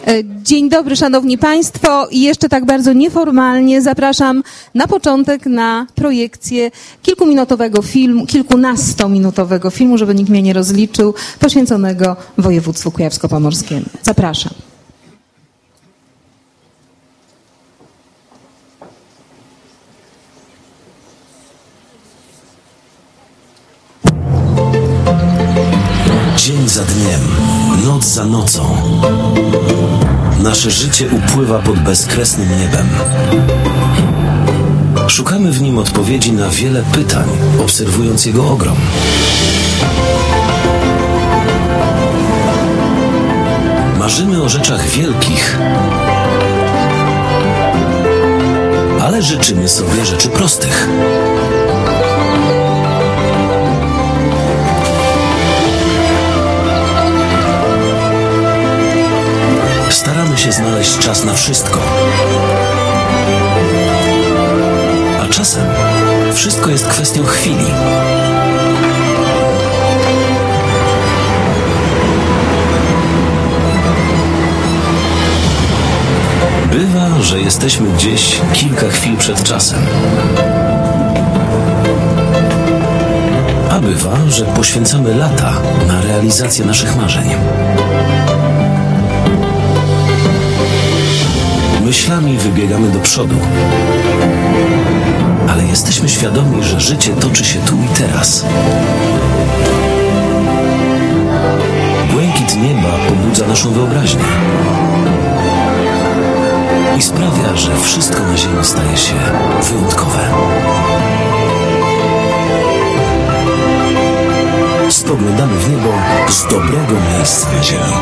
Dzień dobry, szanowni państwo, i jeszcze tak bardzo nieformalnie zapraszam na początek na projekcję kilkunastominutowego filmu, żeby nikt mnie nie rozliczył, poświęconego województwu kujawsko-pomorskiemu. Zapraszam. Dzień za dniem, noc za nocą. Nasze życie upływa pod bezkresnym niebem. Szukamy w nim odpowiedzi na wiele pytań, obserwując jego ogrom. Marzymy o rzeczach wielkich, ale życzymy sobie rzeczy prostych. Staramy się znaleźć czas na wszystko. A czasem wszystko jest kwestią chwili. Bywa, że jesteśmy gdzieś kilka chwil przed czasem. A bywa, że poświęcamy lata na realizację naszych marzeń. Myślami wybiegamy do przodu, ale jesteśmy świadomi, że życie toczy się tu i teraz. Błękit nieba pobudza naszą wyobraźnię i sprawia, że wszystko na ziemi staje się wyjątkowe. Spoglądamy w niebo z dobrego miejsca na ziemi.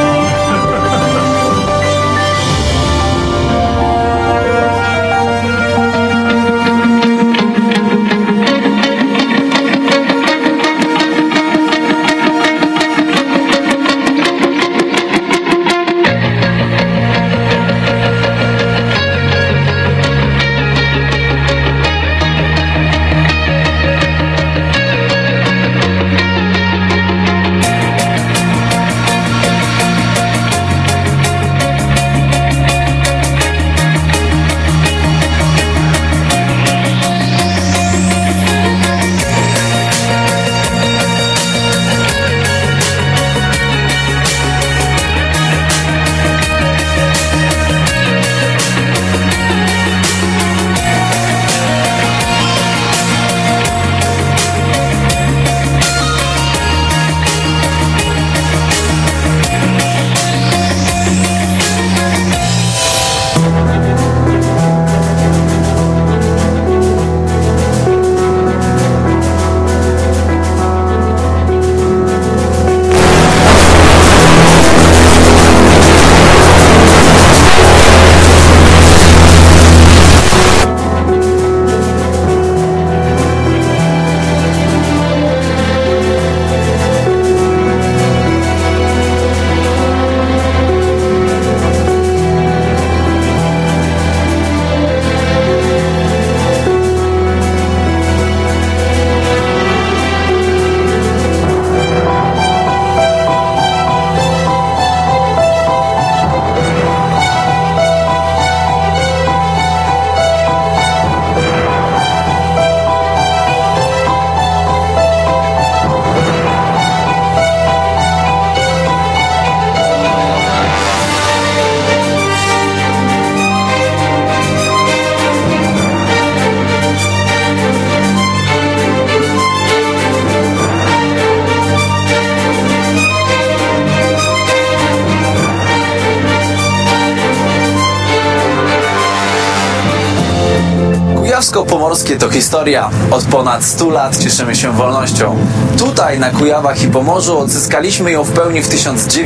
Kujawsko-Pomorskie to historia. Od ponad 100 lat cieszymy się wolnością. Tutaj, na Kujawach i Pomorzu, odzyskaliśmy ją w pełni w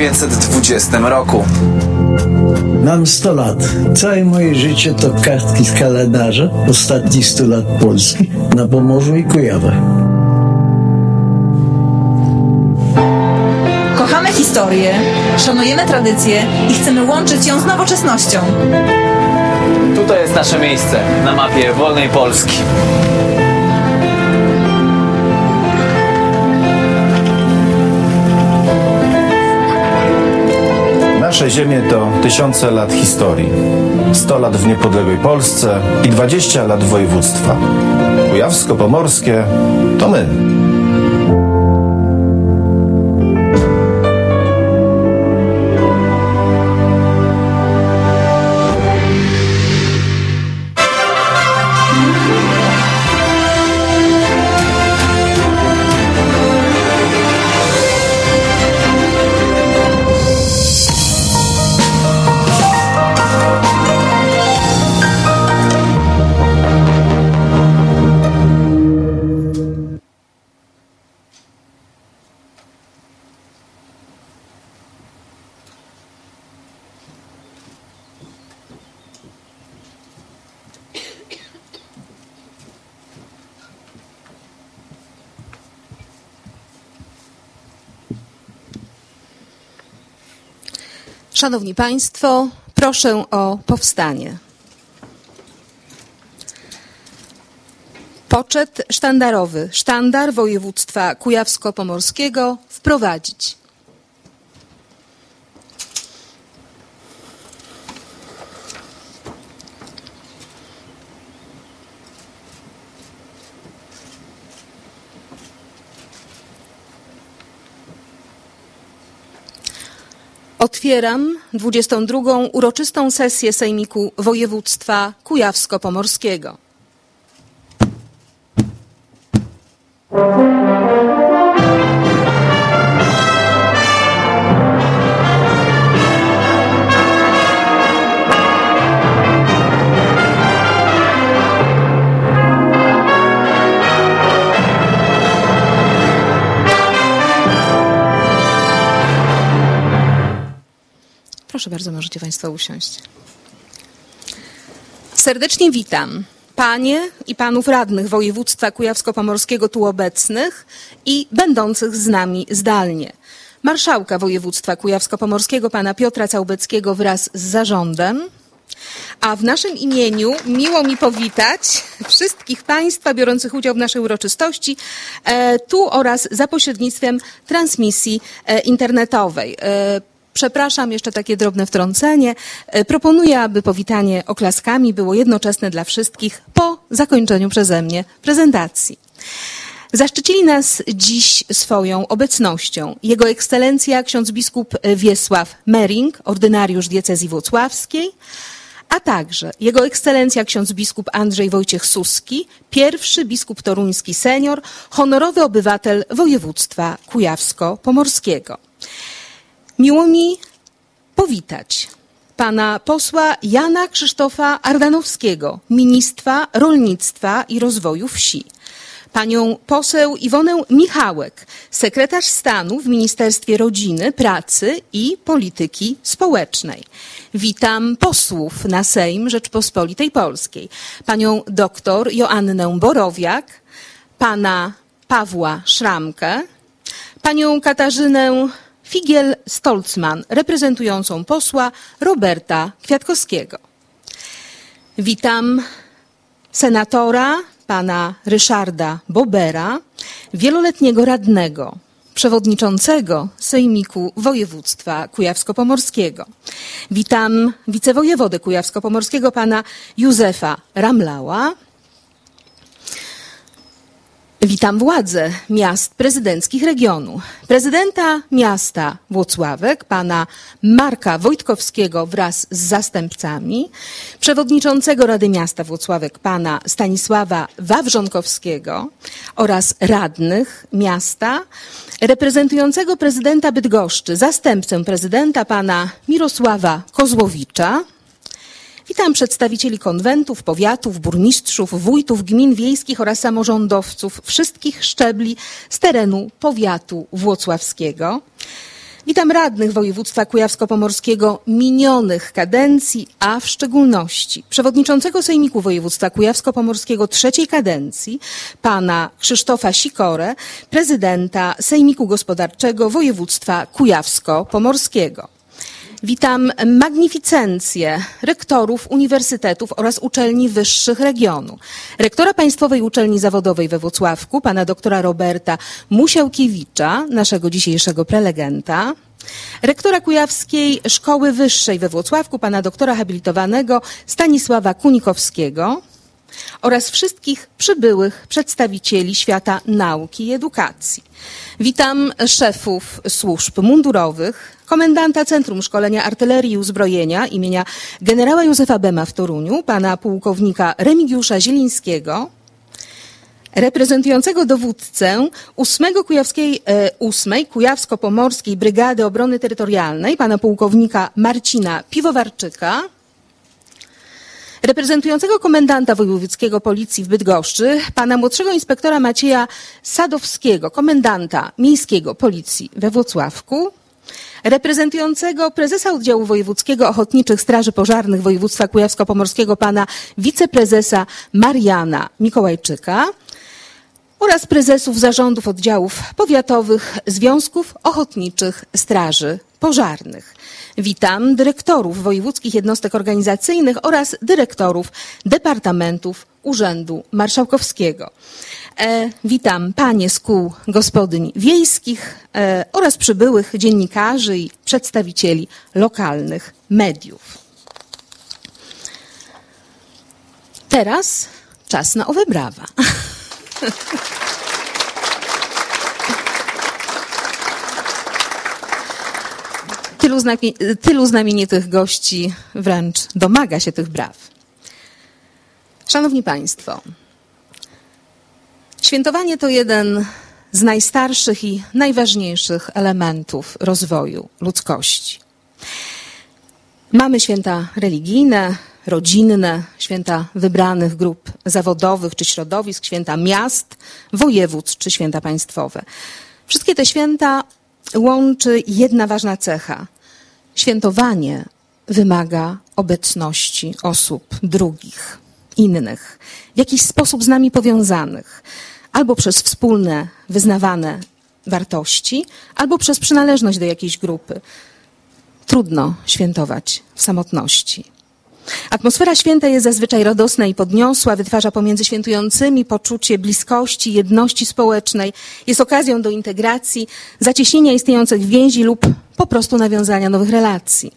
1920 roku. Mam 100 lat. Całe moje życie to kartki z kalendarza ostatnich 100 lat Polski na Pomorzu i Kujawach. Kochamy historię, szanujemy tradycję i chcemy łączyć ją z nowoczesnością. Tutaj jest nasze miejsce na mapie wolnej Polski. Nasze ziemie to tysiące lat historii. 100 lat w niepodległej Polsce i 20 lat województwa. Kujawsko-Pomorskie to my. Szanowni Państwo, proszę o powstanie. Poczet sztandarowy, sztandar województwa kujawsko-pomorskiego wprowadzić. Otwieram 22. uroczystą sesję Sejmiku Województwa Kujawsko-Pomorskiego. Proszę bardzo, możecie Państwo usiąść. Serdecznie witam Panie i Panów radnych województwa kujawsko-pomorskiego tu obecnych i będących z nami zdalnie. Marszałka województwa kujawsko-pomorskiego Pana Piotra Całbeckiego wraz z zarządem. A w naszym imieniu miło mi powitać wszystkich Państwa biorących udział w naszej uroczystości tu oraz za pośrednictwem transmisji internetowej. Przepraszam, jeszcze takie drobne wtrącenie. Proponuję, aby powitanie oklaskami było jednoczesne dla wszystkich po zakończeniu przeze mnie prezentacji. Zaszczycili nas dziś swoją obecnością Jego Ekscelencja ksiądz biskup Wiesław Mering, ordynariusz diecezji włocławskiej, a także Jego Ekscelencja ksiądz biskup Andrzej Wojciech Suski, pierwszy biskup toruński senior, honorowy obywatel województwa kujawsko-pomorskiego. Miło mi powitać pana posła Jana Krzysztofa Ardanowskiego, ministra rolnictwa i rozwoju wsi, panią poseł Iwonę Michałek, sekretarz stanu w Ministerstwie Rodziny, Pracy i Polityki Społecznej. Witam posłów na Sejm Rzeczpospolitej Polskiej, panią doktor Joannę Borowiak, pana Pawła Szramkę, panią Katarzynę Figiel-Stolcman, reprezentującą posła Roberta Kwiatkowskiego. Witam senatora pana Ryszarda Bobera, wieloletniego radnego, przewodniczącego Sejmiku Województwa Kujawsko-Pomorskiego. Witam wicewojewodę kujawsko-pomorskiego pana Józefa Ramlała. Witam władze miast prezydenckich regionu. Prezydenta miasta Włocławek, pana Marka Wojtkowskiego wraz z zastępcami, przewodniczącego Rady Miasta Włocławek, pana Stanisława Wawrzonkowskiego oraz radnych miasta, reprezentującego prezydenta Bydgoszczy, zastępcę prezydenta, pana Mirosława Kozłowicza. Witam przedstawicieli konwentów, powiatów, burmistrzów, wójtów, gmin wiejskich oraz samorządowców wszystkich szczebli z terenu powiatu włocławskiego. Witam radnych województwa kujawsko-pomorskiego minionych kadencji, a w szczególności przewodniczącego Sejmiku Województwa Kujawsko-Pomorskiego trzeciej kadencji, pana Krzysztofa Sikorę, prezydenta Sejmiku Gospodarczego Województwa Kujawsko-Pomorskiego. Witam magnificencję rektorów uniwersytetów oraz uczelni wyższych regionu. Rektora Państwowej Uczelni Zawodowej we Włocławku, pana doktora Roberta Musiałkiewicza, naszego dzisiejszego prelegenta. Rektora Kujawskiej Szkoły Wyższej we Włocławku, pana doktora habilitowanego Stanisława Kunikowskiego oraz wszystkich przybyłych przedstawicieli świata nauki i edukacji. Witam szefów służb mundurowych, komendanta Centrum Szkolenia Artylerii i Uzbrojenia imienia generała Józefa Bema w Toruniu, pana pułkownika Remigiusza Zielińskiego, reprezentującego dowódcę 8 Kujawsko-Pomorskiej Brygady Obrony Terytorialnej, pana pułkownika Marcina Piwowarczyka, reprezentującego komendanta wojewódzkiego Policji w Bydgoszczy, pana młodszego inspektora Macieja Sadowskiego, komendanta miejskiego Policji we Włocławku, reprezentującego prezesa Oddziału Wojewódzkiego Ochotniczych Straży Pożarnych Województwa Kujawsko-Pomorskiego, pana wiceprezesa Mariana Mikołajczyka oraz prezesów zarządów oddziałów powiatowych Związków Ochotniczych Straży Pożarnych. Witam dyrektorów wojewódzkich jednostek organizacyjnych oraz dyrektorów departamentów Urzędu Marszałkowskiego. Witam panie z kół gospodyń wiejskich oraz przybyłych dziennikarzy i przedstawicieli lokalnych mediów. Teraz czas na owe brawa. Tylu znamienitych gości wręcz domaga się tych braw. Szanowni Państwo, świętowanie to jeden z najstarszych i najważniejszych elementów rozwoju ludzkości. Mamy święta religijne, rodzinne, święta wybranych grup zawodowych czy środowisk, święta miast, województw czy święta państwowe. Wszystkie te święta łączy jedna ważna cecha. Świętowanie wymaga obecności osób drugich, innych, w jakiś sposób z nami powiązanych, albo przez wspólne, wyznawane wartości, albo przez przynależność do jakiejś grupy. Trudno świętować w samotności. Atmosfera święta jest zazwyczaj radosna i podniosła, wytwarza pomiędzy świętującymi poczucie bliskości, jedności społecznej, jest okazją do integracji, zacieśnienia istniejących więzi lub po prostu nawiązania nowych relacji.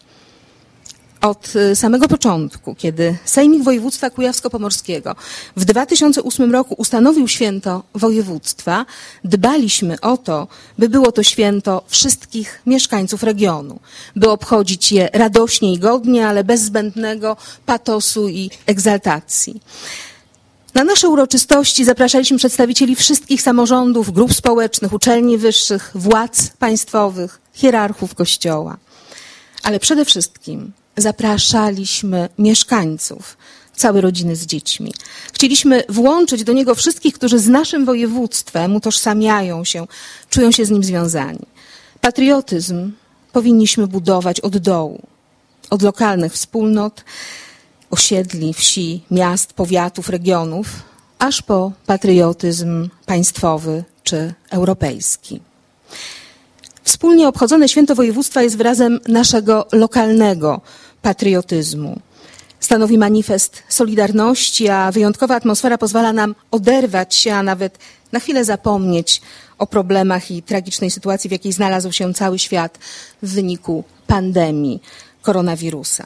Od samego początku, kiedy Sejmik Województwa Kujawsko-Pomorskiego w 2008 roku ustanowił święto województwa, dbaliśmy o to, by było to święto wszystkich mieszkańców regionu, by obchodzić je radośnie i godnie, ale bez zbędnego patosu i egzaltacji. Na nasze uroczystości zapraszaliśmy przedstawicieli wszystkich samorządów, grup społecznych, uczelni wyższych, władz państwowych, hierarchów Kościoła. Ale przede wszystkim zapraszaliśmy mieszkańców, całe rodziny z dziećmi. Chcieliśmy włączyć do niego wszystkich, którzy z naszym województwem utożsamiają się, czują się z nim związani. Patriotyzm powinniśmy budować od dołu, od lokalnych wspólnot, osiedli, wsi, miast, powiatów, regionów, aż po patriotyzm państwowy czy europejski. Wspólnie obchodzone święto województwa jest wyrazem naszego lokalnego patriotyzmu. Stanowi manifest solidarności, a wyjątkowa atmosfera pozwala nam oderwać się, a nawet na chwilę zapomnieć o problemach i tragicznej sytuacji, w jakiej znalazł się cały świat w wyniku pandemii koronawirusa.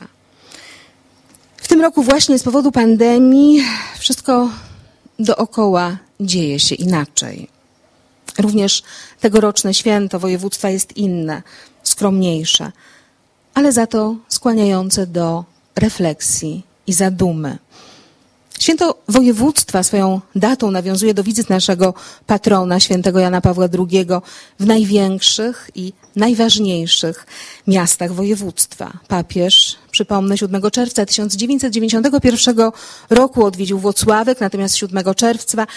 W tym roku właśnie z powodu pandemii wszystko dookoła dzieje się inaczej. Również tegoroczne święto województwa jest inne, skromniejsze, ale za to skłaniające do refleksji i zadumy. Święto województwa swoją datą nawiązuje do wizyt naszego patrona, świętego Jana Pawła II, w największych i najważniejszych miastach województwa. Papież, przypomnę, 7 czerwca 1991 roku odwiedził Włocławek, natomiast 7 czerwca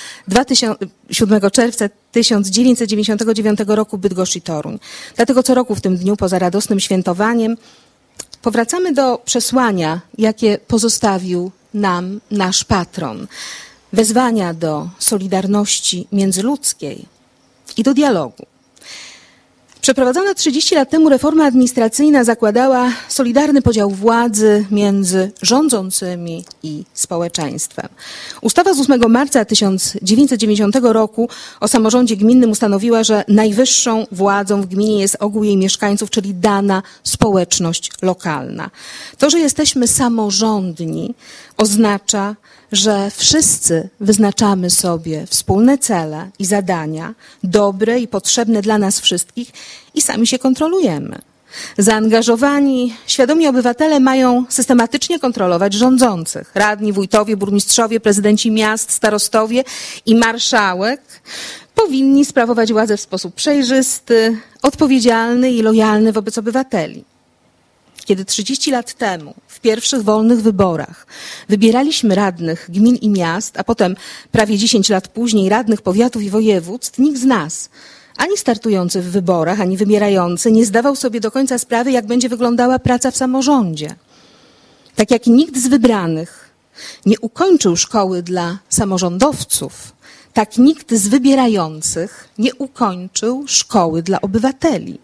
1999 roku Bydgoszcz i Toruń. Dlatego co roku w tym dniu, poza radosnym świętowaniem, powracamy do przesłania, jakie pozostawił nam nasz patron. Wezwania do solidarności międzyludzkiej i do dialogu. Przeprowadzona 30 lat temu reforma administracyjna zakładała solidarny podział władzy między rządzącymi i społeczeństwem. Ustawa z 8 marca 1990 roku o samorządzie gminnym ustanowiła, że najwyższą władzą w gminie jest ogół jej mieszkańców, czyli dana społeczność lokalna. To, że jesteśmy samorządni, oznacza, że wszyscy wyznaczamy sobie wspólne cele i zadania, dobre i potrzebne dla nas wszystkich i sami się kontrolujemy. Zaangażowani, świadomi obywatele mają systematycznie kontrolować rządzących. Radni, wójtowie, burmistrzowie, prezydenci miast, starostowie i marszałek powinni sprawować władzę w sposób przejrzysty, odpowiedzialny i lojalny wobec obywateli. Kiedy 30 lat temu w pierwszych wolnych wyborach wybieraliśmy radnych gmin i miast, a potem prawie 10 lat później radnych powiatów i województw, nikt z nas, ani startujący w wyborach, ani wybierający, nie zdawał sobie do końca sprawy, jak będzie wyglądała praca w samorządzie. Tak jak nikt z wybranych nie ukończył szkoły dla samorządowców, tak nikt z wybierających nie ukończył szkoły dla obywateli.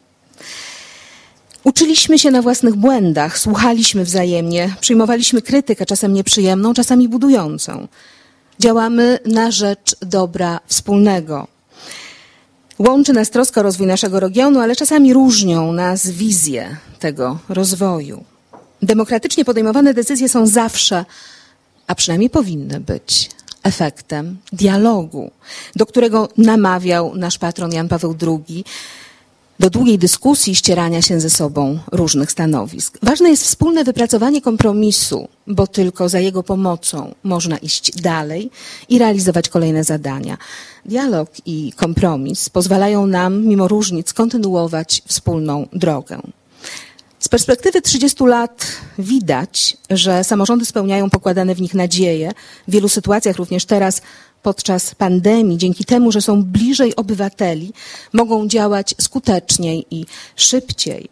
Uczyliśmy się na własnych błędach, słuchaliśmy wzajemnie, przyjmowaliśmy krytykę, czasem nieprzyjemną, czasami budującą. Działamy na rzecz dobra wspólnego. Łączy nas troska o rozwój naszego regionu, ale czasami różnią nas wizje tego rozwoju. Demokratycznie podejmowane decyzje są zawsze, a przynajmniej powinny być, efektem dialogu, do którego namawiał nasz patron Jan Paweł II, do długiej dyskusji i ścierania się ze sobą różnych stanowisk. Ważne jest wspólne wypracowanie kompromisu, bo tylko za jego pomocą można iść dalej i realizować kolejne zadania. Dialog i kompromis pozwalają nam, mimo różnic, kontynuować wspólną drogę. Z perspektywy 30 lat widać, że samorządy spełniają pokładane w nich nadzieje. W wielu sytuacjach, również teraz, podczas pandemii, dzięki temu, że są bliżej obywateli, mogą działać skuteczniej i szybciej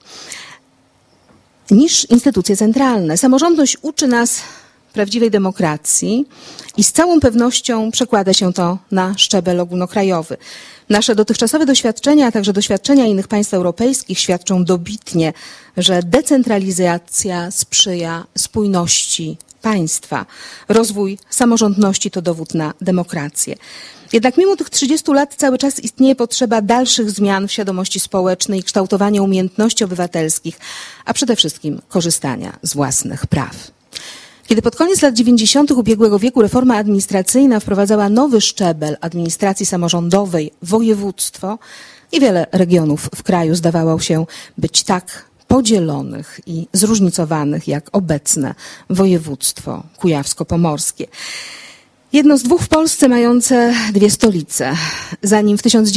niż instytucje centralne. Samorządność uczy nas prawdziwej demokracji i z całą pewnością przekłada się to na szczebel ogólnokrajowy. Nasze dotychczasowe doświadczenia, a także doświadczenia innych państw europejskich świadczą dobitnie, że decentralizacja sprzyja spójności państwa. Rozwój samorządności to dowód na demokrację. Jednak mimo tych 30 lat cały czas istnieje potrzeba dalszych zmian w świadomości społecznej i kształtowania umiejętności obywatelskich, a przede wszystkim korzystania z własnych praw. Kiedy pod koniec lat 90. ubiegłego wieku reforma administracyjna wprowadzała nowy szczebel administracji samorządowej, województwo, niewiele regionów w kraju zdawało się być tak podzielonych i zróżnicowanych jak obecne województwo kujawsko-pomorskie. Jedno z dwóch w Polsce mające dwie stolice. Zanim w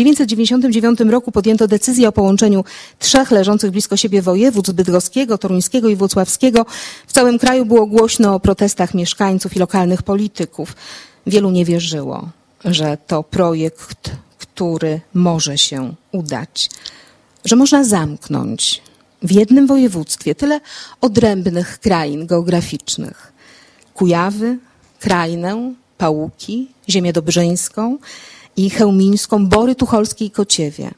1999 roku podjęto decyzję o połączeniu trzech leżących blisko siebie województw bydgoskiego, toruńskiego i włocławskiego, w całym kraju było głośno o protestach mieszkańców i lokalnych polityków. Wielu nie wierzyło, że to projekt, który może się udać, że można zamknąć w jednym województwie tyle odrębnych krain geograficznych. Kujawy, Krajnę, Pałuki, Ziemię Dobrzyńską i Chełmińską, Bory Tucholskie i Kociewie.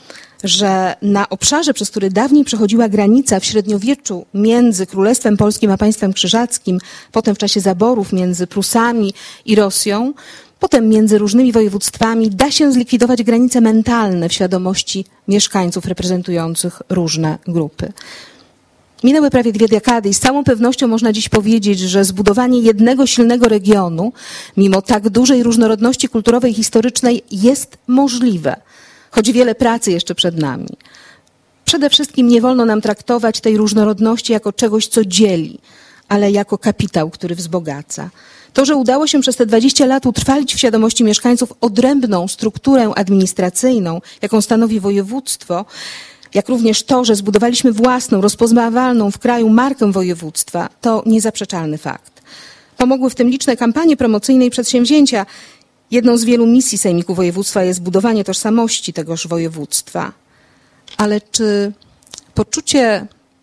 Że na obszarze, przez który dawniej przechodziła granica w średniowieczu między Królestwem Polskim a państwem krzyżackim, potem w czasie zaborów między Prusami i Rosją, potem między różnymi województwami, da się zlikwidować granice mentalne w świadomości mieszkańców reprezentujących różne grupy. Minęły prawie 2 dekady i z całą pewnością można dziś powiedzieć, że zbudowanie jednego silnego regionu, mimo tak dużej różnorodności kulturowej i historycznej, jest możliwe, choć wiele pracy jeszcze przed nami. Przede wszystkim nie wolno nam traktować tej różnorodności jako czegoś, co dzieli, ale jako kapitał, który wzbogaca. To, że udało się przez te 20 lat utrwalić w świadomości mieszkańców odrębną strukturę administracyjną, jaką stanowi województwo, jak również to, że zbudowaliśmy własną, rozpoznawalną w kraju markę województwa, to niezaprzeczalny fakt. Pomogły w tym liczne kampanie promocyjne i przedsięwzięcia. Jedną z wielu misji Sejmiku Województwa jest budowanie tożsamości tegoż województwa. Ale czy poczucie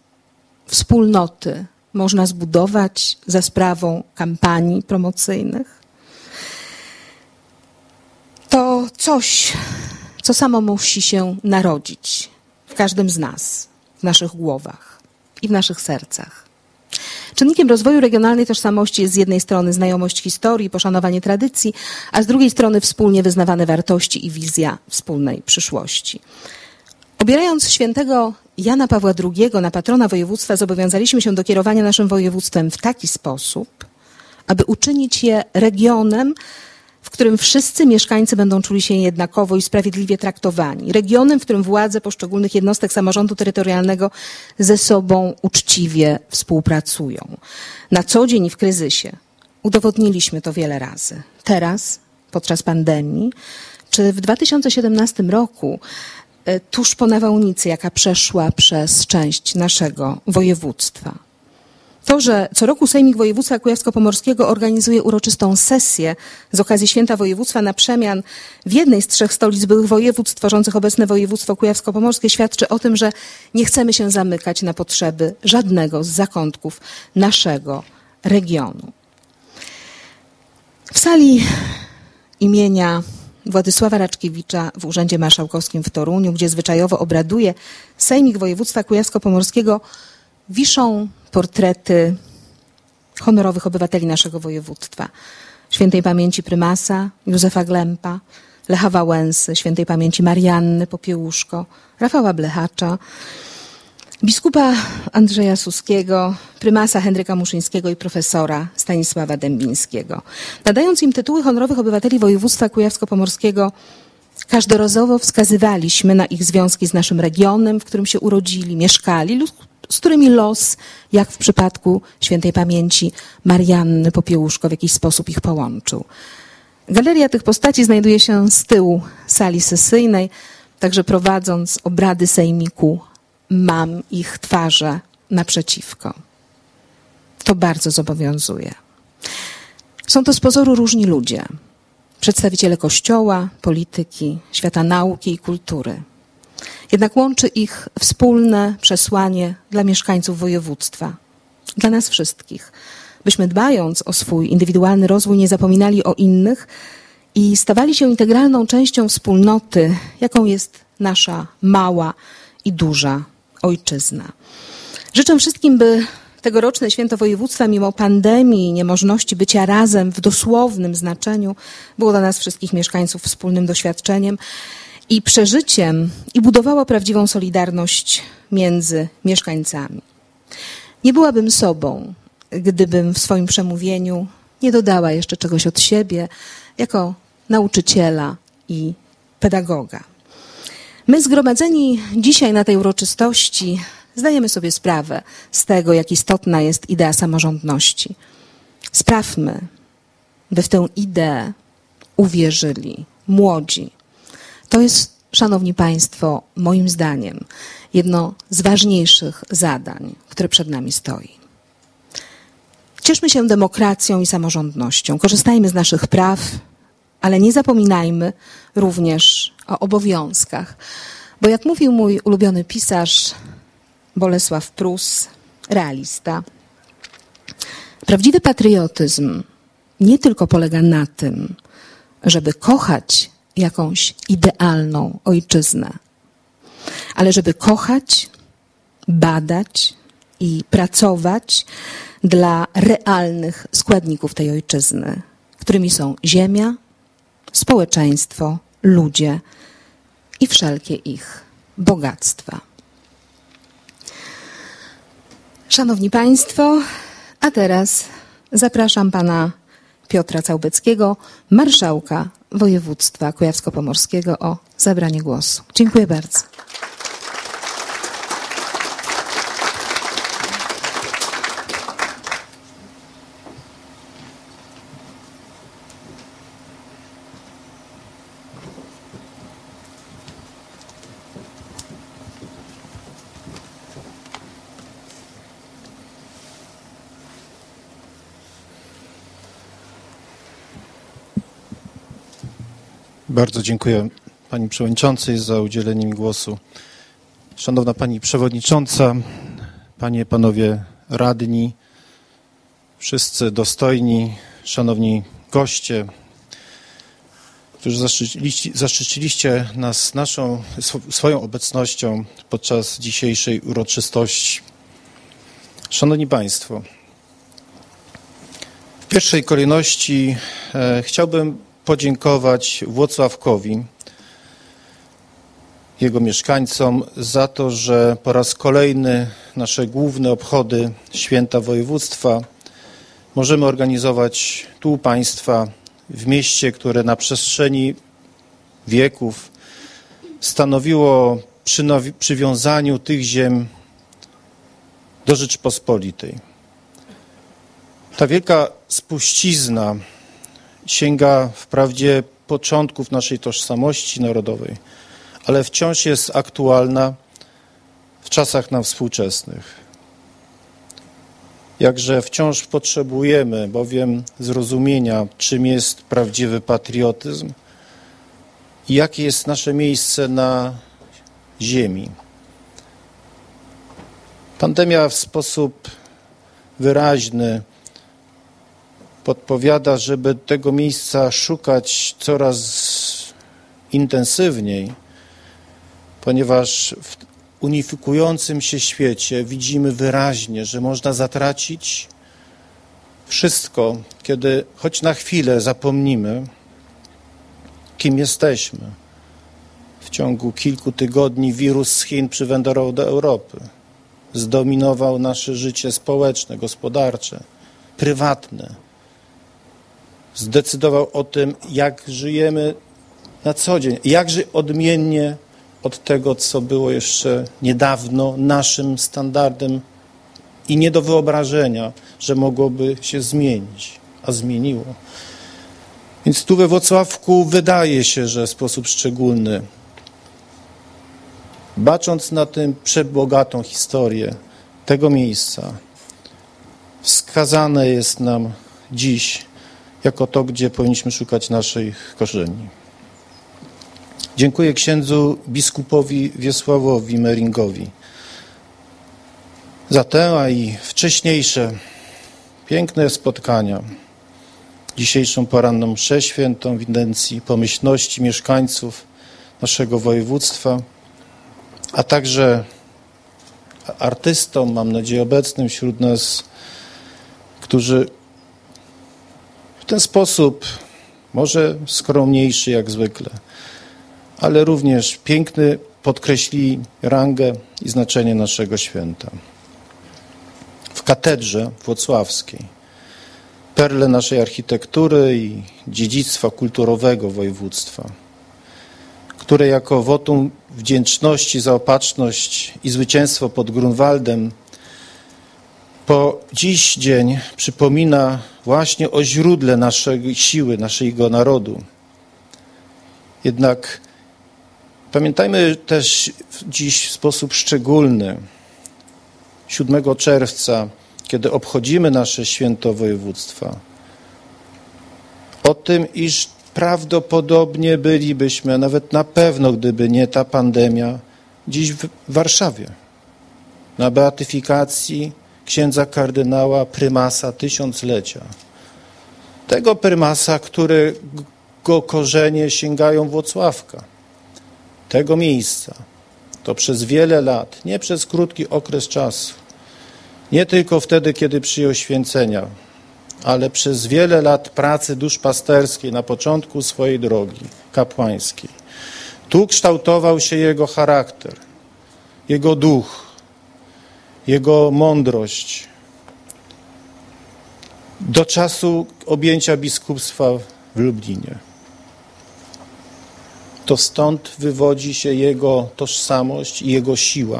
wspólnoty można zbudować za sprawą kampanii promocyjnych? To coś, co samo musi się narodzić. W w każdym z nas, w naszych głowach i w naszych sercach. Czynnikiem rozwoju regionalnej tożsamości jest z jednej strony znajomość historii, poszanowanie tradycji, a z drugiej strony wspólnie wyznawane wartości i wizja wspólnej przyszłości. Obierając świętego Jana Pawła II na patrona województwa, zobowiązaliśmy się do kierowania naszym województwem w taki sposób, aby uczynić je regionem, w którym wszyscy mieszkańcy będą czuli się jednakowo i sprawiedliwie traktowani. Regionem, w którym władze poszczególnych jednostek samorządu terytorialnego ze sobą uczciwie współpracują. Na co dzień i w kryzysie udowodniliśmy to wiele razy. Teraz, podczas pandemii, czy w 2017 roku, tuż po nawałnicy, jaka przeszła przez część naszego województwa. To, że co roku Sejmik Województwa Kujawsko-Pomorskiego organizuje uroczystą sesję z okazji Święta Województwa na przemian w jednej z 3 stolic byłych województw tworzących obecne województwo kujawsko-pomorskie, świadczy o tym, że nie chcemy się zamykać na potrzeby żadnego z zakątków naszego regionu. W sali imienia Władysława Raczkiewicza w Urzędzie Marszałkowskim w Toruniu, gdzie zwyczajowo obraduje Sejmik Województwa Kujawsko-Pomorskiego, wiszą portrety honorowych obywateli naszego województwa. Świętej pamięci prymasa Józefa Glempa, Lecha Wałęsy, świętej pamięci Marianny Popiełuszko, Rafała Blechacza, biskupa Andrzeja Suskiego, prymasa Henryka Muszyńskiego i profesora Stanisława Dębińskiego. Nadając im tytuły honorowych obywateli województwa kujawsko-pomorskiego, każdorazowo wskazywaliśmy na ich związki z naszym regionem, w którym się urodzili, mieszkali lub z którymi los, jak w przypadku świętej pamięci Marianny Popiełuszko, w jakiś sposób ich połączył. Galeria tych postaci znajduje się z tyłu sali sesyjnej, także prowadząc obrady sejmiku mam ich twarze naprzeciwko. To bardzo zobowiązuje. Są to z pozoru różni ludzie. Przedstawiciele Kościoła, polityki, świata nauki i kultury. Jednak łączy ich wspólne przesłanie dla mieszkańców województwa, dla nas wszystkich, byśmy dbając o swój indywidualny rozwój nie zapominali o innych i stawali się integralną częścią wspólnoty, jaką jest nasza mała i duża ojczyzna. Życzę wszystkim, by tegoroczne Święto Województwa, mimo pandemii i niemożności bycia razem w dosłownym znaczeniu, było dla nas wszystkich mieszkańców wspólnym doświadczeniem i przeżyciem i budowało prawdziwą solidarność między mieszkańcami. Nie byłabym sobą, gdybym w swoim przemówieniu nie dodała jeszcze czegoś od siebie jako nauczyciela i pedagoga. My zgromadzeni dzisiaj na tej uroczystości zdajemy sobie sprawę z tego, jak istotna jest idea samorządności. Sprawmy, by w tę ideę uwierzyli młodzi. To jest, szanowni państwo, moim zdaniem jedno z ważniejszych zadań, które przed nami stoi. Cieszmy się demokracją i samorządnością. Korzystajmy z naszych praw, ale nie zapominajmy również o obowiązkach. Bo jak mówił mój ulubiony pisarz Bolesław Prus, realista, prawdziwy patriotyzm nie tylko polega na tym, żeby kochać jakąś idealną ojczyznę, ale żeby kochać, badać i pracować dla realnych składników tej ojczyzny, którymi są ziemia, społeczeństwo, ludzie i wszelkie ich bogactwa. Szanowni państwo, a teraz zapraszam pana Piotra Całbeckiego, marszałka województwa kujawsko-pomorskiego, o zabranie głosu. Dziękuję bardzo. Bardzo dziękuję pani przewodniczącej za udzielenie mi głosu. Szanowna pani przewodnicząca, panie, panowie radni, wszyscy dostojni, szanowni goście. którzy zaszczyciliście nas swoją obecnością podczas dzisiejszej uroczystości. Szanowni Państwo, w pierwszej kolejności chciałbym podziękować Włocławkowi, jego mieszkańcom za to, że po raz kolejny nasze główne obchody Święta Województwa możemy organizować tu u Państwa, w mieście, które na przestrzeni wieków stanowiło przy przywiązaniu tych ziem do Rzeczypospolitej. Ta wielka spuścizna sięga wprawdzie początków naszej tożsamości narodowej, ale wciąż jest aktualna w czasach nam współczesnych. Jakże wciąż potrzebujemy bowiem zrozumienia, czym jest prawdziwy patriotyzm i jakie jest nasze miejsce na ziemi. Pandemia w sposób wyraźny podpowiada, żeby tego miejsca szukać coraz intensywniej, ponieważ w unifikującym się świecie widzimy wyraźnie, że można zatracić wszystko, kiedy choć na chwilę zapomnimy, kim jesteśmy. W ciągu kilku tygodni wirus z Chin przywędrował do Europy. Zdominował nasze życie społeczne, gospodarcze, prywatne. Zdecydował o tym, jak żyjemy na co dzień, jakże odmiennie od tego, co było jeszcze niedawno naszym standardem i nie do wyobrażenia, że mogłoby się zmienić, a zmieniło. Więc tu we Włocławku wydaje się, że w sposób szczególny, bacząc na tę przebogatą historię tego miejsca, wskazane jest nam dziś jako to, gdzie powinniśmy szukać naszych korzeni. Dziękuję księdzu biskupowi Wiesławowi Meringowi za tę, a i wcześniejsze piękne spotkania, dzisiejszą poranną mszę świętą w intencji pomyślności mieszkańców naszego województwa, a także artystom, mam nadzieję obecnym wśród nas, którzy w ten sposób, może skromniejszy jak zwykle, ale również piękny, podkreślili rangę i znaczenie naszego święta. W katedrze włocławskiej, perle naszej architektury i dziedzictwa kulturowego województwa, które jako wotum wdzięczności za opatrzność i zwycięstwo pod Grunwaldem po dziś dzień przypomina właśnie o źródle naszej siły, naszego narodu. Jednak pamiętajmy też dziś w sposób szczególny, 7 czerwca, kiedy obchodzimy nasze święto województwa, o tym, iż prawdopodobnie bylibyśmy, a nawet na pewno, gdyby nie ta pandemia, dziś w Warszawie, na beatyfikacji księdza kardynała prymasa tysiąclecia. Tego prymasa, którego korzenie sięgają Włocławka. Tego miejsca. To przez wiele lat, nie przez krótki okres czasu, nie tylko wtedy, kiedy przyjął święcenia, ale przez wiele lat pracy duszpasterskiej na początku swojej drogi kapłańskiej. Tu kształtował się jego charakter, jego duch, jego mądrość. Do czasu objęcia biskupstwa w Lublinie. To stąd wywodzi się jego tożsamość i jego siła.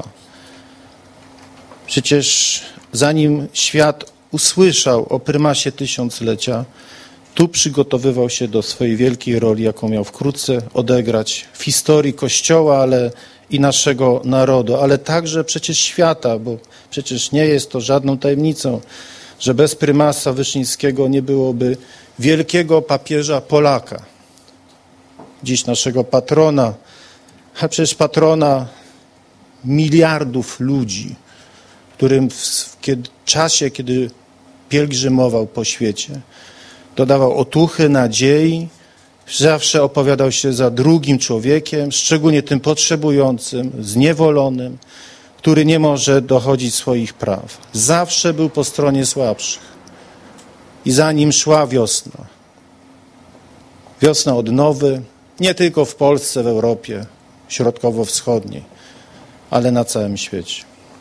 Przecież zanim świat usłyszał o prymasie tysiąclecia, tu przygotowywał się do swojej wielkiej roli, jaką miał wkrótce odegrać w historii Kościoła, ale i naszego narodu, ale także przecież świata, bo przecież nie jest to żadną tajemnicą, że bez prymasa Wyszyńskiego nie byłoby wielkiego papieża Polaka, dziś naszego patrona, a przecież patrona miliardów ludzi, którym w czasie, kiedy pielgrzymował po świecie, dodawał otuchy, nadziei Zawsze opowiadał się za drugim człowiekiem, szczególnie tym potrzebującym, zniewolonym, który nie może dochodzić swoich praw. Zawsze był po stronie słabszych. I za nim szła wiosna. Wiosna odnowy, nie tylko w Polsce, w Europie Środkowo-Wschodniej, ale na całym świecie.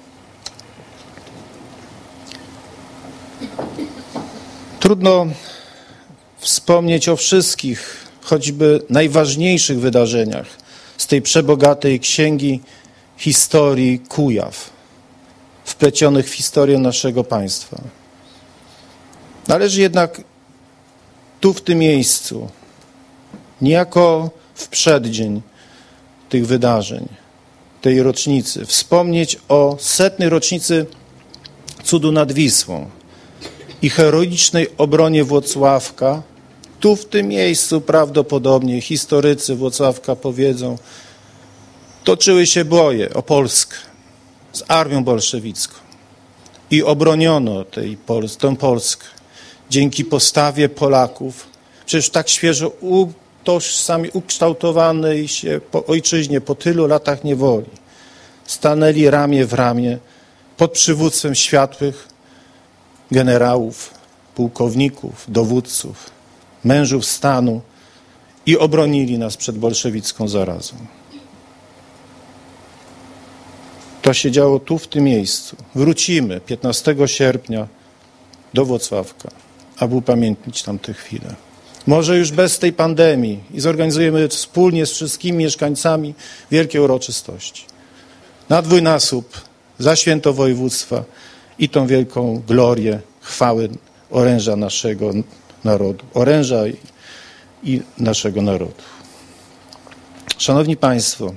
Trudno wspomnieć o wszystkich, choćby najważniejszych wydarzeniach z tej przebogatej księgi historii Kujaw, wplecionych w historię naszego państwa. Należy jednak tu, w tym miejscu, niejako w przeddzień tych wydarzeń, tej rocznicy, wspomnieć o 100. rocznicy cudu nad Wisłą i heroicznej obronie Włocławka. Tu, w tym miejscu, prawdopodobnie historycy Włocławka powiedzą, toczyły się boje o Polskę z armią bolszewicką i obroniono tę Polskę dzięki postawie Polaków, przecież tak świeżo ukształtowanej się po ojczyźnie, po tylu latach niewoli. Stanęli ramię w ramię pod przywództwem światłych generałów, pułkowników, dowódców, mężów stanu i obronili nas przed bolszewicką zarazą. To się działo tu, w tym miejscu. Wrócimy 15 sierpnia do Włocławka, aby upamiętnić tamte chwile. Może już bez tej pandemii i zorganizujemy wspólnie z wszystkimi mieszkańcami wielkie uroczystości. Na dwójnasób za święto województwa i tą wielką glorię, chwały oręża naszego narodu. Oręża i naszego narodu. Szanowni Państwo,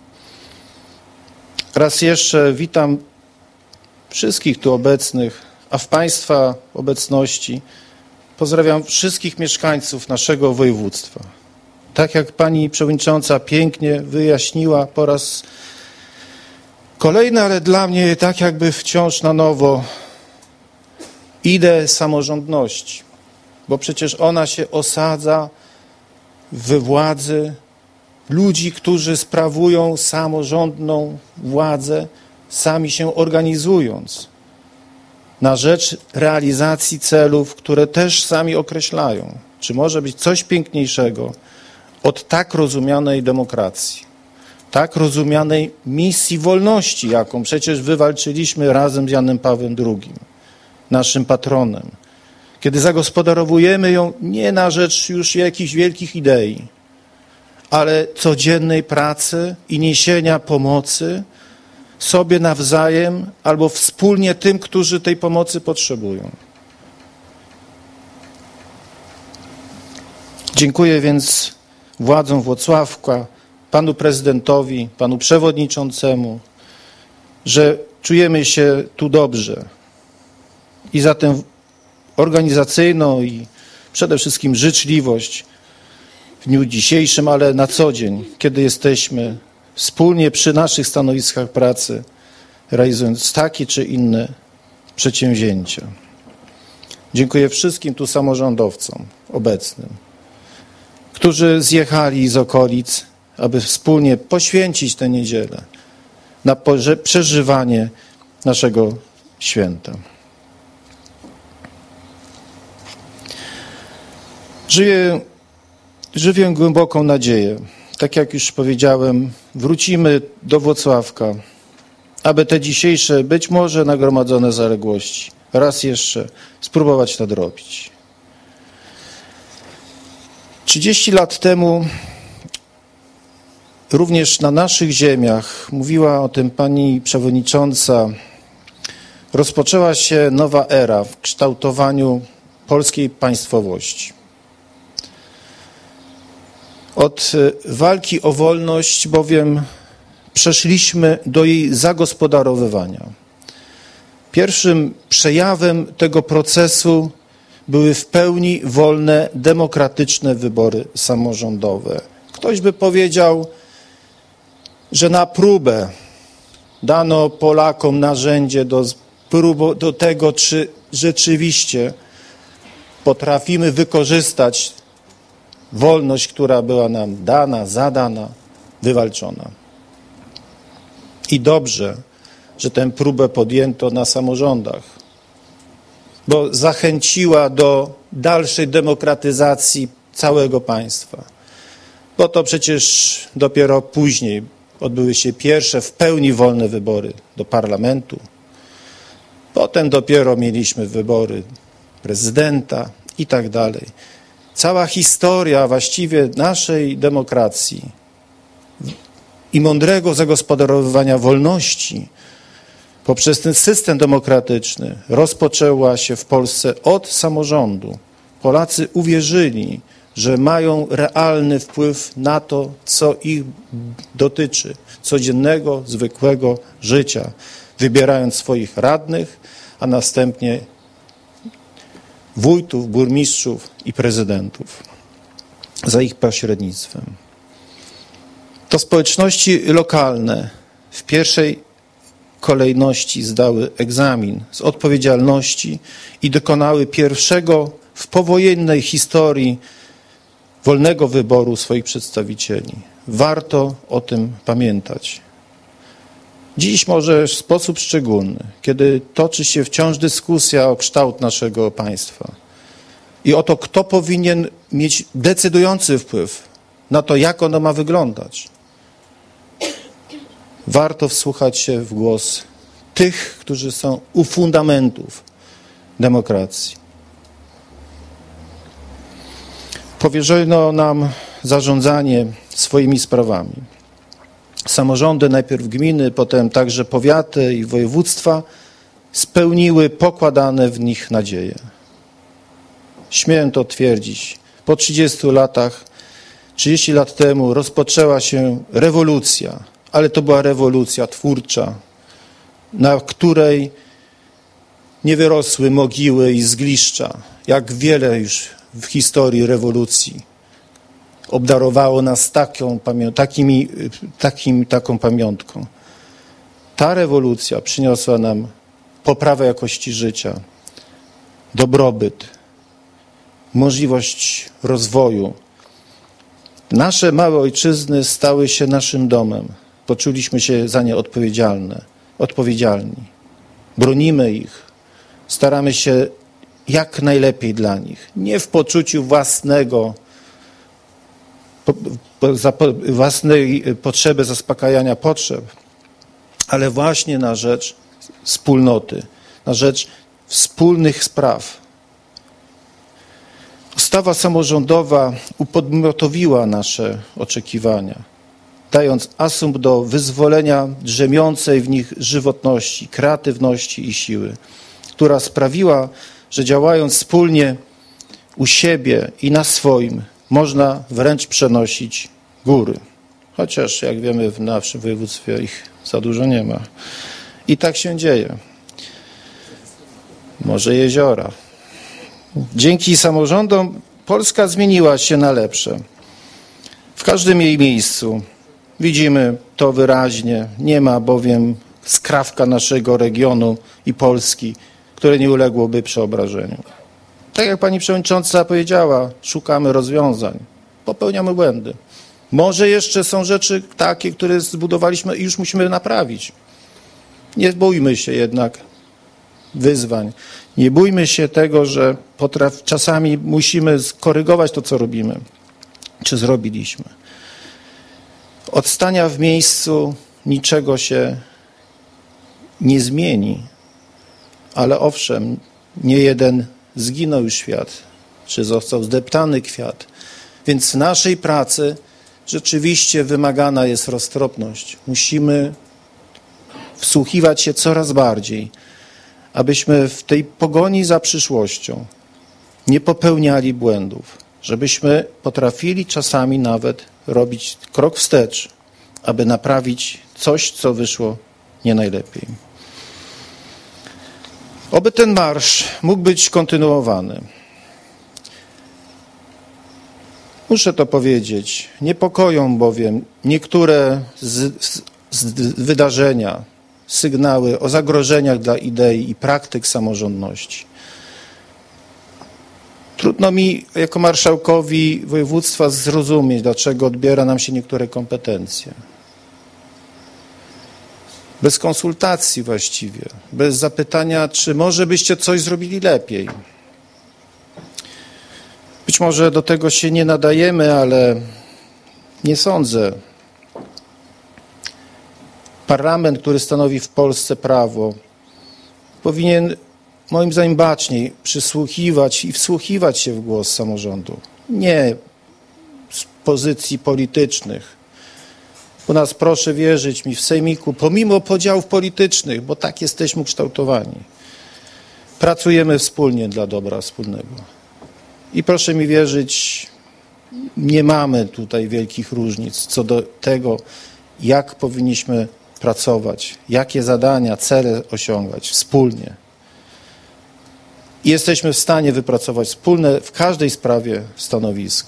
raz jeszcze witam wszystkich tu obecnych, a w Państwa obecności pozdrawiam wszystkich mieszkańców naszego województwa. Tak jak pani przewodnicząca pięknie wyjaśniła po raz kolejny, ale dla mnie tak jakby wciąż na nowo ideę samorządności, bo przecież ona się osadza we władzy ludzi, którzy sprawują samorządną władzę, sami się organizując na rzecz realizacji celów, które też sami określają. Czy może być coś piękniejszego od tak rozumianej demokracji, tak rozumianej misji wolności, jaką przecież wywalczyliśmy razem z Janem Pawłem II, naszym patronem, kiedy zagospodarowujemy ją nie na rzecz już jakichś wielkich idei, ale codziennej pracy i niesienia pomocy sobie nawzajem albo wspólnie tym, którzy tej pomocy potrzebują. Dziękuję więc władzom Włocławka, panu prezydentowi, panu przewodniczącemu, że czujemy się tu dobrze i za tę organizacyjną i przede wszystkim życzliwość w dniu dzisiejszym, ale na co dzień, kiedy jesteśmy wspólnie przy naszych stanowiskach pracy, realizując takie czy inne przedsięwzięcia. Dziękuję wszystkim tu samorządowcom obecnym, którzy zjechali z okolic, aby wspólnie poświęcić tę niedzielę na przeżywanie naszego święta. Żywię głęboką nadzieję. Tak jak już powiedziałem, wrócimy do Włocławka, aby te dzisiejsze, być może nagromadzone zaległości raz jeszcze spróbować nadrobić. 30 lat temu również na naszych ziemiach, mówiła o tym pani przewodnicząca, rozpoczęła się nowa era w kształtowaniu polskiej państwowości. Od walki o wolność bowiem przeszliśmy do jej zagospodarowywania. Pierwszym przejawem tego procesu były w pełni wolne, demokratyczne wybory samorządowe. Ktoś by powiedział, że na próbę dano Polakom narzędzie do tego, czy rzeczywiście potrafimy wykorzystać wolność, która była nam dana, zadana, wywalczona. I dobrze, że tę próbę podjęto na samorządach, bo zachęciła do dalszej demokratyzacji całego państwa. Bo to przecież dopiero później odbyły się pierwsze w pełni wolne wybory do parlamentu. Potem dopiero mieliśmy wybory prezydenta i tak dalej. Cała historia właściwie naszej demokracji i mądrego zagospodarowywania wolności poprzez ten system demokratyczny rozpoczęła się w Polsce od samorządu. Polacy uwierzyli, że mają realny wpływ na to, co ich dotyczy, codziennego, zwykłego życia, wybierając swoich radnych, a następnie wójtów, burmistrzów i prezydentów za ich pośrednictwem. To społeczności lokalne w pierwszej kolejności zdały egzamin z odpowiedzialności i dokonały pierwszego w powojennej historii wolnego wyboru swoich przedstawicieli. Warto o tym pamiętać. Dziś może w sposób szczególny, kiedy toczy się wciąż dyskusja o kształt naszego państwa i o to, kto powinien mieć decydujący wpływ na to, jak ono ma wyglądać. Warto wsłuchać się w głos tych, którzy są u fundamentów demokracji. Powierzono nam zarządzanie swoimi sprawami. Samorządy, najpierw gminy, potem także powiaty i województwa spełniły pokładane w nich nadzieje. Śmiem to twierdzić. Po 30 latach, 30 lat temu rozpoczęła się rewolucja, ale to była rewolucja twórcza, na której nie wyrosły mogiły i zgliszcza, jak wiele już w historii rewolucji obdarowało nas taką pamiątką. Ta rewolucja przyniosła nam poprawę jakości życia, dobrobyt, możliwość rozwoju. Nasze małe ojczyzny stały się naszym domem. Poczuliśmy się za nie odpowiedzialni. Bronimy ich, staramy się jak najlepiej dla nich. Nie w poczuciu własnej potrzeby zaspokajania potrzeb, ale właśnie na rzecz wspólnoty, na rzecz wspólnych spraw. Ustawa samorządowa upodmiotowiła nasze oczekiwania, dając asumpt do wyzwolenia drzemiącej w nich żywotności, kreatywności i siły, która sprawiła, że działając wspólnie u siebie i na swoim, można wręcz przenosić góry. Chociaż, jak wiemy, w naszym województwie ich za dużo nie ma. I tak się dzieje. Może jeziora. Dzięki samorządom Polska zmieniła się na lepsze. W każdym jej miejscu widzimy to wyraźnie. Nie ma bowiem skrawka naszego regionu i Polski, które nie uległoby przeobrażeniu. Tak jak pani przewodnicząca powiedziała, szukamy rozwiązań, popełniamy błędy. Może jeszcze są rzeczy takie, które zbudowaliśmy i już musimy naprawić. Nie bójmy się jednak wyzwań. Nie bójmy się tego, że czasami musimy skorygować to, co robimy, czy zrobiliśmy. Od stania w miejscu niczego się nie zmieni, ale owszem, nie jeden zginął już świat, czy został zdeptany kwiat. Więc w naszej pracy rzeczywiście wymagana jest roztropność. Musimy wsłuchiwać się coraz bardziej, abyśmy w tej pogoni za przyszłością nie popełniali błędów, żebyśmy potrafili czasami nawet robić krok wstecz, aby naprawić coś, co wyszło nie najlepiej. Oby ten marsz mógł być kontynuowany. Muszę to powiedzieć, niepokoją bowiem niektóre wydarzenia, sygnały o zagrożeniach dla idei i praktyk samorządności. Trudno mi jako marszałkowi województwa zrozumieć, dlaczego odbiera nam się niektóre kompetencje. Bez konsultacji właściwie, bez zapytania, czy może byście coś zrobili lepiej. Być może do tego się nie nadajemy, ale nie sądzę. Parlament, który stanowi w Polsce prawo, powinien moim zdaniem baczniej przysłuchiwać i wsłuchiwać się w głos samorządu. Nie z pozycji politycznych. U nas, proszę wierzyć mi, w sejmiku, pomimo podziałów politycznych, bo tak jesteśmy ukształtowani, pracujemy wspólnie dla dobra wspólnego. I proszę mi wierzyć, nie mamy tutaj wielkich różnic co do tego, jak powinniśmy pracować, jakie zadania, cele osiągać wspólnie. I jesteśmy w stanie wypracować wspólne w każdej sprawie stanowisko.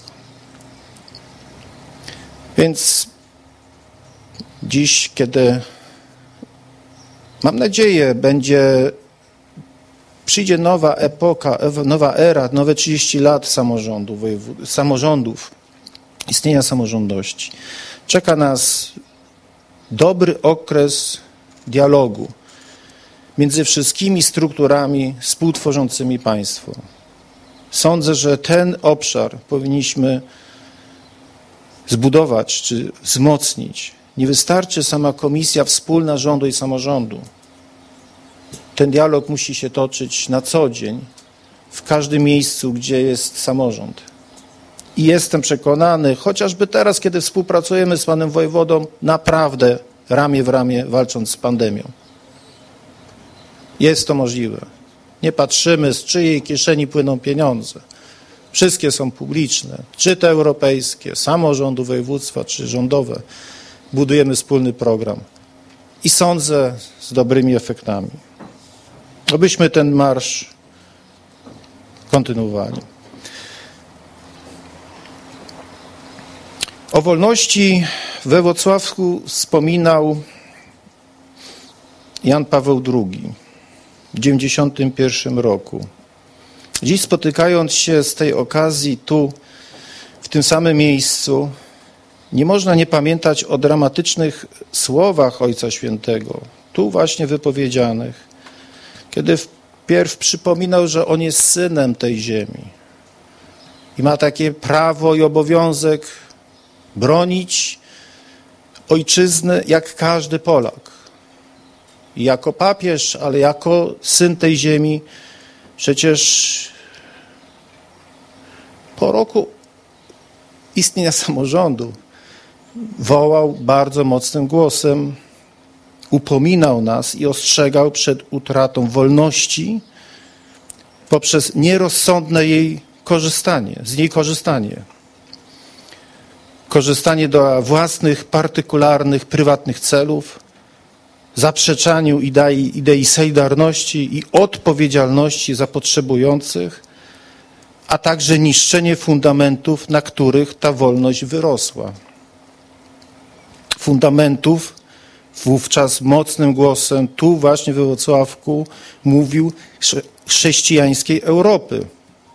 Więc dziś, kiedy mam nadzieję, przyjdzie nowa epoka, nowa era, nowe 30 lat samorządów, istnienia samorządności. Czeka nas dobry okres dialogu między wszystkimi strukturami współtworzącymi państwo. Sądzę, że ten obszar powinniśmy zbudować czy wzmocnić. Nie wystarczy sama komisja wspólna rządu i samorządu. Ten dialog musi się toczyć na co dzień, w każdym miejscu, gdzie jest samorząd. I jestem przekonany, chociażby teraz, kiedy współpracujemy z panem wojewodą, naprawdę ramię w ramię walcząc z pandemią. Jest to możliwe. Nie patrzymy, z czyjej kieszeni płyną pieniądze. Wszystkie są publiczne, czy te europejskie, samorządu województwa, czy rządowe. Budujemy wspólny program. I sądzę, z dobrymi efektami. Abyśmy ten marsz kontynuowali. O wolności we Włocławku wspominał Jan Paweł II w 1991 roku. Dziś, spotykając się z tej okazji tu, w tym samym miejscu, nie można nie pamiętać o dramatycznych słowach Ojca Świętego, tu właśnie wypowiedzianych, kiedy wpierw przypominał, że On jest synem tej ziemi i ma takie prawo i obowiązek bronić ojczyzny jak każdy Polak. I jako papież, ale jako syn tej ziemi, przecież po roku istnienia samorządu wołał bardzo mocnym głosem, upominał nas i ostrzegał przed utratą wolności poprzez nierozsądne z niej korzystanie. Korzystanie do własnych, partykularnych, prywatnych celów, zaprzeczaniu idei solidarności i odpowiedzialności za potrzebujących, a także niszczenie fundamentów, na których ta wolność wyrosła. Fundamentów wówczas mocnym głosem, tu właśnie we Włocławku, mówił chrześcijańskiej Europy.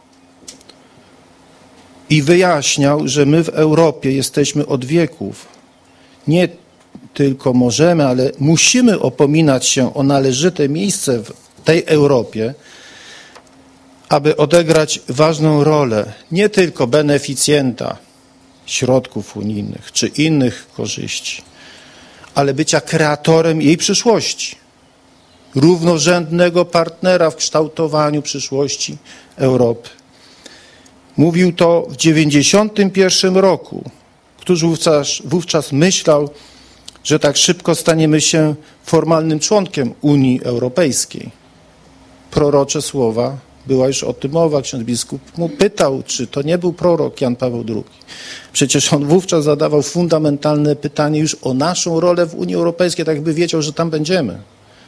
I wyjaśniał, że my w Europie jesteśmy od wieków. Nie tylko możemy, ale musimy upominać się o należyte miejsce w tej Europie, aby odegrać ważną rolę nie tylko beneficjenta środków unijnych czy innych korzyści, ale bycia kreatorem jej przyszłości, równorzędnego partnera w kształtowaniu przyszłości Europy. Mówił to w 1991 roku. Któż wówczas myślał, że tak szybko staniemy się formalnym członkiem Unii Europejskiej. Prorocze słowa, była już o tym mowa, ksiądz biskup mu pytał, czy to nie był prorok Jan Paweł II. Przecież on wówczas zadawał fundamentalne pytanie już o naszą rolę w Unii Europejskiej, tak jakby wiedział, że tam będziemy.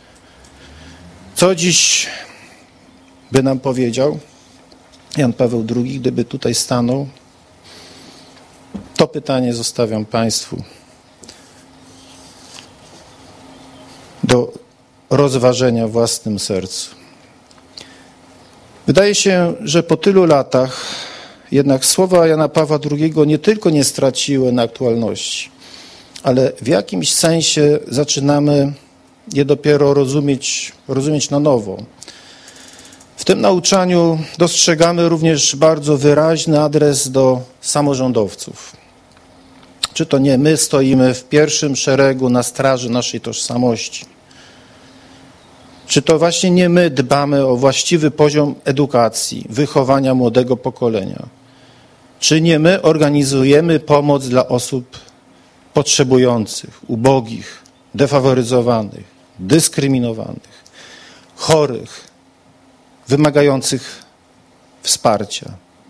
Co dziś by nam powiedział Jan Paweł II, gdyby tutaj stanął? To pytanie zostawiam Państwu do rozważenia w własnym sercu. Wydaje się, że po tylu latach Jednak słowa Jana Pawła II nie tylko nie straciły na aktualności, ale w jakimś sensie zaczynamy je dopiero rozumieć na nowo. W tym nauczaniu dostrzegamy również bardzo wyraźny adres do samorządowców. Czy to nie my stoimy w pierwszym szeregu na straży naszej tożsamości? Czy to właśnie nie my dbamy o właściwy poziom edukacji, wychowania młodego pokolenia? Czy nie my organizujemy pomoc dla osób potrzebujących, ubogich, defaworyzowanych, dyskryminowanych, chorych, wymagających wsparcia?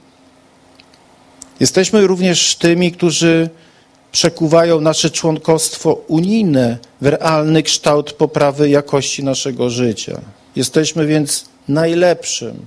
Jesteśmy również tymi, którzy przekuwają nasze członkostwo unijne w realny kształt poprawy jakości naszego życia. Jesteśmy więc najlepszym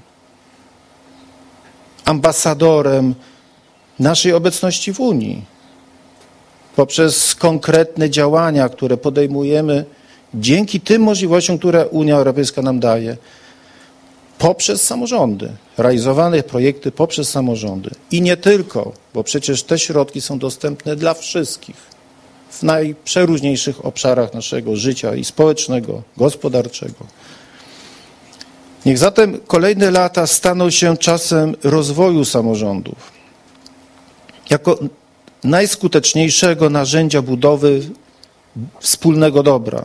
ambasadorem naszej obecności w Unii poprzez konkretne działania, które podejmujemy dzięki tym możliwościom, które Unia Europejska nam daje, poprzez samorządy, realizowane projekty poprzez samorządy. I nie tylko, bo przecież te środki są dostępne dla wszystkich w najprzeróżniejszych obszarach naszego życia i społecznego, gospodarczego. Niech zatem kolejne lata staną się czasem rozwoju samorządów jako najskuteczniejszego narzędzia budowy wspólnego dobra.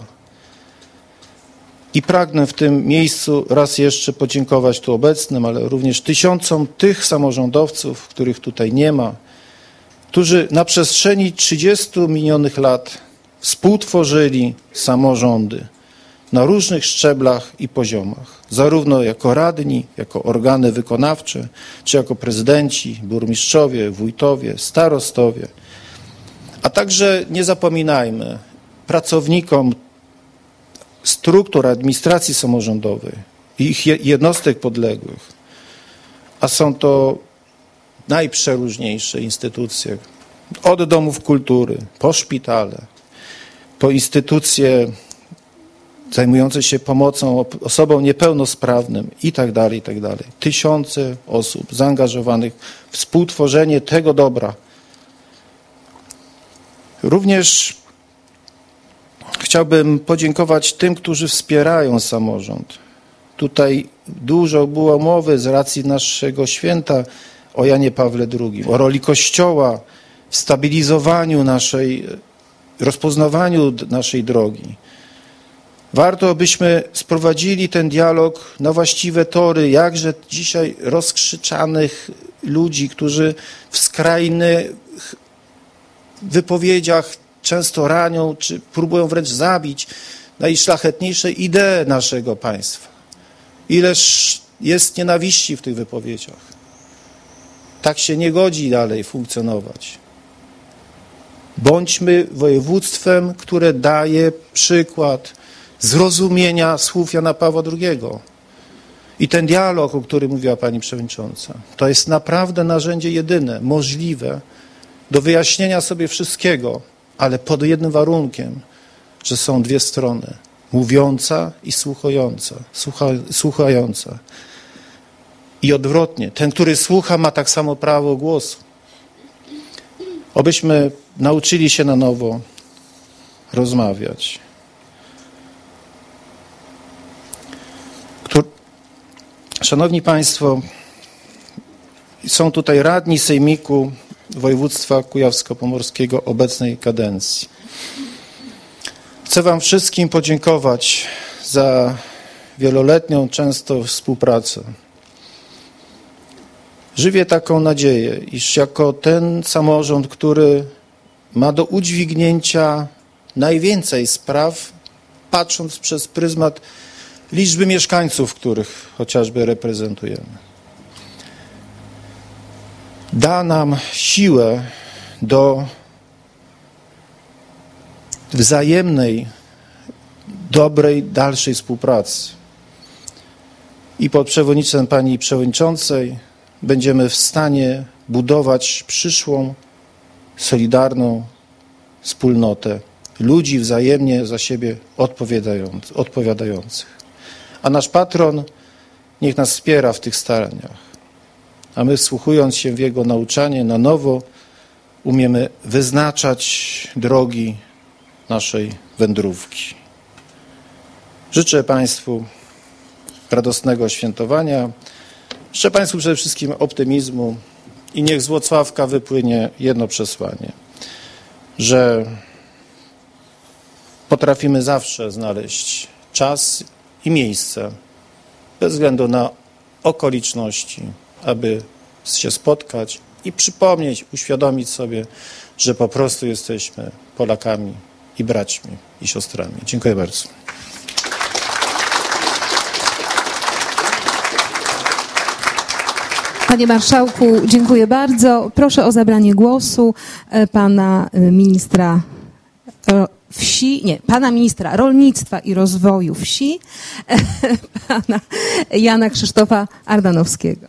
I pragnę w tym miejscu raz jeszcze podziękować tu obecnym, ale również tysiącom tych samorządowców, których tutaj nie ma, którzy na przestrzeni 30 minionych lat współtworzyli samorządy na różnych szczeblach i poziomach, zarówno jako radni, jako organy wykonawcze, czy jako prezydenci, burmistrzowie, wójtowie, starostowie. A także nie zapominajmy pracownikom struktur administracji samorządowej i ich jednostek podległych, a są to najprzeróżniejsze instytucje, od domów kultury, po szpitale, po instytucje zajmujące się pomocą osobom niepełnosprawnym i tak dalej, i tak dalej. Tysiące osób zaangażowanych w współtworzenie tego dobra. Również chciałbym podziękować tym, którzy wspierają samorząd. Tutaj dużo było mowy z racji naszego święta o Janie Pawle II, o roli Kościoła w stabilizowaniu rozpoznawaniu naszej drogi. Warto, byśmy sprowadzili ten dialog na właściwe tory, jakże dzisiaj rozkrzyczanych ludzi, którzy w skrajnych wypowiedziach często ranią, czy próbują wręcz zabić najszlachetniejsze idee naszego państwa. Ileż jest nienawiści w tych wypowiedziach. Tak się nie godzi dalej funkcjonować. Bądźmy województwem, które daje przykład zrozumienia słów Jana Pawła II. I ten dialog, o którym mówiła pani przewodnicząca, to jest naprawdę narzędzie jedyne, możliwe do wyjaśnienia sobie wszystkiego, ale pod jednym warunkiem, że są dwie strony, mówiąca i słuchająca. I odwrotnie, ten, który słucha, ma tak samo prawo głosu. Obyśmy nauczyli się na nowo rozmawiać. Szanowni Państwo, są tutaj radni Sejmiku Województwa Kujawsko-Pomorskiego obecnej kadencji. Chcę Wam wszystkim podziękować za wieloletnią często współpracę. Żywię taką nadzieję, iż jako ten samorząd, który ma do udźwignięcia najwięcej spraw, patrząc przez pryzmat liczby mieszkańców, których chociażby reprezentujemy, da nam siłę do wzajemnej, dobrej, dalszej współpracy. I pod przewodnictwem pani przewodniczącej będziemy w stanie budować przyszłą, solidarną wspólnotę ludzi wzajemnie za siebie odpowiadających. A nasz patron niech nas wspiera w tych staraniach. a my, wsłuchując się w Jego nauczanie na nowo, umiemy wyznaczać drogi naszej wędrówki. Życzę Państwu radosnego świętowania. Życzę Państwu przede wszystkim optymizmu i niech z Włocławka wypłynie jedno przesłanie, że potrafimy zawsze znaleźć czas i miejsce bez względu na okoliczności, aby się spotkać i przypomnieć, uświadomić sobie, że po prostu jesteśmy Polakami i braćmi i siostrami. Dziękuję bardzo. Panie Marszałku, dziękuję bardzo. Proszę o zabranie głosu pana ministra pana ministra rolnictwa i rozwoju wsi, pana Jana Krzysztofa Ardanowskiego.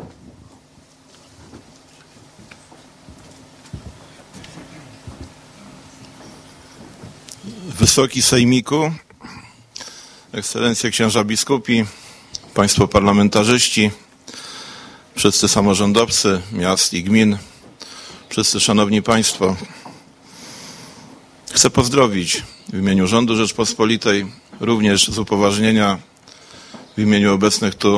Wysoki Sejmiku, Ekscelencje księża biskupi, Państwo parlamentarzyści, wszyscy samorządowcy miast i gmin, wszyscy szanowni Państwo. Chcę pozdrowić w imieniu rządu Rzeczpospolitej, również z upoważnienia w imieniu obecnych tu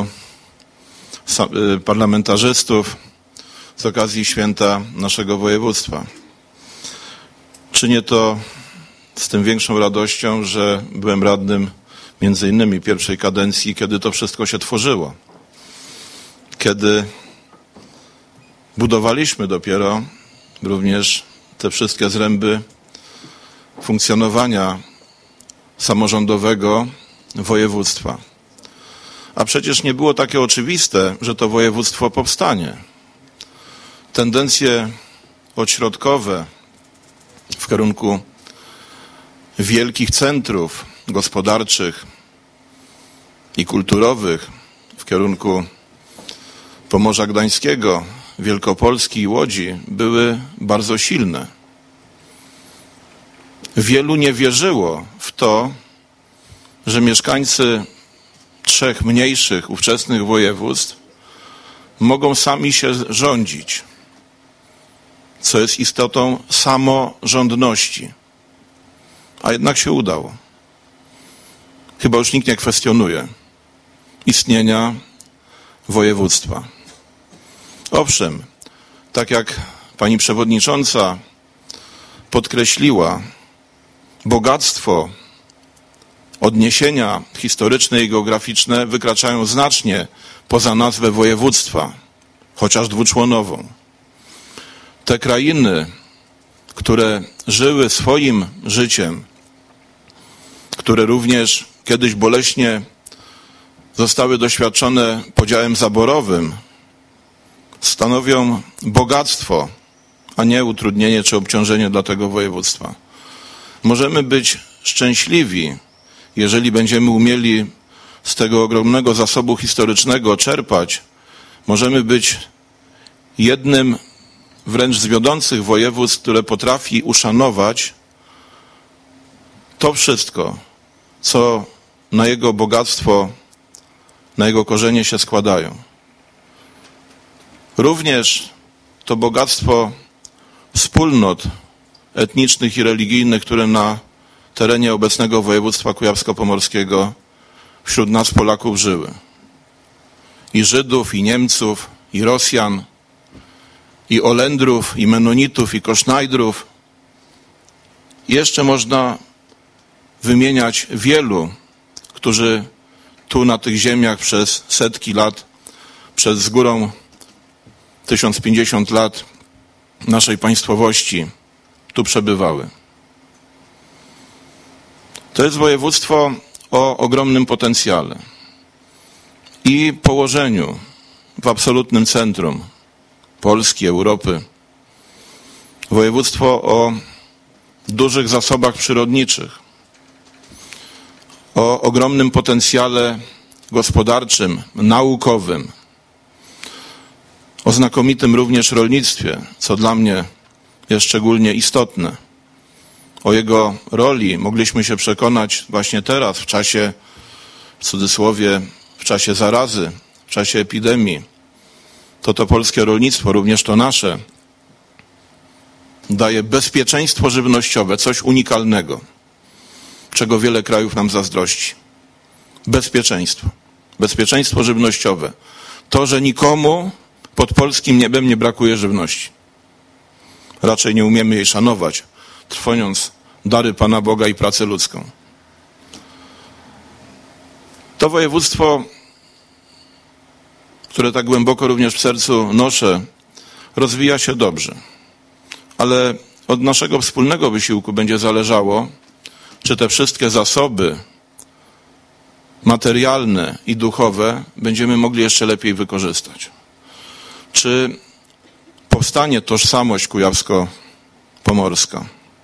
parlamentarzystów z okazji święta naszego województwa. Czynię to z tym większą radością, że byłem radnym między innymi pierwszej kadencji, kiedy to wszystko się tworzyło. Kiedy budowaliśmy dopiero również te wszystkie zręby funkcjonowania samorządowego województwa. A przecież nie było takie oczywiste, że to województwo powstanie. Tendencje ośrodkowe w kierunku wielkich centrów gospodarczych i kulturowych, w kierunku Pomorza Gdańskiego, Wielkopolski i Łodzi były bardzo silne. Wielu nie wierzyło w to, że mieszkańcy 3 mniejszych ówczesnych województw mogą sami się rządzić, co jest istotą samorządności. A jednak się udało. Chyba już nikt nie kwestionuje istnienia województwa. Owszem, tak jak pani przewodnicząca podkreśliła, bogactwo, odniesienia historyczne i geograficzne wykraczają znacznie poza nazwę województwa, chociaż dwuczłonową. Te krainy, które żyły swoim życiem, które również kiedyś boleśnie zostały doświadczone podziałem zaborowym, stanowią bogactwo, a nie utrudnienie czy obciążenie dla tego województwa. Możemy być szczęśliwi, jeżeli będziemy umieli z tego ogromnego zasobu historycznego czerpać. Możemy być jednym wręcz z wiodących województw, które potrafi uszanować to wszystko, co na jego bogactwo, na jego korzenie się składają. Również to bogactwo wspólnot etnicznych i religijnych, które na terenie obecnego województwa kujawsko-pomorskiego wśród nas Polaków żyły. I Żydów, i Niemców, i Rosjan, i Olendrów, i Menonitów, i Kosznajdrów. Jeszcze można wymieniać wielu, którzy tu na tych ziemiach przez setki lat, przez z górą 1050 lat naszej państwowości tu przebywały. To jest województwo o ogromnym potencjale i położeniu w absolutnym centrum Polski, Europy. Województwo o dużych zasobach przyrodniczych, o ogromnym potencjale gospodarczym, naukowym, o znakomitym również rolnictwie, co dla mnie jest szczególnie istotne. O jego roli mogliśmy się przekonać właśnie teraz, w czasie, w cudzysłowie, w czasie zarazy, w czasie epidemii. to polskie rolnictwo, również to nasze, daje bezpieczeństwo żywnościowe, coś unikalnego, czego wiele krajów nam zazdrości. Bezpieczeństwo. Bezpieczeństwo żywnościowe. To, że nikomu pod polskim niebem nie brakuje żywności. Raczej nie umiemy jej szanować, trwoniąc dary Pana Boga i pracę ludzką. To województwo, które tak głęboko również w sercu noszę, rozwija się dobrze. Ale od naszego wspólnego wysiłku będzie zależało, czy te wszystkie zasoby materialne i duchowe będziemy mogli jeszcze lepiej wykorzystać. Czy powstanie tożsamość kujawsko-pomorska.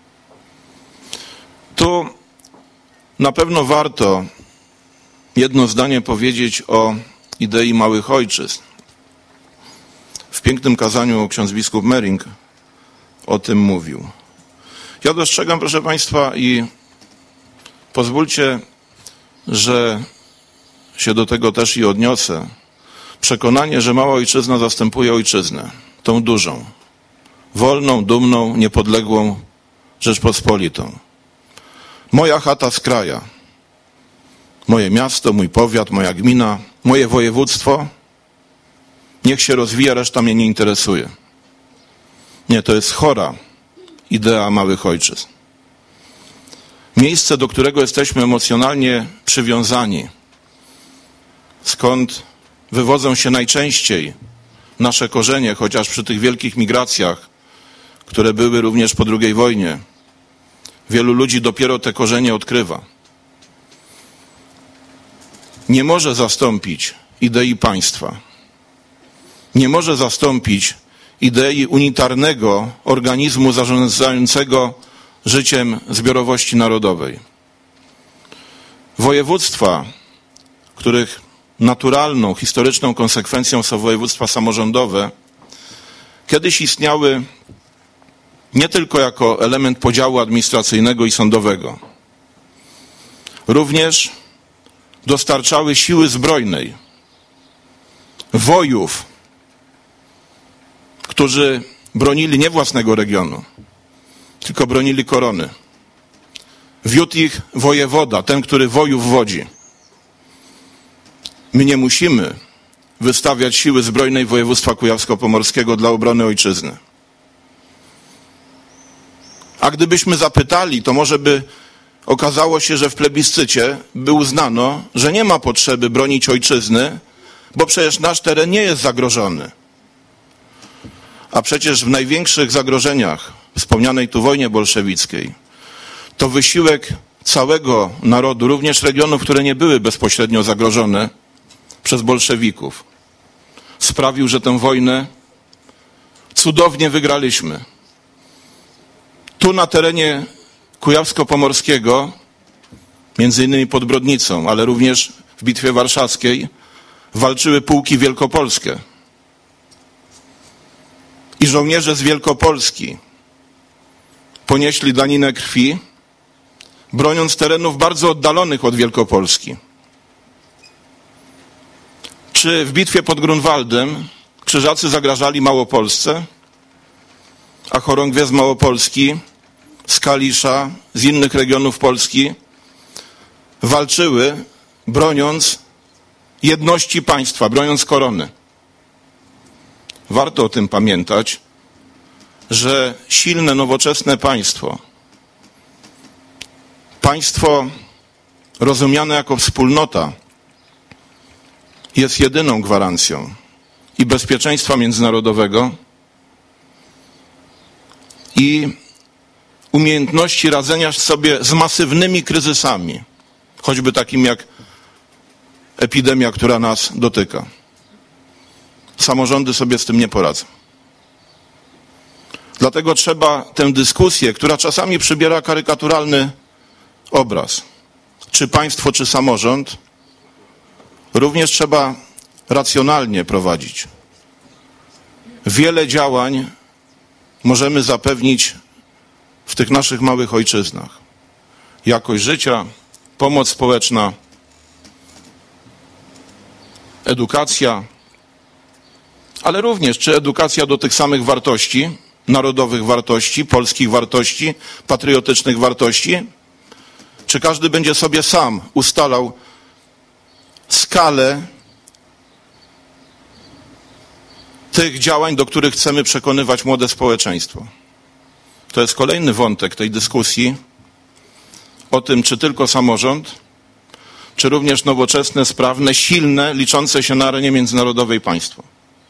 Tu na pewno warto jedno zdanie powiedzieć o idei małych ojczyzn. W pięknym kazaniu ksiądz biskup Mering o tym mówił. Ja dostrzegam, proszę Państwa, i pozwólcie, że się do tego też i odniosę, przekonanie, że mała ojczyzna zastępuje ojczyznę, tą dużą, wolną, dumną, niepodległą Rzeczpospolitą. Moja chata z kraja, moje miasto, mój powiat, moja gmina, moje województwo, niech się rozwija, reszta mnie nie interesuje. Nie, to jest chora idea małych ojczyzn. Miejsce, do którego jesteśmy emocjonalnie przywiązani, skąd wywodzą się najczęściej nasze korzenie, chociaż przy tych wielkich migracjach, które były również po II wojnie, wielu ludzi dopiero te korzenie odkrywa. Nie może zastąpić idei państwa. Nie może zastąpić idei unitarnego organizmu zarządzającego życiem zbiorowości narodowej. Województwa, których naturalną, historyczną konsekwencją są województwa samorządowe, kiedyś istniały nie tylko jako element podziału administracyjnego i sądowego. Również dostarczały siły zbrojnej, wojów, którzy bronili nie własnego regionu, tylko bronili korony. Wiódł ich wojewoda, ten, który wojów wodzi. My nie musimy wystawiać siły zbrojnej województwa kujawsko-pomorskiego dla obrony ojczyzny. A gdybyśmy zapytali, to może by okazało się, że w plebiscycie by uznano, że nie ma potrzeby bronić ojczyzny, bo przecież nasz teren nie jest zagrożony. A przecież w największych zagrożeniach wspomnianej tu wojnie bolszewickiej to wysiłek całego narodu, również regionów, które nie były bezpośrednio zagrożone przez bolszewików, sprawił, że tę wojnę cudownie wygraliśmy. Tu na terenie kujawsko-pomorskiego, między innymi pod Brodnicą, ale również w Bitwie Warszawskiej, walczyły pułki wielkopolskie. I żołnierze z Wielkopolski ponieśli daninę krwi, broniąc terenów bardzo oddalonych od Wielkopolski. Czy w bitwie pod Grunwaldem Krzyżacy zagrażali Małopolsce, a chorągwie z Małopolski, z Kalisza, z innych regionów Polski walczyły, broniąc jedności państwa, broniąc korony. Warto o tym pamiętać, że silne, nowoczesne państwo rozumiane jako wspólnota, jest jedyną gwarancją i bezpieczeństwa międzynarodowego, i umiejętności radzenia sobie z masywnymi kryzysami, choćby takim jak epidemia, która nas dotyka. Samorządy sobie z tym nie poradzą. Dlatego trzeba tę dyskusję, która czasami przybiera karykaturalny obraz, czy państwo, czy samorząd, również trzeba racjonalnie prowadzić. Wiele działań możemy zapewnić w tych naszych małych ojczyznach. Jakość życia, pomoc społeczna, edukacja, ale również czy edukacja do tych samych wartości, narodowych wartości, polskich wartości, patriotycznych wartości, czy każdy będzie sobie sam ustalał skalę tych działań, do których chcemy przekonywać młode społeczeństwo. To jest kolejny wątek tej dyskusji o tym, czy tylko samorząd, czy również nowoczesne, sprawne, silne, liczące się na arenie międzynarodowej państwo.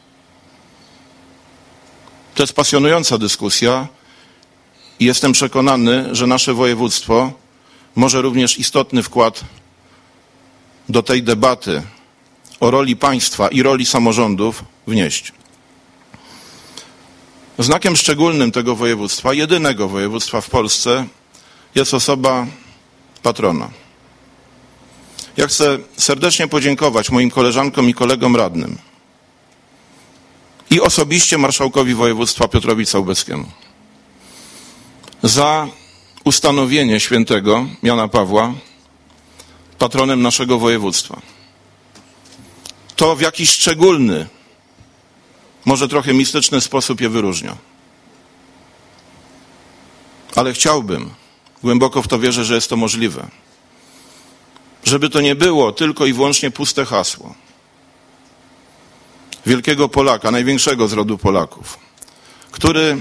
To jest pasjonująca dyskusja i jestem przekonany, że nasze województwo może również istotny wkład do tej debaty o roli państwa i roli samorządów wnieść. Znakiem szczególnym tego województwa, jedynego województwa w Polsce, jest osoba patrona. Ja chcę serdecznie podziękować moim koleżankom i kolegom radnym i osobiście marszałkowi województwa Piotrowi Całbeckiemu za ustanowienie świętego Jana Pawła patronem naszego województwa. To w jakiś szczególny, może trochę mistyczny sposób je wyróżnia. Ale chciałbym, głęboko w to wierzę, że jest to możliwe, żeby to nie było tylko i wyłącznie puste hasło wielkiego Polaka, największego z rodu Polaków, który,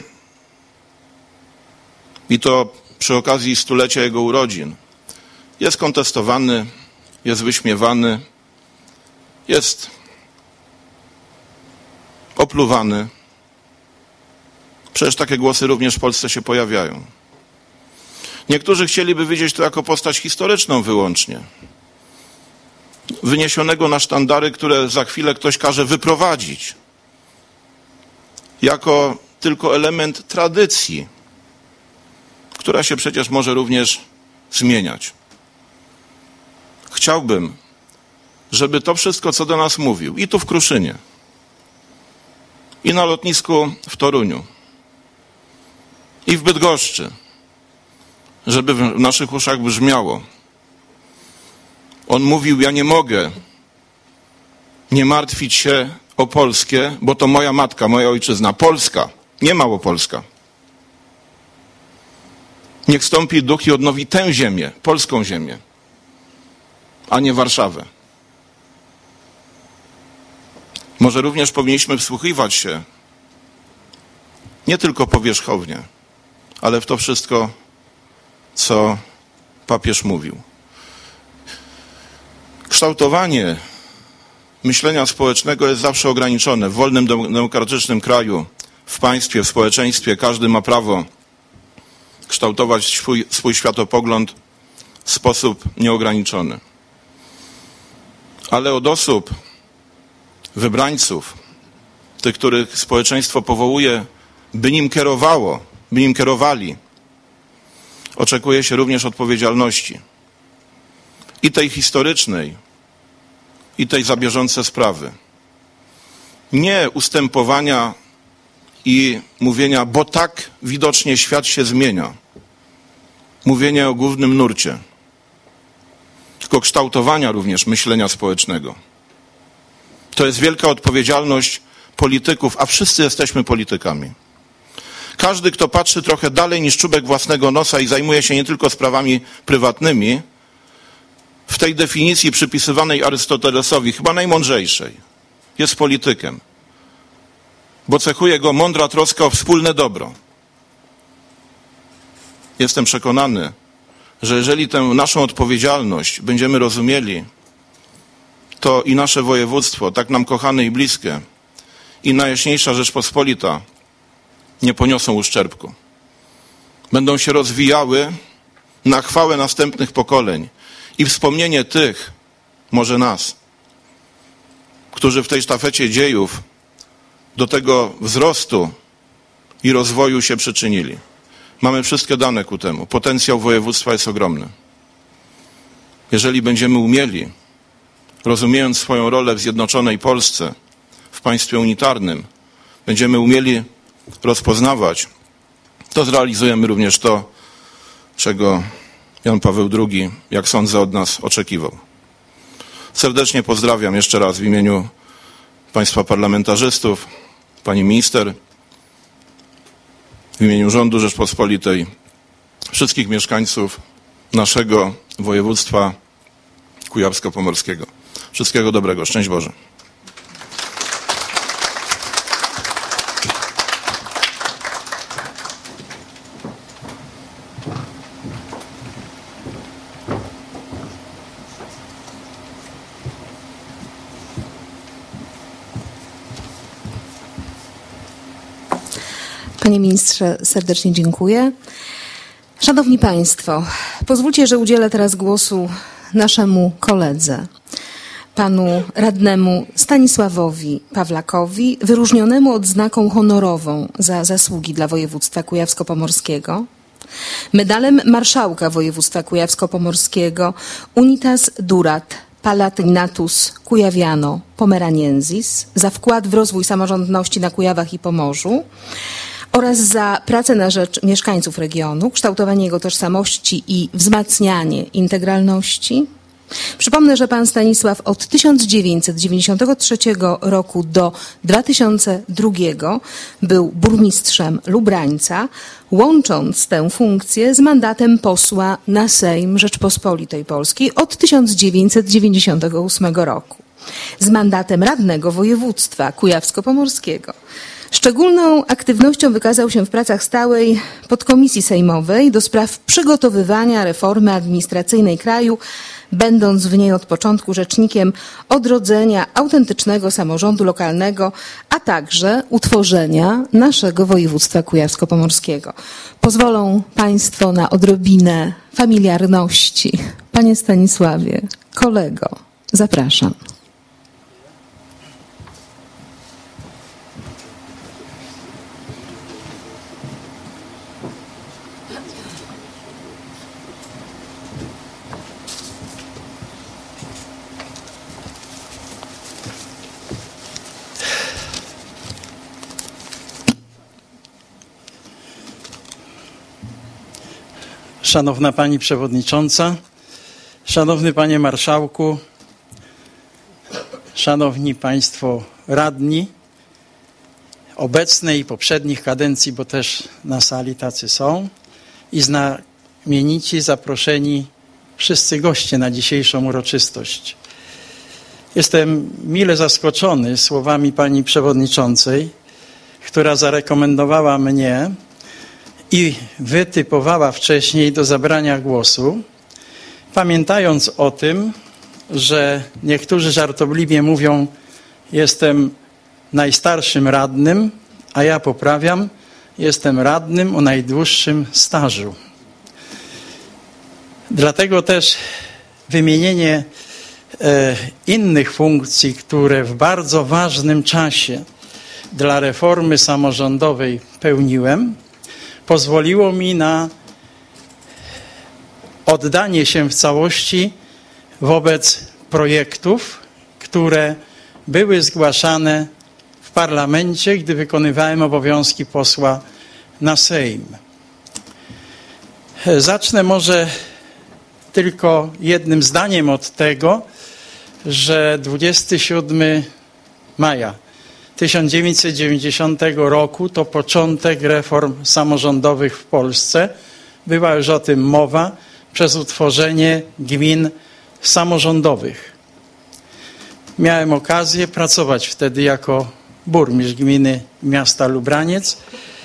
i to przy okazji stulecia jego urodzin, jest kontestowany, jest wyśmiewany, jest opluwany. Przecież takie głosy również w Polsce się pojawiają. Niektórzy chcieliby widzieć to jako postać historyczną wyłącznie, wyniesionego na sztandary, które za chwilę ktoś każe wyprowadzić, jako tylko element tradycji, która się przecież może również zmieniać. Chciałbym, żeby to wszystko, co do nas mówił, i tu w Kruszynie, i na lotnisku w Toruniu, i w Bydgoszczy, żeby w naszych uszach brzmiało. On mówił, ja nie mogę nie martwić się o Polskę, bo to moja matka, moja ojczyzna. Polska, nie Małopolska. Niech stąpi duch i odnowi tę ziemię, polską ziemię, a nie Warszawę. Może również powinniśmy wsłuchiwać się nie tylko powierzchownie, ale w to wszystko, co papież mówił. Kształtowanie myślenia społecznego jest zawsze ograniczone. W wolnym, demokratycznym kraju, w państwie, w społeczeństwie każdy ma prawo kształtować swój światopogląd w sposób nieograniczony. Ale od osób, wybrańców, tych, których społeczeństwo powołuje, by nim kierowało, by nim kierowali, oczekuje się również odpowiedzialności. I tej historycznej, i tej za bieżące sprawy. Nie ustępowania i mówienia, bo tak widocznie świat się zmienia. Mówienie o głównym nurcie. Tylko kształtowania również myślenia społecznego. To jest wielka odpowiedzialność polityków, a wszyscy jesteśmy politykami. Każdy, kto patrzy trochę dalej niż czubek własnego nosa i zajmuje się nie tylko sprawami prywatnymi, w tej definicji przypisywanej Arystotelesowi, chyba najmądrzejszej, jest politykiem, bo cechuje go mądra troska o wspólne dobro. Jestem przekonany, że jeżeli tę naszą odpowiedzialność będziemy rozumieli, to i nasze województwo, tak nam kochane i bliskie, i Najjaśniejsza Rzeczpospolita nie poniosą uszczerbku. Będą się rozwijały na chwałę następnych pokoleń i wspomnienie tych, może nas, którzy w tej sztafecie dziejów do tego wzrostu i rozwoju się przyczynili. Mamy wszystkie dane ku temu. Potencjał województwa jest ogromny. Jeżeli będziemy umieli, rozumiejąc swoją rolę w zjednoczonej Polsce, w państwie unitarnym, będziemy umieli rozpoznawać, to zrealizujemy również to, czego Jan Paweł II, jak sądzę, od nas oczekiwał. Serdecznie pozdrawiam jeszcze raz w imieniu państwa parlamentarzystów. pani minister, w imieniu rządu Rzeczpospolitej, wszystkich mieszkańców naszego województwa kujawsko-pomorskiego. Wszystkiego dobrego. Szczęść Boże. Panie ministrze, serdecznie dziękuję. Szanowni Państwo, pozwólcie, że udzielę teraz głosu naszemu koledze, panu radnemu Stanisławowi Pawlakowi, wyróżnionemu odznaką honorową za zasługi dla województwa kujawsko-pomorskiego, medalem marszałka województwa kujawsko-pomorskiego Unitas Durat Palatinatus Kujawiano Pomeraniensis za wkład w rozwój samorządności na Kujawach i Pomorzu oraz za pracę na rzecz mieszkańców regionu, kształtowanie jego tożsamości i wzmacnianie integralności. Przypomnę, że pan Stanisław od 1993 roku do 2002 był burmistrzem Lubrańca, łącząc tę funkcję z mandatem posła na Sejm Rzeczpospolitej Polskiej od 1998 roku, z mandatem radnego województwa kujawsko-pomorskiego. Szczególną aktywnością wykazał się w pracach stałej podkomisji sejmowej do spraw przygotowywania reformy administracyjnej kraju, będąc w niej od początku rzecznikiem odrodzenia autentycznego samorządu lokalnego, a także utworzenia naszego województwa kujawsko-pomorskiego. Pozwolą Państwo na odrobinę familiarności. Panie Stanisławie, kolego, zapraszam. Szanowna Pani Przewodnicząca, Szanowny Panie Marszałku, Szanowni Państwo Radni obecnej i poprzednich kadencji, bo też na sali tacy są, i znamienici zaproszeni wszyscy goście na dzisiejszą uroczystość. Jestem mile zaskoczony słowami Pani Przewodniczącej, która zarekomendowała mnie i wytypowała wcześniej do zabrania głosu, pamiętając o tym, że niektórzy żartobliwie mówią, jestem najstarszym radnym, a ja poprawiam, jestem radnym o najdłuższym stażu. Dlatego też wymienienie innych funkcji, które w bardzo ważnym czasie dla reformy samorządowej pełniłem, pozwoliło mi na oddanie się w całości wobec projektów, które były zgłaszane w parlamencie, gdy wykonywałem obowiązki posła na Sejm. Zacznę może tylko jednym zdaniem od tego, że 27 maja 1990 roku to początek reform samorządowych w Polsce. Była już o tym mowa przez utworzenie gmin samorządowych. Miałem okazję pracować wtedy jako burmistrz gminy miasta Lubraniec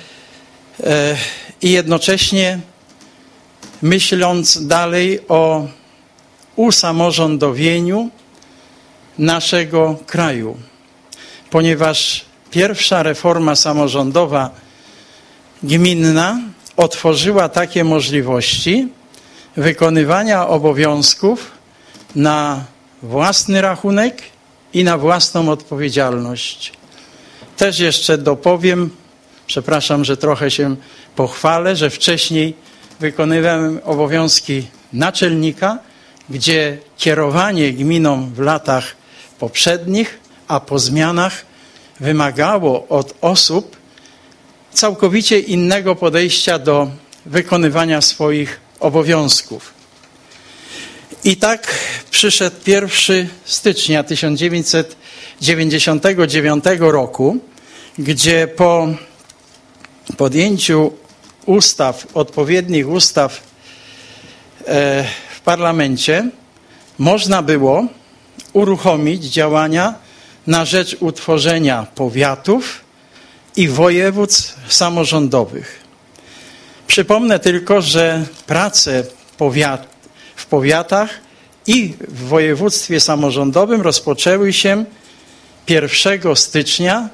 i jednocześnie myśląc dalej o usamorządowieniu naszego kraju, ponieważ pierwsza reforma samorządowa gminna otworzyła takie możliwości wykonywania obowiązków na własny rachunek i na własną odpowiedzialność. Też jeszcze dopowiem, przepraszam, że trochę się pochwalę, że wcześniej wykonywałem obowiązki naczelnika, gdzie kierowanie gminą w latach poprzednich, a po zmianach wymagało od osób całkowicie innego podejścia do wykonywania swoich obowiązków. I tak przyszedł 1 stycznia 1999 roku, gdzie po podjęciu odpowiednich ustaw w parlamencie można było uruchomić działania na rzecz utworzenia powiatów i województw samorządowych. Przypomnę tylko, że prace w powiatach i w województwie samorządowym rozpoczęły się 1 stycznia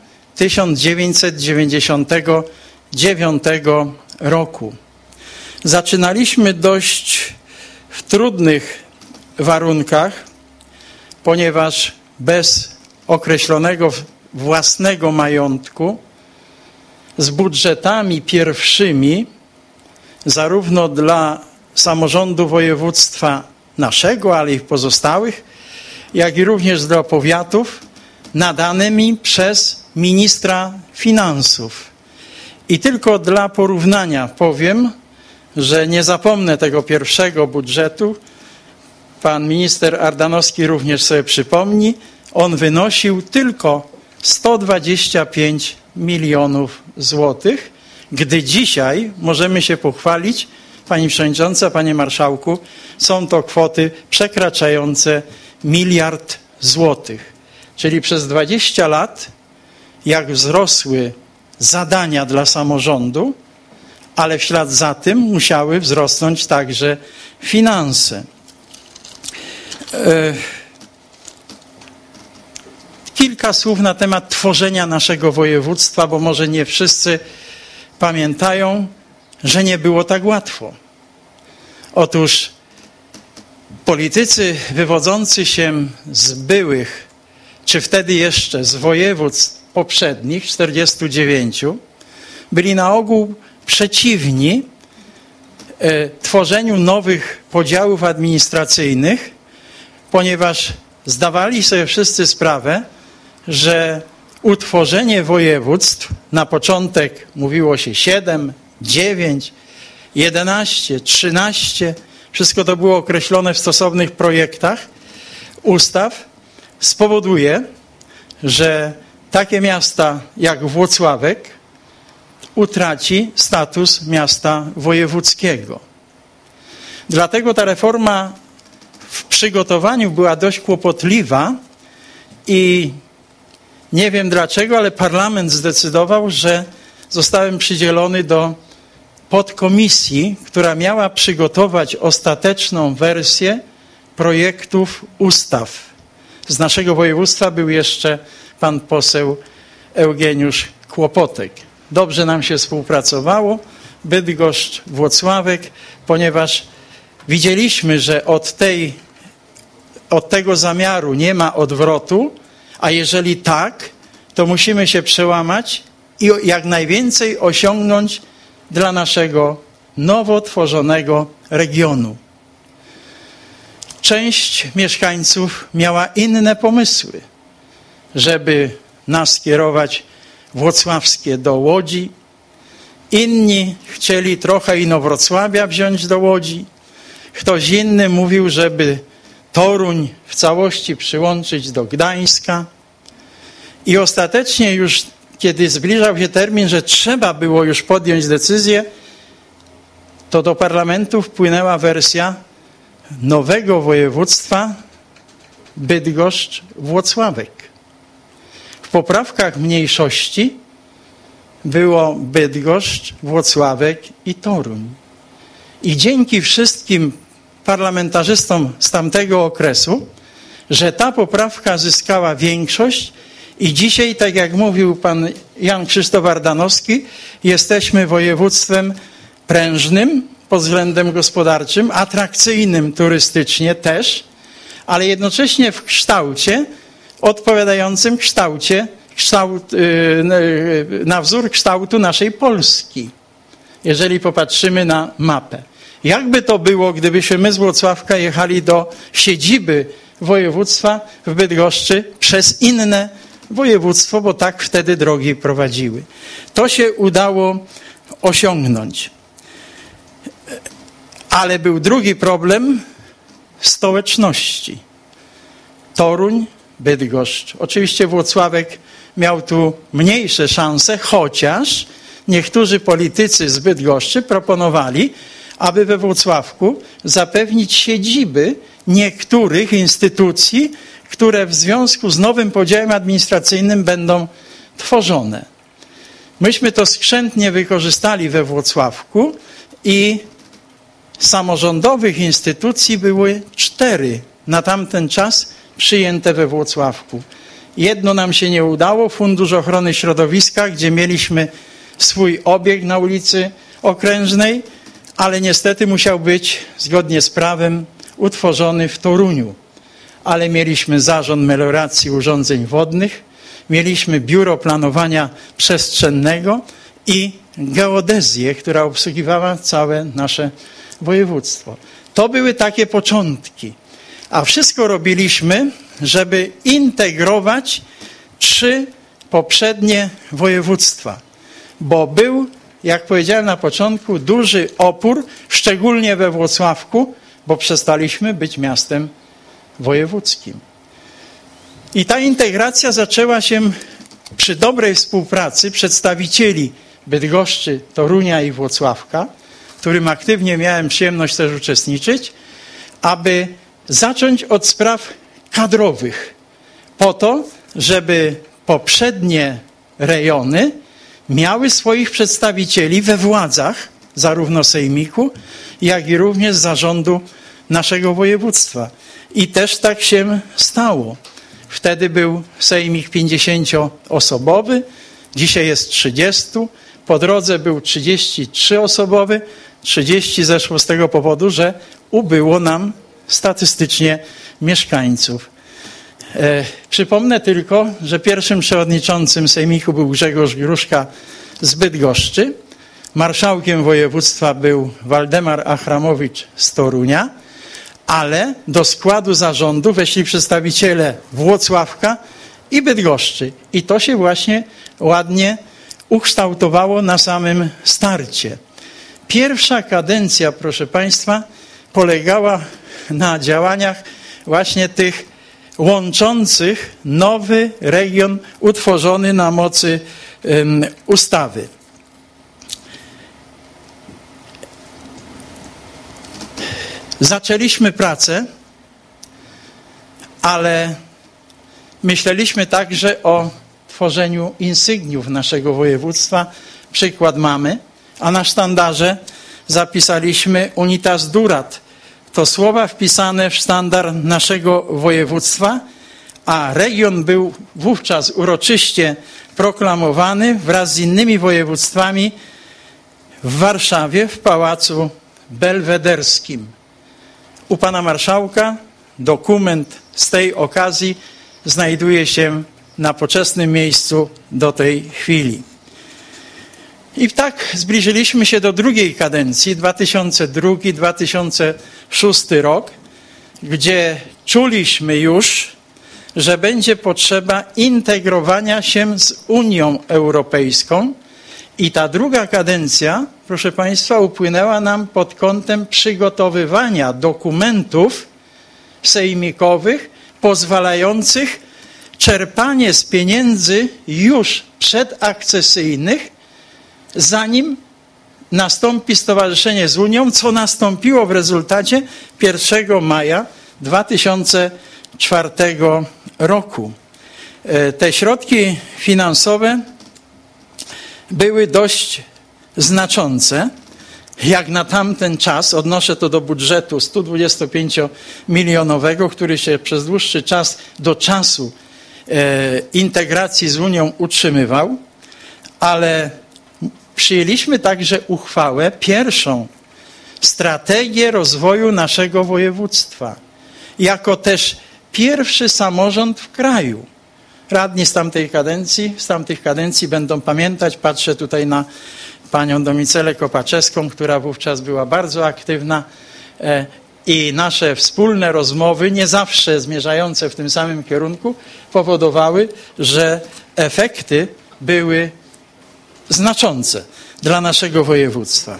1999 roku. Zaczynaliśmy dość w trudnych warunkach, ponieważ bez określonego własnego majątku, z budżetami pierwszymi, zarówno dla samorządu województwa naszego, ale i pozostałych, jak i również dla powiatów, nadanymi przez ministra finansów. I tylko dla porównania powiem, że nie zapomnę tego pierwszego budżetu. Pan minister Ardanowski również sobie przypomni. On wynosił tylko 125 milionów złotych, gdy dzisiaj możemy się pochwalić, Pani Przewodnicząca, Panie Marszałku, są to kwoty przekraczające 1 miliard złotych. Czyli przez 20 lat, jak wzrosły zadania dla samorządu, ale w ślad za tym musiały wzrosnąć także finanse. Kilka słów na temat tworzenia naszego województwa, bo może nie wszyscy pamiętają, że nie było tak łatwo. Otóż politycy wywodzący się z byłych, czy wtedy jeszcze z województw poprzednich, 49, byli na ogół przeciwni tworzeniu nowych podziałów administracyjnych, ponieważ zdawali sobie wszyscy sprawę, że utworzenie województw, na początek mówiło się 7, 9, 11, 13, wszystko to było określone w stosownych projektach ustaw, spowoduje, że takie miasta jak Włocławek utraci status miasta wojewódzkiego. Dlatego ta reforma w przygotowaniu była dość kłopotliwa i nie wiem dlaczego, ale parlament zdecydował, że zostałem przydzielony do podkomisji, która miała przygotować ostateczną wersję projektów ustaw. Z naszego województwa był jeszcze pan poseł Eugeniusz Kłopotek. Dobrze nam się współpracowało, Bydgoszcz, Włocławek, ponieważ widzieliśmy, że od tego zamiaru nie ma odwrotu, a jeżeli tak, to musimy się przełamać i jak najwięcej osiągnąć dla naszego nowo tworzonego regionu. Część mieszkańców miała inne pomysły, żeby nas kierować włocławskie do Łodzi. Inni chcieli trochę Inowrocławia wziąć do Łodzi. Ktoś inny mówił, żeby Toruń w całości przyłączyć do Gdańska. I ostatecznie już, kiedy zbliżał się termin, że trzeba było już podjąć decyzję, to do parlamentu wpłynęła wersja nowego województwa Bydgoszcz-Włocławek. W poprawkach mniejszości było Bydgoszcz, Włocławek i Toruń. I dzięki wszystkim parlamentarzystom z tamtego okresu, że ta poprawka zyskała większość i dzisiaj, tak jak mówił pan Jan Krzysztof Ardanowski, jesteśmy województwem prężnym pod względem gospodarczym, atrakcyjnym turystycznie też, ale jednocześnie w kształcie odpowiadającym na wzór kształtu naszej Polski, jeżeli popatrzymy na mapę. Jakby to było, gdybyśmy my z Włocławka jechali do siedziby województwa w Bydgoszczy przez inne województwo, bo tak wtedy drogi prowadziły. To się udało osiągnąć. Ale był drugi problem stołeczności. Toruń, Bydgoszcz. Oczywiście Włocławek miał tu mniejsze szanse, chociaż niektórzy politycy z Bydgoszczy proponowali, aby we Włocławku zapewnić siedziby niektórych instytucji, które w związku z nowym podziałem administracyjnym będą tworzone. Myśmy to skrzętnie wykorzystali we Włocławku i samorządowych instytucji były 4 na tamten czas przyjęte we Włocławku. Jedno nam się nie udało, Fundusz Ochrony Środowiska, gdzie mieliśmy swój obiekt na ulicy Okrężnej, ale niestety musiał być zgodnie z prawem utworzony w Toruniu. Ale mieliśmy Zarząd Melioracji Urządzeń Wodnych, mieliśmy Biuro Planowania Przestrzennego i geodezję, która obsługiwała całe nasze województwo. To były takie początki. A wszystko robiliśmy, żeby integrować 3 poprzednie województwa. Bo był, jak powiedziałem na początku, duży opór, szczególnie we Włocławku, bo przestaliśmy być miastem wojewódzkim. I ta integracja zaczęła się przy dobrej współpracy przedstawicieli Bydgoszczy, Torunia i Włocławka, w którym aktywnie miałem przyjemność też uczestniczyć, aby zacząć od spraw kadrowych, po to, żeby poprzednie rejony miały swoich przedstawicieli we władzach, zarówno sejmiku, jak i również zarządu naszego województwa. I też tak się stało. Wtedy był sejmik 50-osobowy, dzisiaj jest 30. Po drodze był 33-osobowy, 30 zeszło z tego powodu, że ubyło nam statystycznie mieszkańców. Przypomnę tylko, że pierwszym przewodniczącym sejmiku był Grzegorz Gruszka z Bydgoszczy. Marszałkiem województwa był Waldemar Achramowicz z Torunia, ale do składu zarządu weszli przedstawiciele Włocławka i Bydgoszczy. I to się właśnie ładnie ukształtowało na samym starcie. Pierwsza kadencja, proszę Państwa, polegała na działaniach właśnie tych łączących nowy region utworzony na mocy ustawy. Zaczęliśmy pracę, ale myśleliśmy także o tworzeniu insygniów naszego województwa. Przykład mamy, a na sztandarze zapisaliśmy Unitas Durat. To słowa wpisane w sztandar naszego województwa, a region był wówczas uroczyście proklamowany wraz z innymi województwami w Warszawie w Pałacu Belwederskim. U pana marszałka dokument z tej okazji znajduje się na poczesnym miejscu do tej chwili. I tak zbliżyliśmy się do drugiej kadencji, 2002-2006 rok, gdzie czuliśmy już, że będzie potrzeba integrowania się z Unią Europejską. I ta druga kadencja, proszę Państwa, upłynęła nam pod kątem przygotowywania dokumentów sejmikowych pozwalających czerpanie z pieniędzy już przedakcesyjnych, zanim nastąpi stowarzyszenie z Unią, co nastąpiło w rezultacie 1 maja 2004 roku. Te środki finansowe były dość znaczące, jak na tamten czas. Odnoszę to do budżetu 125-milionowego, który się przez dłuższy czas do czasu integracji z Unią utrzymywał, ale przyjęliśmy także uchwałę, pierwszą strategię rozwoju naszego województwa, jako też pierwszy samorząd w kraju. Radni z tamtych kadencji będą pamiętać, patrzę tutaj na panią Domicelę Kopaczewską, która wówczas była bardzo aktywna i nasze wspólne rozmowy, nie zawsze zmierzające w tym samym kierunku, powodowały, że efekty były znaczące dla naszego województwa.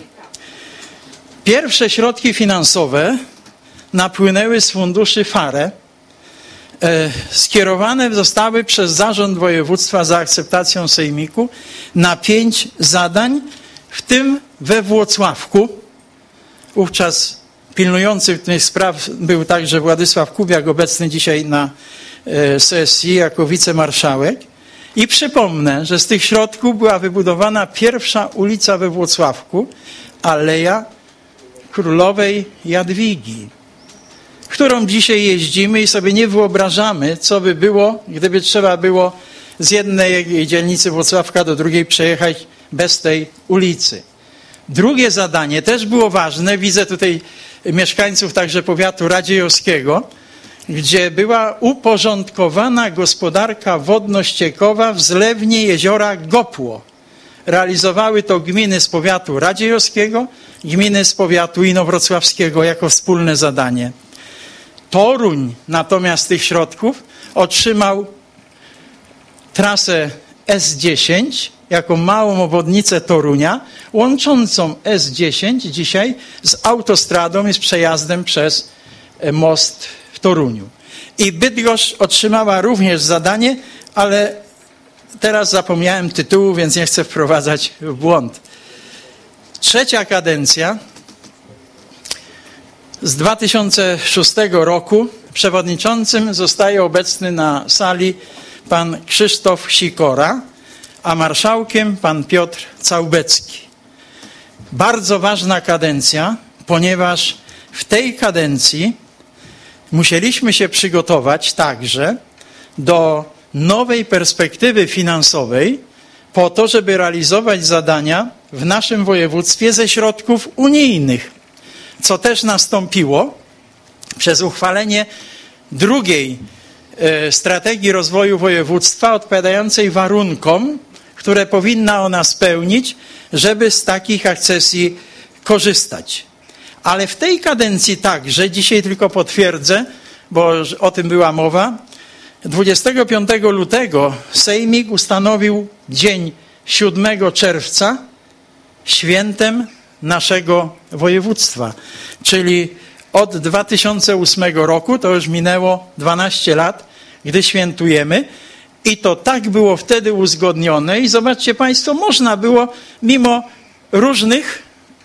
Pierwsze środki finansowe napłynęły z funduszy FARE skierowane zostały przez Zarząd Województwa za akceptacją sejmiku na 5 zadań, w tym we Włocławku. Wówczas pilnujący tych spraw był także Władysław Kubiak, obecny dzisiaj na sesji jako wicemarszałek. I przypomnę, że z tych środków była wybudowana pierwsza ulica we Włocławku, Aleja Królowej Jadwigi, którą dzisiaj jeździmy i sobie nie wyobrażamy, co by było, gdyby trzeba było z jednej dzielnicy Włocławka do drugiej przejechać bez tej ulicy. Drugie zadanie też było ważne. Widzę tutaj mieszkańców także powiatu radziejowskiego, gdzie była uporządkowana gospodarka wodno-ściekowa w zlewni jeziora Gopło. Realizowały to gminy z powiatu radziejowskiego, gminy z powiatu inowrocławskiego jako wspólne zadanie. Toruń natomiast tych środków otrzymał trasę S10 jako małą obwodnicę Torunia, łączącą S10 dzisiaj z autostradą i z przejazdem przez most w Toruniu. I Bydgoszcz otrzymała również zadanie, ale teraz zapomniałem tytułu, więc nie chcę wprowadzać w błąd. Trzecia kadencja. Z 2006 roku przewodniczącym zostaje obecny na sali pan Krzysztof Sikora, a marszałkiem pan Piotr Całbecki. Bardzo ważna kadencja, ponieważ w tej kadencji musieliśmy się przygotować także do nowej perspektywy finansowej po to, żeby realizować zadania w naszym województwie ze środków unijnych, co też nastąpiło przez uchwalenie drugiej strategii rozwoju województwa odpowiadającej warunkom, które powinna ona spełnić, żeby z takich akcesji korzystać. Ale w tej kadencji także, dzisiaj tylko potwierdzę, bo o tym była mowa, 25 lutego Sejmik ustanowił dzień 7 czerwca świętem naszego województwa, czyli od 2008 roku, to już minęło 12 lat, gdy świętujemy i to tak było wtedy uzgodnione i zobaczcie Państwo, można było mimo różnych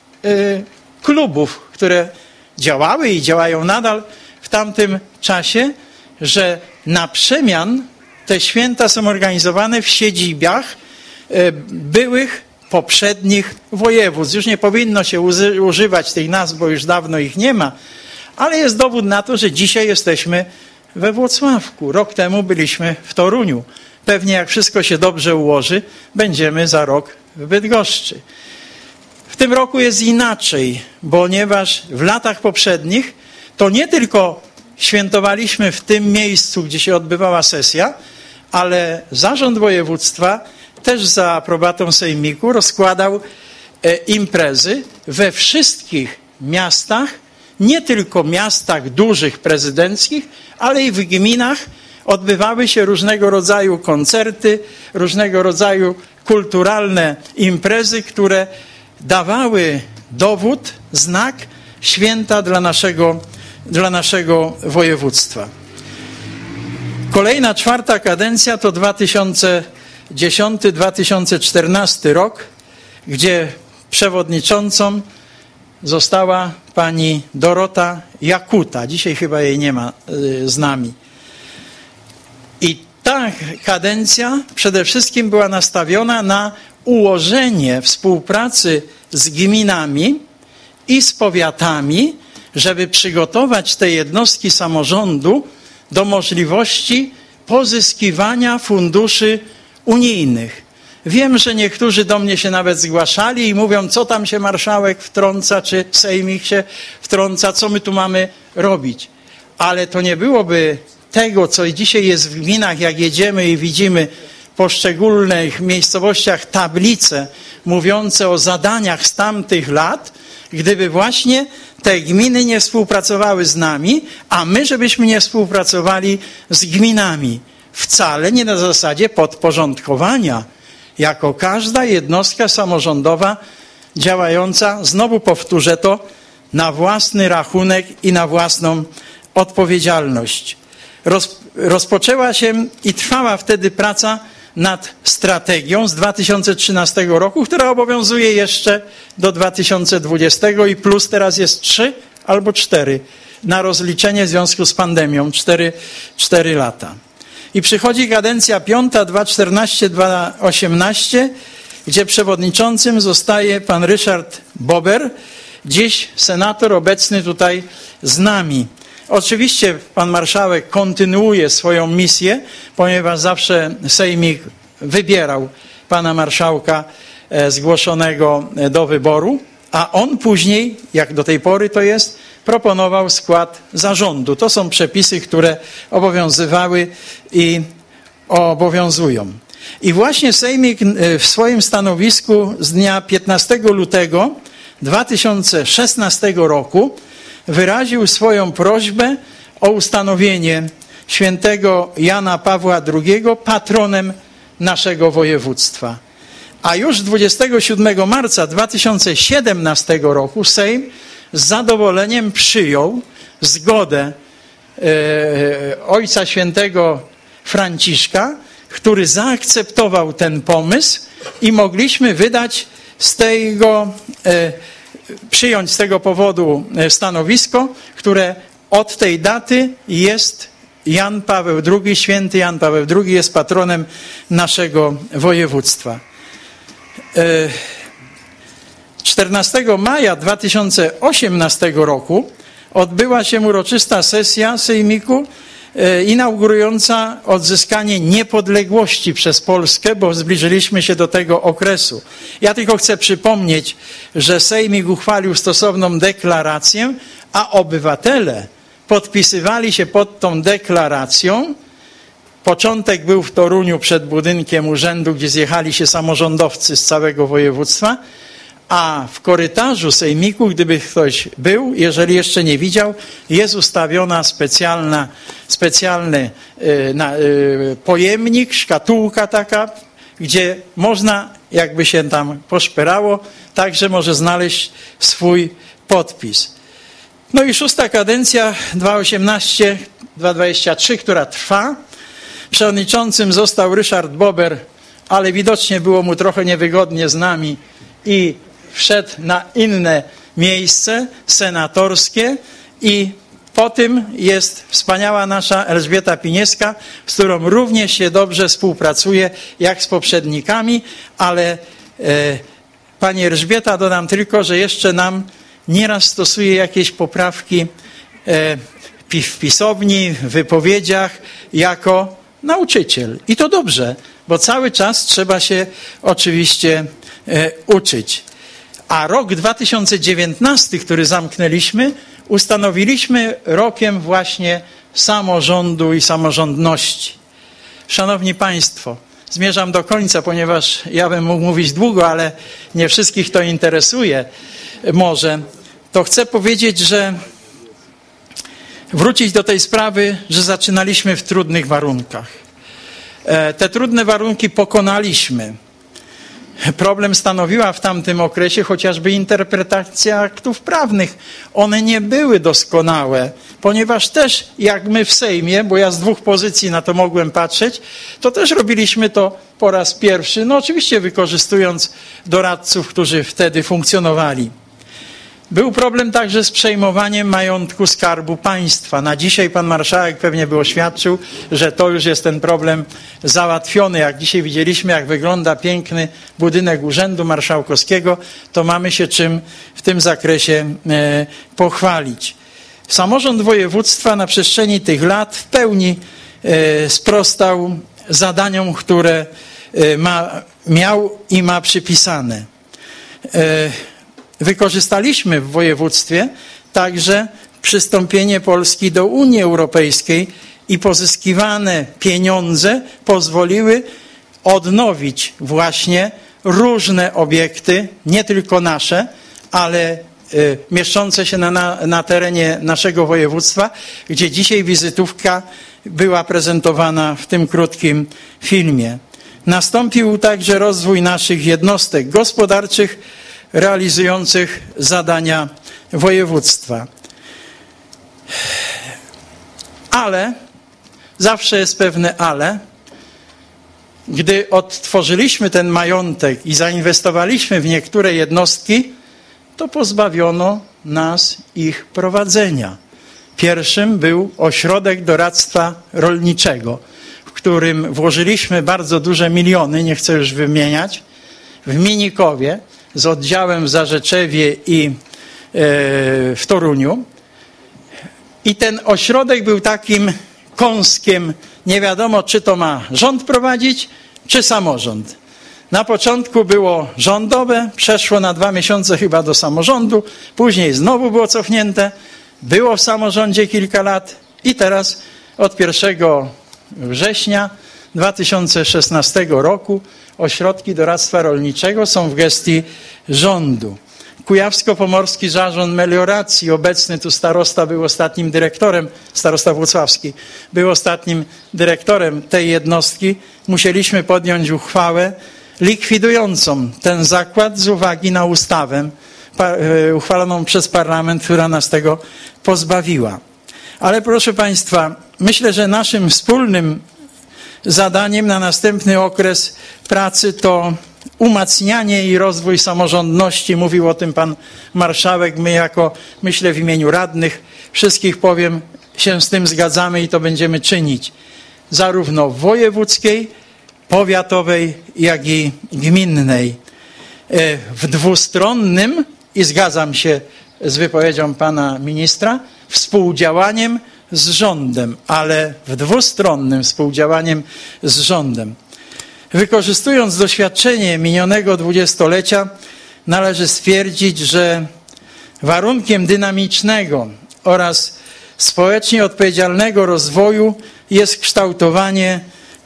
klubów, które działały i działają nadal w tamtym czasie, że na przemian te święta są organizowane w siedzibach byłych poprzednich województw. Już nie powinno się używać tych nazw, bo już dawno ich nie ma, ale jest dowód na to, że dzisiaj jesteśmy we Włocławku. Rok temu byliśmy w Toruniu. Pewnie jak wszystko się dobrze ułoży, będziemy za rok w Bydgoszczy. W tym roku jest inaczej, ponieważ w latach poprzednich to nie tylko świętowaliśmy w tym miejscu, gdzie się odbywała sesja, ale Zarząd Województwa też za aprobatą Sejmiku rozkładał imprezy we wszystkich miastach, nie tylko miastach dużych, prezydenckich, ale i w gminach odbywały się różnego rodzaju koncerty, różnego rodzaju kulturalne imprezy, które dawały dowód, znak święta dla naszego województwa. Kolejna, czwarta kadencja to 2010-2014 rok, gdzie przewodniczącą została pani Dorota Jakuta. Dzisiaj chyba jej nie ma z nami. I ta kadencja przede wszystkim była nastawiona na ułożenie współpracy z gminami i z powiatami, żeby przygotować te jednostki samorządu do możliwości pozyskiwania funduszy unijnych. Wiem, że niektórzy do mnie się nawet zgłaszali i mówią, co tam się marszałek wtrąca, czy sejmik się wtrąca, co my tu mamy robić. Ale to nie byłoby tego, co dzisiaj jest w gminach, jak jedziemy i widzimy w poszczególnych miejscowościach tablice mówiące o zadaniach z tamtych lat, gdyby właśnie te gminy nie współpracowały z nami, a my, żebyśmy nie współpracowali z gminami. Wcale nie na zasadzie podporządkowania, jako każda jednostka samorządowa działająca, znowu powtórzę to, na własny rachunek i na własną odpowiedzialność. rozpoczęła się i trwała wtedy praca nad strategią z 2013 roku, która obowiązuje jeszcze do 2020 i plus teraz jest 3 albo 4 na rozliczenie w związku z pandemią, 4 lata. I przychodzi kadencja 5, 2014-2018, gdzie przewodniczącym zostaje pan Ryszard Bober, dziś senator obecny tutaj z nami. Oczywiście pan marszałek kontynuuje swoją misję, ponieważ zawsze sejmik wybierał pana marszałka zgłoszonego do wyboru, a on później, jak do tej pory to jest, proponował skład zarządu. To są przepisy, które obowiązywały i obowiązują. I właśnie sejmik w swoim stanowisku z dnia 15 lutego 2016 roku wyraził swoją prośbę o ustanowienie świętego Jana Pawła II patronem naszego województwa. A już 27 marca 2017 roku Sejm z zadowoleniem przyjął zgodę Ojca Świętego Franciszka, który zaakceptował ten pomysł i mogliśmy wydać przyjąć z tego powodu stanowisko, które od tej daty jest Jan Paweł II, święty Jan Paweł II jest patronem naszego województwa. 14 maja 2018 roku odbyła się uroczysta sesja sejmiku inaugurująca odzyskanie niepodległości przez Polskę, bo zbliżyliśmy się do tego okresu. Ja tylko chcę przypomnieć, że sejmik uchwalił stosowną deklarację, a obywatele podpisywali się pod tą deklaracją. Początek był w Toruniu przed budynkiem urzędu, gdzie zjechali się samorządowcy z całego województwa, a w korytarzu sejmiku, gdyby ktoś był, jeżeli jeszcze nie widział, jest ustawiona specjalny pojemnik, szkatułka taka, gdzie można, jakby się tam poszperało, także może znaleźć swój podpis. No i 6. kadencja 2018-2023, która trwa. Przewodniczącym został Ryszard Bober, ale widocznie było mu trochę niewygodnie z nami i wszedł na inne miejsce senatorskie i po tym jest wspaniała nasza Elżbieta Pinieska, z którą również się dobrze współpracuje, jak z poprzednikami, ale pani Elżbieta, dodam tylko, że jeszcze nam nieraz stosuje jakieś poprawki w pisowni, w wypowiedziach jako nauczyciel. I to dobrze, bo cały czas trzeba się oczywiście uczyć. A rok 2019, który zamknęliśmy, ustanowiliśmy rokiem właśnie samorządu i samorządności. Szanowni Państwo, zmierzam do końca, ponieważ ja bym mógł mówić długo, ale nie wszystkich to interesuje może. To chcę powiedzieć, że wrócić do tej sprawy, że zaczynaliśmy w trudnych warunkach. Te trudne warunki pokonaliśmy. Problem stanowiła w tamtym okresie chociażby interpretacja aktów prawnych. One nie były doskonałe, ponieważ też jak my w Sejmie, bo ja z 2 pozycji na to mogłem patrzeć, to też robiliśmy to po raz pierwszy, no oczywiście wykorzystując doradców, którzy wtedy funkcjonowali. Był problem także z przejmowaniem majątku Skarbu Państwa. Na dzisiaj pan marszałek pewnie by oświadczył, że to już jest ten problem załatwiony. Jak dzisiaj widzieliśmy, jak wygląda piękny budynek Urzędu Marszałkowskiego, to mamy się czym w tym zakresie pochwalić. Samorząd województwa na przestrzeni tych lat w pełni sprostał zadaniom, które miał i ma przypisane. Wykorzystaliśmy w województwie także przystąpienie Polski do Unii Europejskiej i pozyskiwane pieniądze pozwoliły odnowić właśnie różne obiekty, nie tylko nasze, ale mieszczące się na terenie naszego województwa, gdzie dzisiaj wizytówka była prezentowana w tym krótkim filmie. Nastąpił także rozwój naszych jednostek gospodarczych realizujących zadania województwa. Ale zawsze jest pewne ale. Gdy odtworzyliśmy ten majątek i zainwestowaliśmy w niektóre jednostki, to pozbawiono nas ich prowadzenia. Pierwszym był ośrodek doradztwa rolniczego, w którym włożyliśmy bardzo duże miliony, nie chcę już wymieniać, w Minikowie z oddziałem w Zarzeczewie i w Toruniu. I ten ośrodek był takim kąskiem, nie wiadomo, czy to ma rząd prowadzić, czy samorząd. Na początku było rządowe, przeszło na 2 miesiące chyba do samorządu, później znowu było cofnięte, było w samorządzie kilka lat i teraz od 1 września 2016 roku ośrodki doradztwa rolniczego są w gestii rządu. Kujawsko-Pomorski Zarząd Melioracji, obecny tu starosta był ostatnim dyrektorem, starosta włocławski, był ostatnim dyrektorem tej jednostki. Musieliśmy podjąć uchwałę likwidującą ten zakład z uwagi na ustawę uchwaloną przez parlament, która nas tego pozbawiła. Ale proszę Państwa, myślę, że naszym wspólnym zadaniem na następny okres pracy to umacnianie i rozwój samorządności. Mówił o tym pan marszałek. My jako, myślę w imieniu radnych, wszystkich powiem, się z tym zgadzamy i to będziemy czynić. Zarówno wojewódzkiej, powiatowej, jak i gminnej. W dwustronnym, i zgadzam się z wypowiedzią pana ministra, współdziałaniem z rządem, ale w dwustronnym współdziałaniem z rządem. Wykorzystując doświadczenie minionego 20-lecia, należy stwierdzić, że warunkiem dynamicznego oraz społecznie odpowiedzialnego rozwoju jest kształtowanie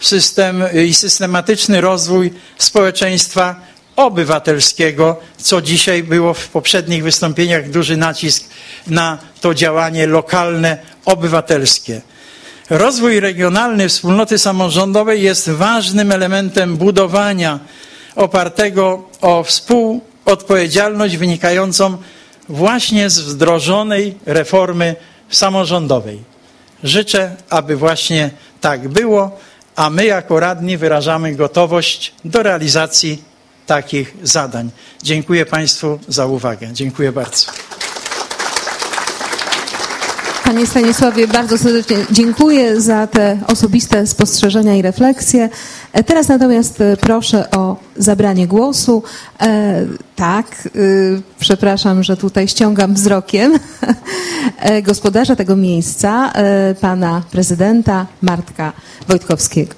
i systematyczny rozwój społeczeństwa obywatelskiego, co dzisiaj było w poprzednich wystąpieniach duży nacisk na to działanie lokalne, obywatelskie. Rozwój regionalny wspólnoty samorządowej jest ważnym elementem budowania opartego o współodpowiedzialność wynikającą właśnie z wdrożonej reformy samorządowej. Życzę, aby właśnie tak było, a my jako radni wyrażamy gotowość do realizacji takich zadań. Dziękuję Państwu za uwagę. Dziękuję bardzo. Panie Stanisławie, bardzo serdecznie dziękuję za te osobiste spostrzeżenia i refleksje. Teraz natomiast proszę o zabranie głosu. Przepraszam, że tutaj ściągam wzrokiem gospodarza tego miejsca, pana prezydenta Martka Wojtkowskiego.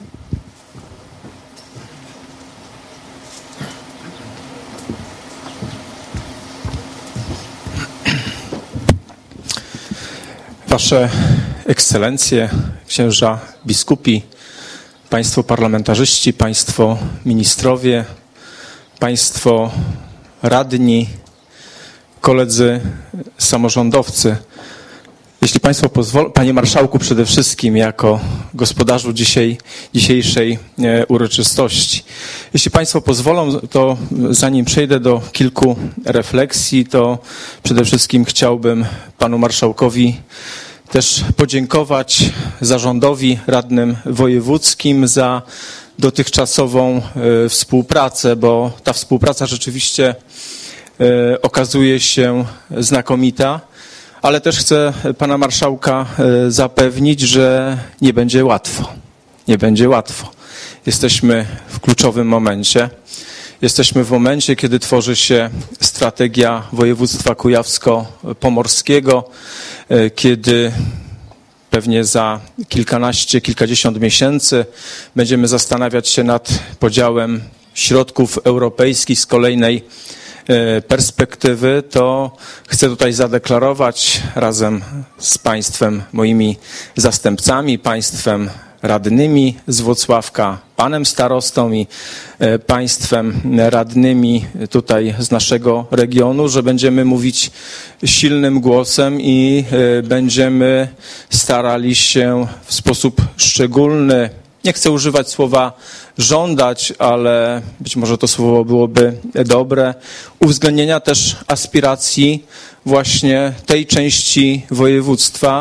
Wasze ekscelencje, księża biskupi, państwo parlamentarzyści, państwo ministrowie, państwo radni, koledzy samorządowcy. Jeśli państwo pozwolą, panie marszałku przede wszystkim jako gospodarzu dzisiejszej uroczystości. Jeśli państwo pozwolą, to zanim przejdę do kilku refleksji, to przede wszystkim chciałbym panu marszałkowi też podziękować zarządowi, radnym wojewódzkim za dotychczasową współpracę, bo ta współpraca rzeczywiście okazuje się znakomita, ale też chcę pana marszałka zapewnić, że nie będzie łatwo. Nie będzie łatwo. Jesteśmy w kluczowym momencie. Jesteśmy w momencie, kiedy tworzy się strategia województwa kujawsko-pomorskiego, kiedy pewnie za kilkadziesiąt miesięcy będziemy zastanawiać się nad podziałem środków europejskich z kolejnej perspektywy, to chcę tutaj zadeklarować razem z państwem, moimi zastępcami, państwem radnymi z Włocławka, panem starostą i państwem radnymi tutaj z naszego regionu, że będziemy mówić silnym głosem i będziemy starali się w sposób szczególny, nie chcę używać słowa żądać, ale być może to słowo byłoby dobre, uwzględnienia też aspiracji właśnie tej części województwa,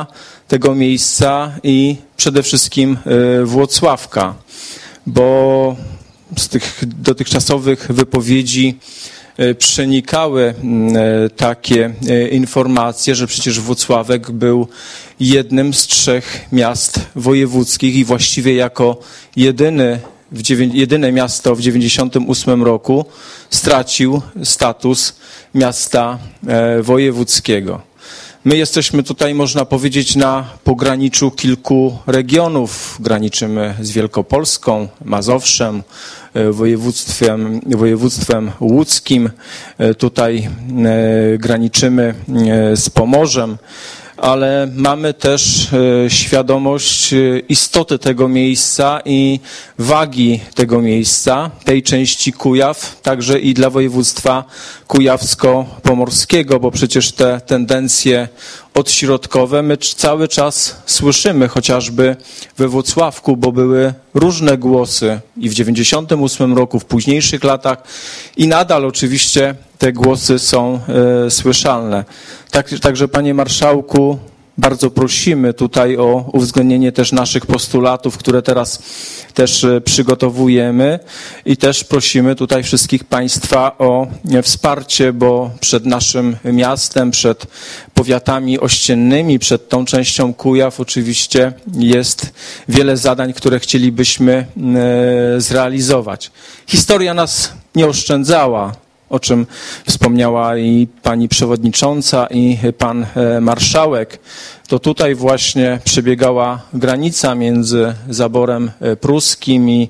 tego miejsca i przede wszystkim Włocławka, bo z tych dotychczasowych wypowiedzi przenikały takie informacje, że przecież Włocławek był jednym z 3 miast wojewódzkich i właściwie jako jedyne miasto w 1998 roku stracił status miasta wojewódzkiego. My jesteśmy tutaj, można powiedzieć, na pograniczu kilku regionów. Graniczymy z Wielkopolską, Mazowszem, województwem łódzkim. Tutaj graniczymy z Pomorzem, ale mamy też świadomość istoty tego miejsca i wagi tego miejsca, tej części Kujaw, także i dla województwa kujawsko-pomorskiego, bo przecież te tendencje odśrodkowe my cały czas słyszymy, chociażby we Włocławku, bo były różne głosy i w 1998 roku, w późniejszych latach i nadal oczywiście te głosy są słyszalne. Także, panie marszałku, bardzo prosimy tutaj o uwzględnienie też naszych postulatów, które teraz też przygotowujemy i też prosimy tutaj wszystkich państwa o wsparcie, bo przed naszym miastem, przed powiatami ościennymi, przed tą częścią Kujaw oczywiście jest wiele zadań, które chcielibyśmy zrealizować. Historia nas nie oszczędzała, o czym wspomniała i pani przewodnicząca, i pan marszałek. To tutaj właśnie przebiegała granica między zaborem pruskim i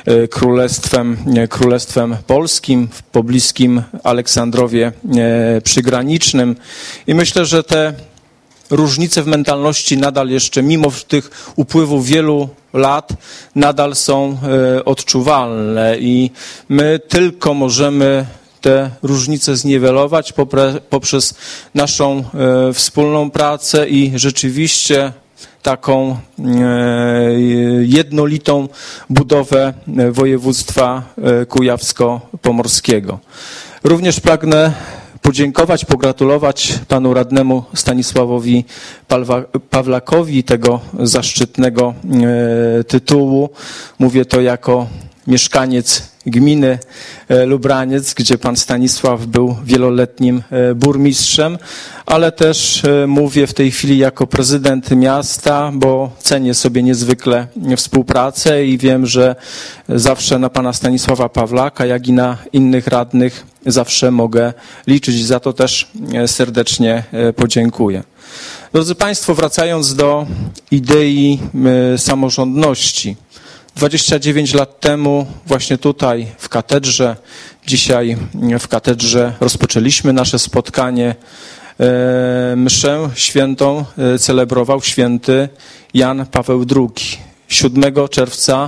Królestwem Polskim w pobliskim Aleksandrowie Przygranicznym. I myślę, że te różnice w mentalności nadal jeszcze, mimo tych upływów wielu lat, nadal są odczuwalne i my tylko możemy te różnice zniwelować poprzez naszą wspólną pracę i rzeczywiście taką jednolitą budowę województwa kujawsko-pomorskiego. Również pragnę podziękować, pogratulować panu radnemu Stanisławowi Pawlakowi tego zaszczytnego tytułu. Mówię to jako mieszkaniec gminy Lubraniec, gdzie pan Stanisław był wieloletnim burmistrzem, ale też mówię w tej chwili jako prezydent miasta, bo cenię sobie niezwykle współpracę i wiem, że zawsze na pana Stanisława Pawlaka, jak i na innych radnych zawsze mogę liczyć. Za to też serdecznie podziękuję. Drodzy państwo, wracając do idei samorządności. 29 lat temu właśnie tutaj w katedrze, dzisiaj w katedrze rozpoczęliśmy nasze spotkanie. Mszę świętą celebrował święty Jan Paweł II. 7 czerwca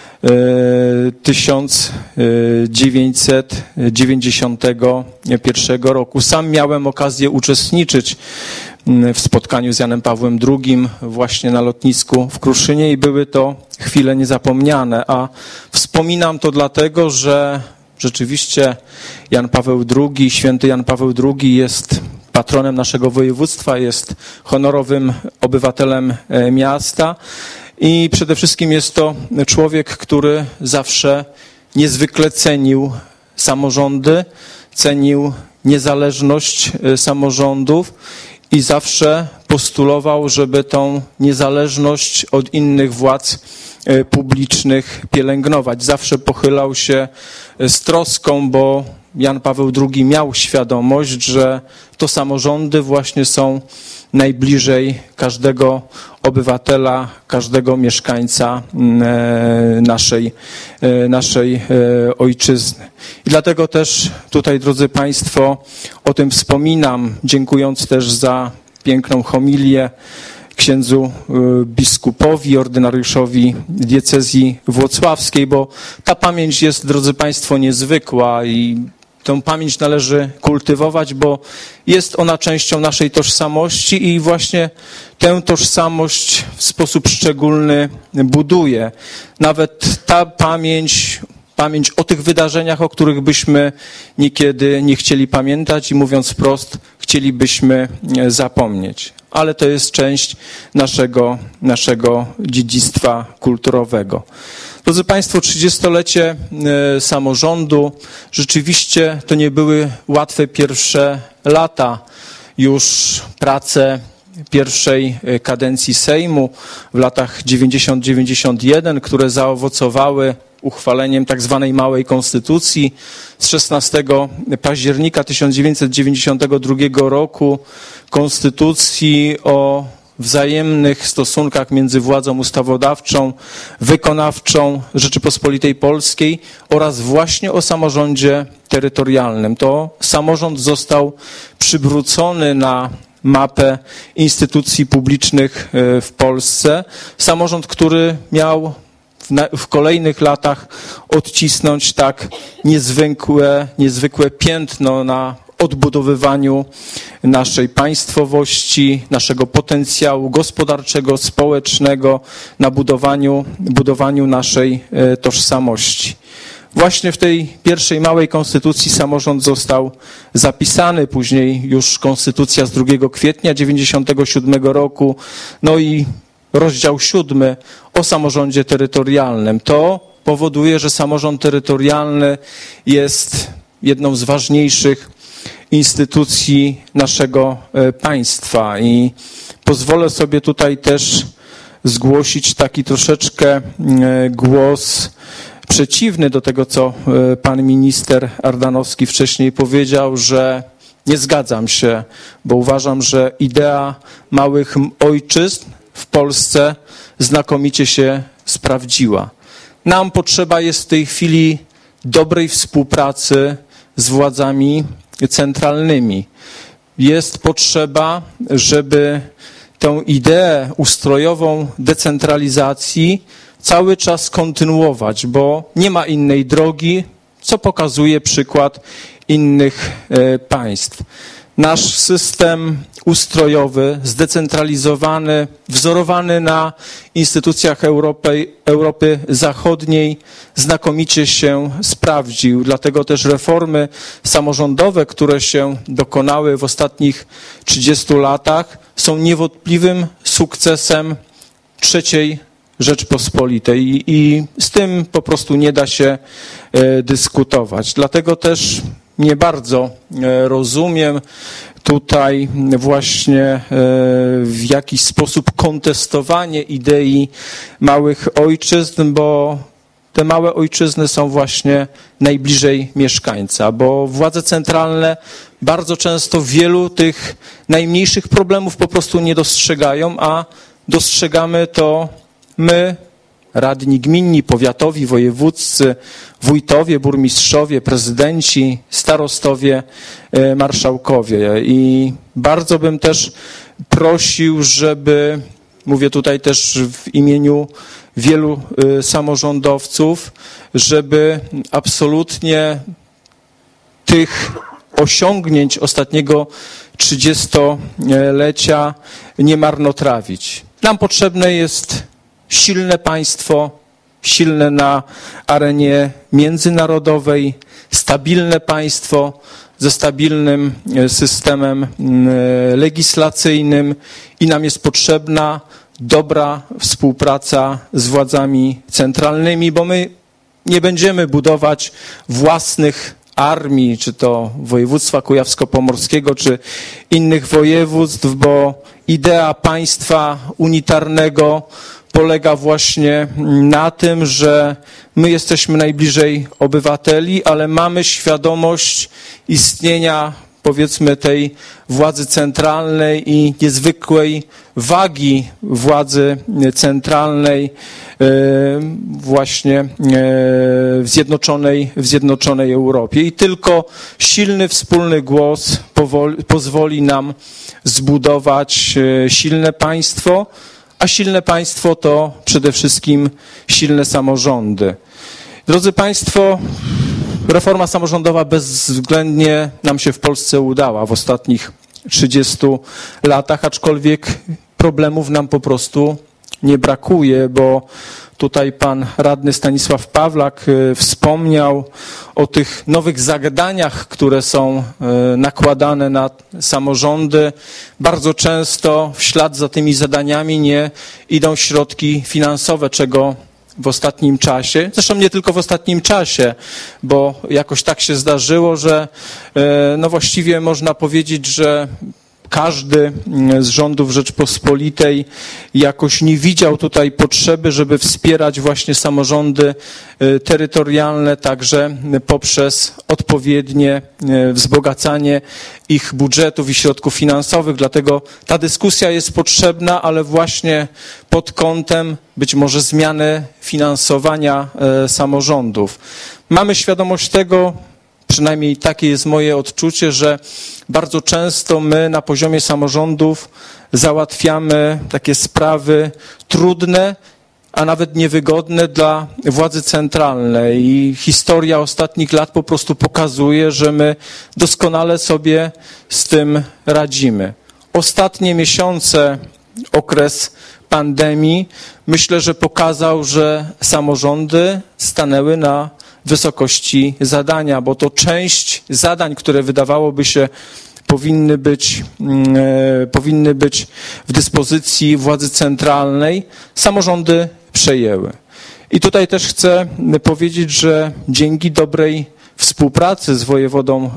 1991 roku. Sam miałem okazję uczestniczyć w spotkaniu z Janem Pawłem II właśnie na lotnisku w Kruszynie i były to chwile niezapomniane, a wspominam to dlatego, że rzeczywiście Jan Paweł II, święty Jan Paweł II jest patronem naszego województwa, jest honorowym obywatelem miasta i przede wszystkim jest to człowiek, który zawsze niezwykle cenił samorządy, cenił niezależność samorządów i zawsze postulował, żeby tą niezależność od innych władz publicznych pielęgnować. Zawsze pochylał się z troską, bo Jan Paweł II miał świadomość, że to samorządy właśnie są najbliżej każdego obywatela, każdego mieszkańca naszej ojczyzny. I dlatego też tutaj, drodzy państwo, o tym wspominam, dziękując też za piękną homilię księdzu biskupowi, ordynariuszowi diecezji włocławskiej, bo ta pamięć jest, drodzy państwo, niezwykła i tę pamięć należy kultywować, bo jest ona częścią naszej tożsamości i właśnie tę tożsamość w sposób szczególny buduje. Nawet ta pamięć o tych wydarzeniach, o których byśmy niekiedy nie chcieli pamiętać i mówiąc wprost, chcielibyśmy zapomnieć. ale to jest część naszego dziedzictwa kulturowego. Drodzy Państwo, 30-lecie samorządu, rzeczywiście to nie były łatwe pierwsze lata, już prace pierwszej kadencji Sejmu w latach 90-91, które zaowocowały uchwaleniem tak zwanej małej konstytucji z 16 października 1992 roku, konstytucji o wzajemnych stosunkach między władzą ustawodawczą, wykonawczą Rzeczypospolitej Polskiej oraz właśnie o samorządzie terytorialnym. To samorząd został przywrócony na mapę instytucji publicznych w Polsce. Samorząd, który miał w kolejnych latach odcisnąć tak niezwykłe piętno na odbudowywaniu naszej państwowości, naszego potencjału gospodarczego, społecznego, na budowaniu naszej tożsamości. Właśnie w tej pierwszej małej konstytucji samorząd został zapisany, później już konstytucja z 2 kwietnia 1997 roku, no i rozdział 7 o samorządzie terytorialnym. To powoduje, że samorząd terytorialny jest jedną z ważniejszych instytucji naszego państwa i pozwolę sobie tutaj też zgłosić taki troszeczkę głos przeciwny do tego, co pan minister Ardanowski wcześniej powiedział, że nie zgadzam się, bo uważam, że idea małych ojczyzn w Polsce znakomicie się sprawdziła. Nam potrzeba jest w tej chwili dobrej współpracy z władzami centralnymi. Jest potrzeba, żeby tę ideę ustrojową decentralizacji cały czas kontynuować, bo nie ma innej drogi, co pokazuje przykład innych państw. Nasz system ustrojowy, zdecentralizowany, wzorowany na instytucjach Europy Zachodniej, znakomicie się sprawdził. Dlatego też reformy samorządowe, które się dokonały w ostatnich 30 latach, są niewątpliwym sukcesem III Rzeczpospolitej i z tym po prostu nie da się dyskutować. Dlatego też nie bardzo rozumiem tutaj właśnie w jakiś sposób kontestowanie idei małych ojczyzn, bo te małe ojczyzny są właśnie najbliżej mieszkańca, bo władze centralne bardzo często wielu tych najmniejszych problemów po prostu nie dostrzegają, a dostrzegamy to my, radni gminni, powiatowi, wojewódzcy, wójtowie, burmistrzowie, prezydenci, starostowie, marszałkowie. I bardzo bym też prosił, żeby, mówię tutaj też w imieniu wielu samorządowców, żeby absolutnie tych osiągnięć ostatniego 30-lecia nie marnotrawić. Nam potrzebne jest silne państwo, silne na arenie międzynarodowej, stabilne państwo ze stabilnym systemem legislacyjnym i nam jest potrzebna dobra współpraca z władzami centralnymi, bo my nie będziemy budować własnych armii, czy to województwa kujawsko-pomorskiego, czy innych województw, bo idea państwa unitarnego polega właśnie na tym, że my jesteśmy najbliżej obywateli, ale mamy świadomość istnienia, powiedzmy, tej władzy centralnej i niezwykłej wagi władzy centralnej właśnie w zjednoczonej Europie. I tylko silny wspólny głos pozwoli nam zbudować silne państwo, a silne państwo to przede wszystkim silne samorządy. Drodzy Państwo, reforma samorządowa bezwzględnie nam się w Polsce udała w ostatnich 30 latach, aczkolwiek problemów nam po prostu nie brakuje, bo tutaj pan radny Stanisław Pawlak wspomniał o tych nowych zadaniach, które są nakładane na samorządy. Bardzo często w ślad za tymi zadaniami nie idą środki finansowe, czego w ostatnim czasie, zresztą nie tylko w ostatnim czasie, bo jakoś tak się zdarzyło, że no właściwie można powiedzieć, że każdy z rządów Rzeczpospolitej jakoś nie widział tutaj potrzeby, żeby wspierać właśnie samorządy terytorialne, także poprzez odpowiednie wzbogacanie ich budżetów i środków finansowych. Dlatego ta dyskusja jest potrzebna, ale właśnie pod kątem być może zmiany finansowania samorządów. Mamy świadomość tego, przynajmniej takie jest moje odczucie, że bardzo często my na poziomie samorządów załatwiamy takie sprawy trudne, a nawet niewygodne dla władzy centralnej. I historia ostatnich lat po prostu pokazuje, że my doskonale sobie z tym radzimy. Ostatnie miesiące, okres pandemii, myślę, że pokazał, że samorządy stanęły na wysokości zadania, bo to część zadań, które wydawałoby się powinny być w dyspozycji władzy centralnej, samorządy przejęły. I tutaj też chcę powiedzieć, że dzięki dobrej współpracy z wojewodą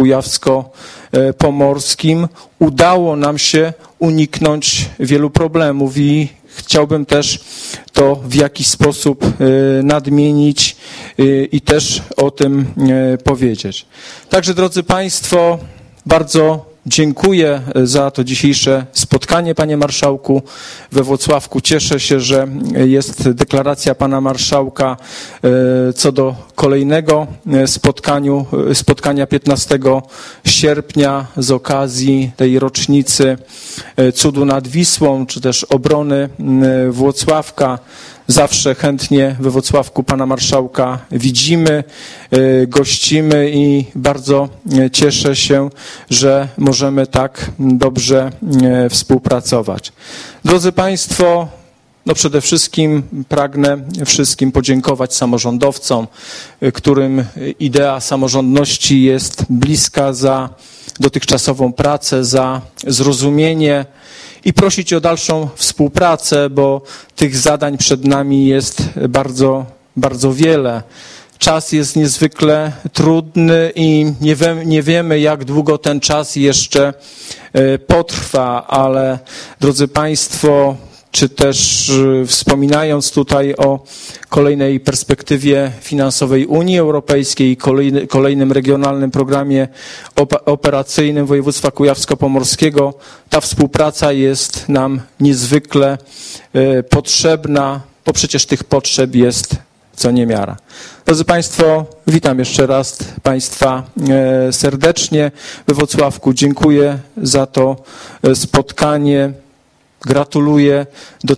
kujawsko-pomorskim udało nam się uniknąć wielu problemów i chciałbym też to w jakiś sposób nadmienić i też o tym powiedzieć. Także, drodzy Państwo, bardzo dziękuję za to dzisiejsze spotkanie, Panie Marszałku, we Włocławku. Cieszę się, że jest deklaracja Pana Marszałka co do kolejnego spotkania 15 sierpnia z okazji tej rocznicy Cudu nad Wisłą, czy też obrony Włocławka. Zawsze chętnie we Włocławku Pana Marszałka widzimy, gościmy i bardzo cieszę się, że możemy tak dobrze współpracować. Drodzy Państwo, no przede wszystkim pragnę wszystkim podziękować samorządowcom, którym idea samorządności jest bliska, za dotychczasową pracę, za zrozumienie i prosić o dalszą współpracę, bo tych zadań przed nami jest bardzo, bardzo wiele. Czas jest niezwykle trudny i nie wiemy, jak długo ten czas jeszcze potrwa, ale drodzy Państwo, czy też wspominając tutaj o kolejnej perspektywie finansowej Unii Europejskiej i kolejnym regionalnym programie operacyjnym województwa kujawsko-pomorskiego, ta współpraca jest nam niezwykle potrzebna, bo przecież tych potrzeb jest co niemiara. Drodzy Państwo, witam jeszcze raz Państwa serdecznie we Włocławku. Dziękuję za to spotkanie. Gratuluję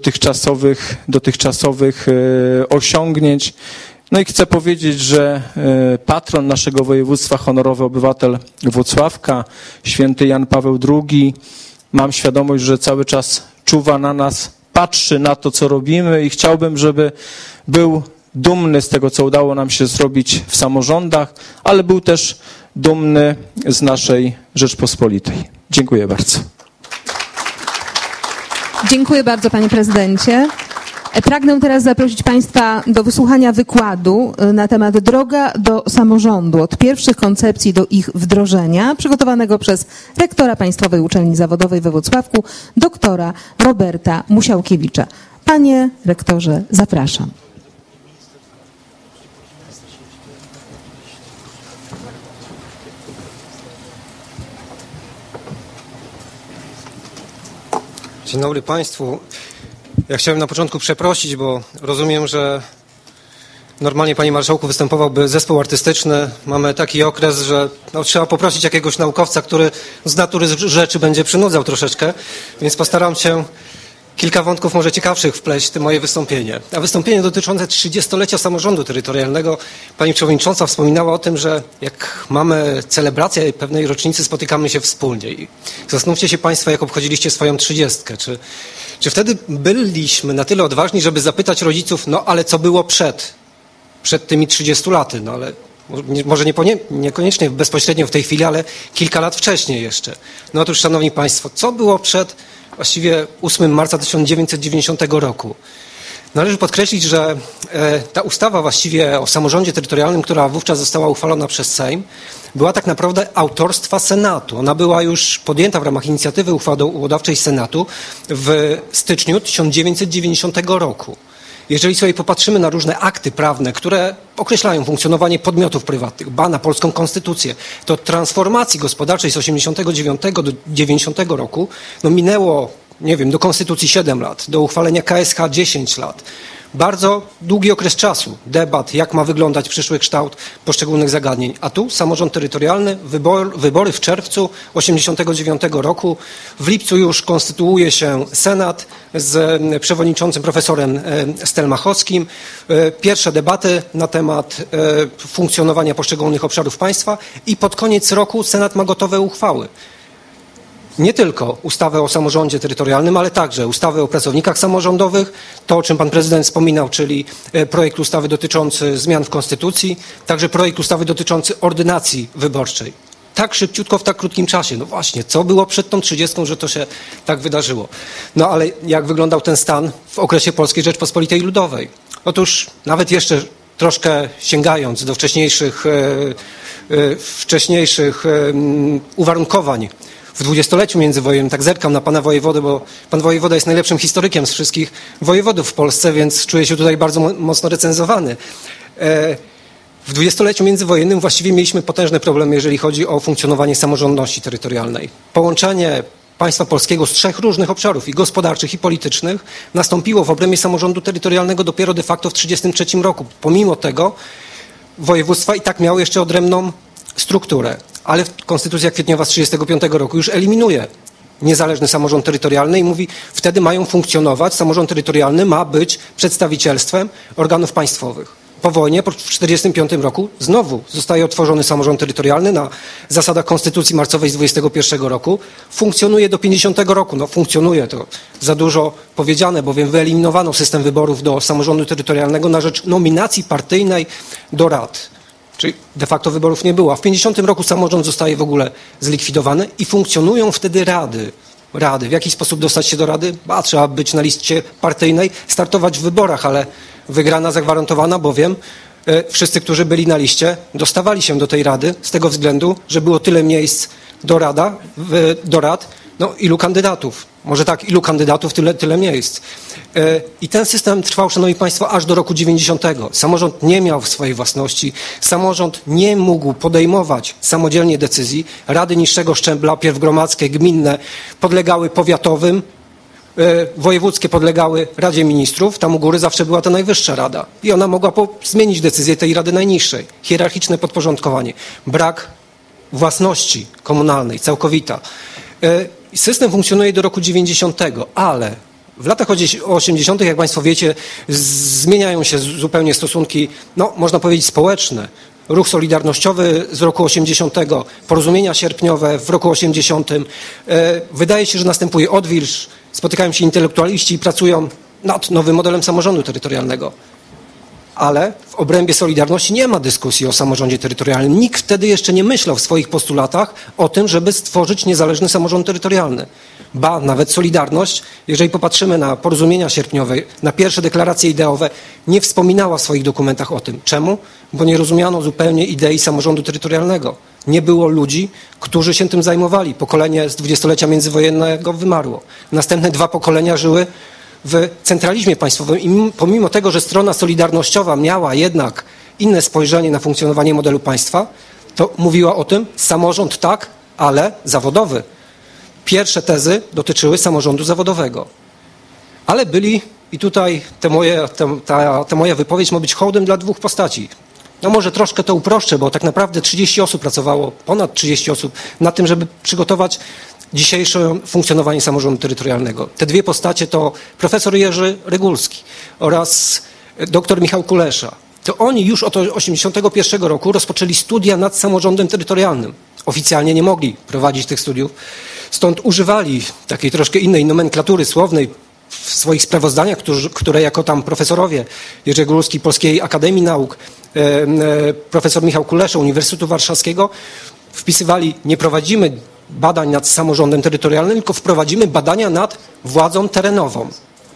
dotychczasowych osiągnięć. No i chcę powiedzieć, że patron naszego województwa, honorowy obywatel Włocławka, święty Jan Paweł II, mam świadomość, że cały czas czuwa na nas, patrzy na to, co robimy i chciałbym, żeby był dumny z tego, co udało nam się zrobić w samorządach, ale był też dumny z naszej Rzeczpospolitej. Dziękuję bardzo. Dziękuję bardzo, panie prezydencie. Pragnę teraz zaprosić państwa do wysłuchania wykładu na temat Droga do samorządu, od pierwszych koncepcji do ich wdrożenia, przygotowanego przez rektora Państwowej Uczelni Zawodowej we Włocławku, doktora Roberta Musiałkiewicza. Panie rektorze, zapraszam. Dzień dobry Państwu. Ja chciałem na początku przeprosić, bo rozumiem, że normalnie, Panie Marszałku, występowałby zespół artystyczny. Mamy taki okres, że trzeba poprosić jakiegoś naukowca, który z natury rzeczy będzie przynudzał troszeczkę, więc postaram się kilka wątków może ciekawszych wpleść w to moje wystąpienie. A wystąpienie dotyczące 30-lecia samorządu terytorialnego. Pani przewodnicząca wspominała o tym, że jak mamy celebrację pewnej rocznicy, spotykamy się wspólnie. I zastanówcie się Państwo, jak obchodziliście swoją 30. Czy wtedy byliśmy na tyle odważni, żeby zapytać rodziców, no ale co było przed tymi 30 laty? No ale może niekoniecznie bezpośrednio w tej chwili, ale kilka lat wcześniej jeszcze. No otóż, szanowni Państwo, co było przed właściwie 8 marca 1990 roku? Należy podkreślić, że ta ustawa właściwie o samorządzie terytorialnym, która wówczas została uchwalona przez Sejm, była tak naprawdę autorstwa Senatu. Ona była już podjęta w ramach inicjatywy uchwałodawczej Senatu w styczniu 1990 roku. Jeżeli sobie popatrzymy na różne akty prawne, które określają funkcjonowanie podmiotów prywatnych, na polską konstytucję, to od transformacji gospodarczej z 89 do 90 roku minęło, nie wiem, do konstytucji 7 lat, do uchwalenia KSH 10 lat. Bardzo długi okres czasu, debat, jak ma wyglądać przyszły kształt poszczególnych zagadnień. A tu samorząd terytorialny, wybory w czerwcu 89 roku. W lipcu już konstytuuje się Senat z przewodniczącym profesorem Stelmachowskim. Pierwsze debaty na temat funkcjonowania poszczególnych obszarów państwa i pod koniec roku Senat ma gotowe uchwały. Nie tylko ustawę o samorządzie terytorialnym, ale także ustawę o pracownikach samorządowych, to o czym pan prezydent wspominał, czyli projekt ustawy dotyczący zmian w konstytucji, także projekt ustawy dotyczący ordynacji wyborczej. Tak szybciutko, w tak krótkim czasie. No właśnie, co było przed tą 30, że to się tak wydarzyło? No ale jak wyglądał ten stan w okresie Polskiej Rzeczpospolitej Ludowej? Otóż nawet jeszcze troszkę sięgając do wcześniejszych uwarunkowań, w dwudziestoleciu międzywojennym, tak zerkam na pana wojewodę, bo pan wojewoda jest najlepszym historykiem z wszystkich wojewodów w Polsce, więc czuję się tutaj bardzo mocno recenzowany. W dwudziestoleciu międzywojennym właściwie mieliśmy potężne problemy, jeżeli chodzi o funkcjonowanie samorządności terytorialnej. Połączenie państwa polskiego z 3 różnych obszarów, i gospodarczych, i politycznych, nastąpiło w obrębie samorządu terytorialnego dopiero de facto w 1933 roku. Pomimo tego województwa i tak miały jeszcze odrębną strukturę. Ale Konstytucja kwietniowa z 1935 roku już eliminuje niezależny samorząd terytorialny i mówi, wtedy mają funkcjonować, samorząd terytorialny ma być przedstawicielstwem organów państwowych. Po wojnie, w 1945 roku, znowu zostaje utworzony samorząd terytorialny na zasadach Konstytucji marcowej z 1921 roku. Funkcjonuje do 50 roku. No funkcjonuje, to za dużo powiedziane, bowiem wyeliminowano system wyborów do samorządu terytorialnego na rzecz nominacji partyjnej do rad. Czyli de facto wyborów nie było. A w 50 roku samorząd zostaje w ogóle zlikwidowany i funkcjonują wtedy rady. W jaki sposób dostać się do rady? Trzeba być na liście partyjnej, startować w wyborach, ale wygrana zagwarantowana, bowiem wszyscy, którzy byli na liście, dostawali się do tej rady z tego względu, że było tyle miejsc do rad, no ilu kandydatów. Może tak, ilu kandydatów, tyle miejsc. I ten system trwał, szanowni państwo, aż do roku 90. Samorząd nie miał w swojej własności, samorząd nie mógł podejmować samodzielnie decyzji. Rady niższego szczebla, pierw gromadzkie, gminne, podlegały powiatowym, wojewódzkie podlegały Radzie Ministrów. Tam u góry zawsze była ta najwyższa rada. I ona mogła zmienić decyzję tej Rady Najniższej. Hierarchiczne podporządkowanie. Brak własności komunalnej, całkowita. System funkcjonuje do roku 90, ale w latach 80., jak państwo wiecie, zmieniają się zupełnie stosunki, no można powiedzieć społeczne. Ruch solidarnościowy z roku 80, porozumienia sierpniowe w roku 80. Wydaje się, że następuje odwilż, spotykają się intelektualiści i pracują nad nowym modelem samorządu terytorialnego. Ale w obrębie Solidarności nie ma dyskusji o samorządzie terytorialnym. Nikt wtedy jeszcze nie myślał w swoich postulatach o tym, żeby stworzyć niezależny samorząd terytorialny. Nawet Solidarność, jeżeli popatrzymy na porozumienia sierpniowe, na pierwsze deklaracje ideowe, nie wspominała w swoich dokumentach o tym. Czemu? Bo nie rozumiano zupełnie idei samorządu terytorialnego. Nie było ludzi, którzy się tym zajmowali. Pokolenie z dwudziestolecia międzywojennego wymarło. Następne 2 pokolenia żyły w centralizmie państwowym i pomimo tego, że strona solidarnościowa miała jednak inne spojrzenie na funkcjonowanie modelu państwa, to mówiła o tym, samorząd tak, ale zawodowy. Pierwsze tezy dotyczyły samorządu zawodowego. Ale byli, i tutaj ta moja wypowiedź ma być hołdem dla 2 postaci. No może troszkę to uproszczę, bo tak naprawdę 30 osób pracowało, ponad 30 osób, nad tym, żeby przygotować dzisiejsze funkcjonowanie samorządu terytorialnego. Te dwie postacie to profesor Jerzy Regulski oraz dr Michał Kulesza. To oni już od 1981 roku rozpoczęli studia nad samorządem terytorialnym. Oficjalnie nie mogli prowadzić tych studiów, stąd używali takiej troszkę innej nomenklatury słownej w swoich sprawozdaniach, które jako tam profesorowie Jerzy Regulski Polskiej Akademii Nauk, profesor Michał Kulesza Uniwersytetu Warszawskiego wpisywali: nie prowadzimy badań nad samorządem terytorialnym, tylko wprowadzimy badania nad władzą terenową.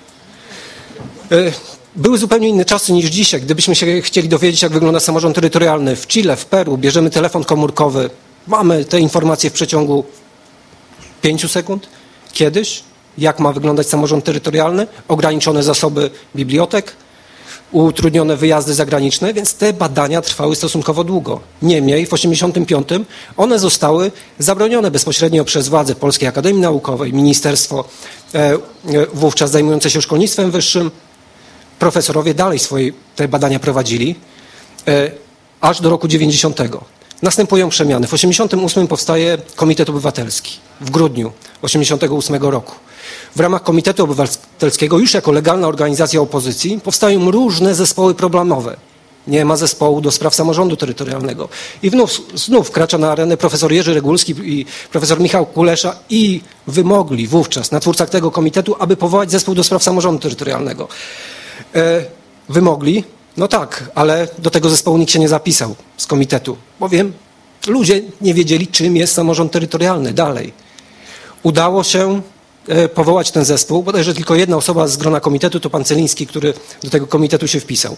Były zupełnie inne czasy niż dzisiaj. Gdybyśmy się chcieli dowiedzieć, jak wygląda samorząd terytorialny w Chile, w Peru, bierzemy telefon komórkowy, mamy te informacje w przeciągu 5 sekund. Kiedyś, jak ma wyglądać samorząd terytorialny, ograniczone zasoby bibliotek, utrudnione wyjazdy zagraniczne, więc te badania trwały stosunkowo długo. Niemniej w 1985 one zostały zabronione bezpośrednio przez władze Polskiej Akademii Naukowej, ministerstwo wówczas zajmujące się szkolnictwem wyższym. Profesorowie dalej swoje te badania prowadzili aż do roku 90. Następują przemiany. W 1988 powstaje Komitet Obywatelski w grudniu 1988 roku. W ramach Komitetu Obywatelskiego, już jako legalna organizacja opozycji, powstają różne zespoły problemowe. Nie ma zespołu do spraw samorządu terytorialnego. I znów wkracza na arenę profesor Jerzy Regulski i profesor Michał Kulesza i wymogli wówczas na twórcach tego komitetu, aby powołać zespół do spraw samorządu terytorialnego. Wymogli, no tak, ale do tego zespołu nikt się nie zapisał z komitetu, bowiem ludzie nie wiedzieli, czym jest samorząd terytorialny dalej. Udało się powołać ten zespół, bodajże tylko jedna osoba z grona komitetu, to pan Celiński, który do tego komitetu się wpisał.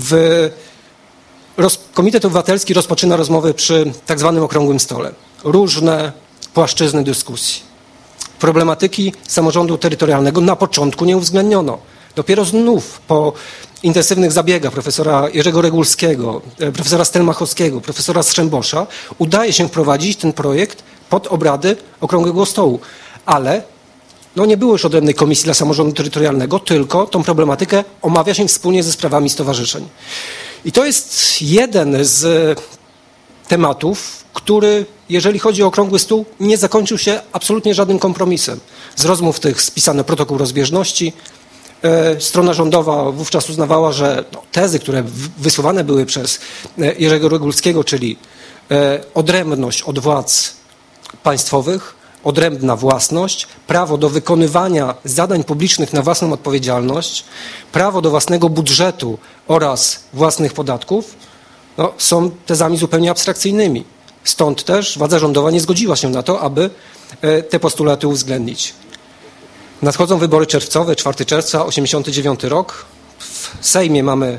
Komitet Obywatelski rozpoczyna rozmowy przy tak zwanym okrągłym stole. Różne płaszczyzny dyskusji. Problematyki samorządu terytorialnego na początku nie uwzględniono. Dopiero znów po intensywnych zabiegach profesora Jerzego Regulskiego, profesora Stelmachowskiego, profesora Strzembosza udaje się wprowadzić ten projekt pod obrady okrągłego stołu. Ale nie było już odrębnej komisji dla samorządu terytorialnego, tylko tą problematykę omawia się wspólnie ze sprawami stowarzyszeń. I to jest jeden z tematów, który, jeżeli chodzi o okrągły stół, nie zakończył się absolutnie żadnym kompromisem. Z rozmów tych spisano protokół rozbieżności. Strona rządowa wówczas uznawała, że tezy, które wysuwane były przez Jerzego Regulskiego, czyli odrębność od władz państwowych, odrębna własność, prawo do wykonywania zadań publicznych na własną odpowiedzialność, prawo do własnego budżetu oraz własnych podatków, są tezami zupełnie abstrakcyjnymi. Stąd też władza rządowa nie zgodziła się na to, aby te postulaty uwzględnić. Nadchodzą wybory czerwcowe, 4 czerwca, 1989 rok. W Sejmie mamy,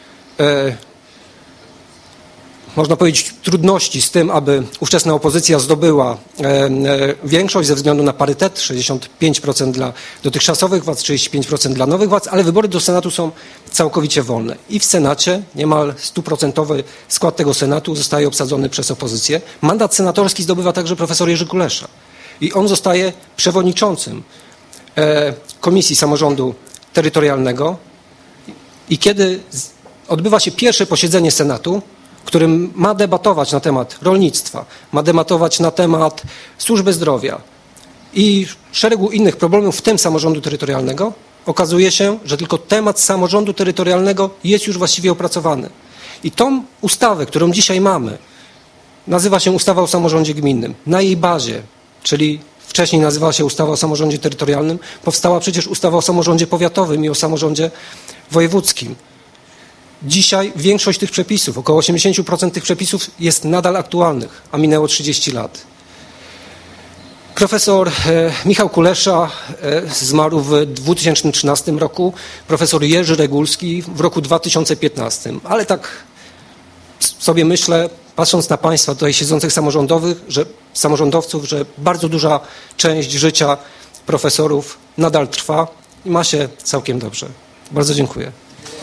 można powiedzieć, trudności z tym, aby ówczesna opozycja zdobyła większość ze względu na parytet, 65% dla dotychczasowych władz, 35% dla nowych władz, ale wybory do Senatu są całkowicie wolne. I w Senacie niemal 100% skład tego Senatu zostaje obsadzony przez opozycję. Mandat senatorski zdobywa także profesor Jerzy Kulesza. I on zostaje przewodniczącym Komisji Samorządu Terytorialnego i kiedy odbywa się pierwsze posiedzenie Senatu, którym ma debatować na temat rolnictwa, ma debatować na temat służby zdrowia i szeregu innych problemów, w tym samorządu terytorialnego, okazuje się, że tylko temat samorządu terytorialnego jest już właściwie opracowany. I tą ustawę, którą dzisiaj mamy, nazywa się ustawa o samorządzie gminnym. Na jej bazie, czyli wcześniej nazywała się ustawa o samorządzie terytorialnym, powstała przecież ustawa o samorządzie powiatowym i o samorządzie wojewódzkim. Dzisiaj większość tych przepisów, około 80% tych przepisów jest nadal aktualnych, a minęło 30 lat. Profesor Michał Kulesza zmarł w 2013 roku, profesor Jerzy Regulski w roku 2015. Ale tak sobie myślę, patrząc na Państwa tutaj siedzących samorządowców, że bardzo duża część życia profesorów nadal trwa i ma się całkiem dobrze. Bardzo dziękuję.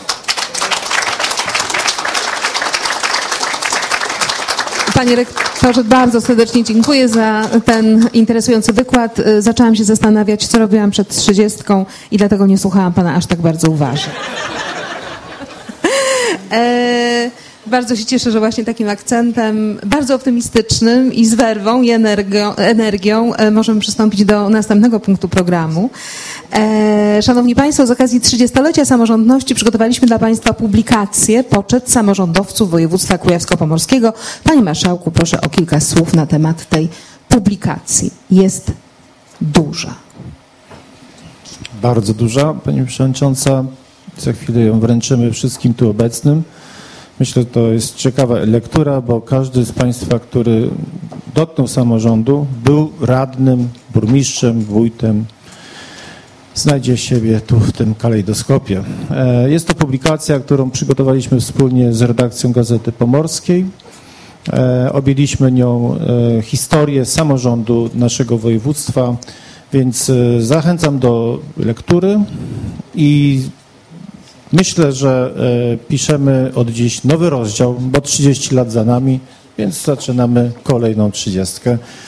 Panie rektorze, bardzo serdecznie dziękuję za ten interesujący wykład. Zaczęłam się zastanawiać, co robiłam przed 30 i dlatego nie słuchałam pana aż tak bardzo uważnie. Bardzo się cieszę, że właśnie takim akcentem bardzo optymistycznym i z werwą i energią możemy przystąpić do następnego punktu programu. Szanowni Państwo, z okazji 30-lecia samorządności przygotowaliśmy dla Państwa publikację Poczet samorządowców województwa kujawsko-pomorskiego. Panie Marszałku, proszę o kilka słów na temat tej publikacji. Jest duża. Bardzo duża, Pani Przewodnicząca. Za chwilę ją wręczymy wszystkim tu obecnym. Myślę, że to jest ciekawa lektura, bo każdy z Państwa, który dotknął samorządu, był radnym, burmistrzem, wójtem, znajdzie siebie tu w tym kalejdoskopie. Jest to publikacja, którą przygotowaliśmy wspólnie z redakcją Gazety Pomorskiej. Objęliśmy nią historię samorządu naszego województwa, więc zachęcam do lektury i myślę, że piszemy od dziś nowy rozdział, bo 30 lat za nami, więc zaczynamy kolejną 30.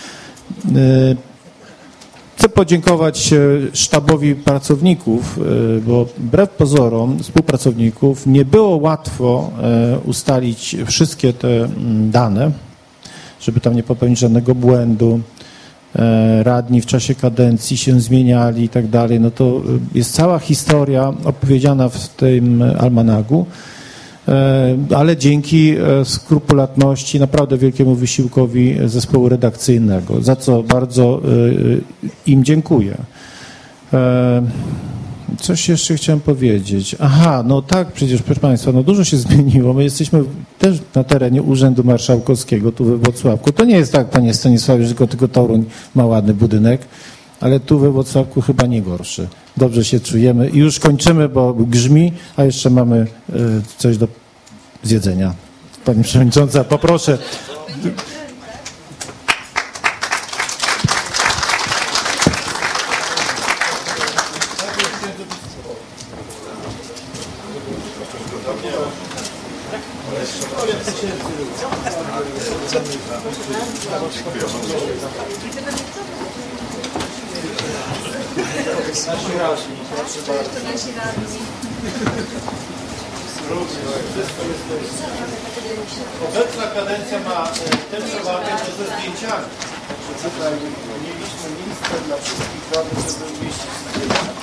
Chcę podziękować sztabowi pracowników, bo wbrew pozorom współpracowników nie było łatwo ustalić wszystkie te dane, żeby tam nie popełnić żadnego błędu. Radni w czasie kadencji się zmieniali i tak dalej. No to jest cała historia opowiedziana w tym almanagu, ale dzięki skrupulatności, naprawdę wielkiemu wysiłkowi zespołu redakcyjnego, za co bardzo im dziękuję. Coś jeszcze chciałem powiedzieć. Aha, no tak, przecież proszę Państwa, no dużo się zmieniło. My jesteśmy też na terenie Urzędu Marszałkowskiego, tu we Włocławku. To nie jest tak, Panie Stanisławie, że tylko Toruń ma ładny budynek, ale tu we Włocławku chyba nie gorszy. Dobrze się czujemy i już kończymy, bo grzmi, a jeszcze mamy coś do zjedzenia. Pani Przewodnicząca, poproszę. Obecna kadencja ma tę przewagę, że ze zdjęciami. Także tutaj mieliśmy miejsce dla wszystkich radnych, żeby umieścić zdjęcia.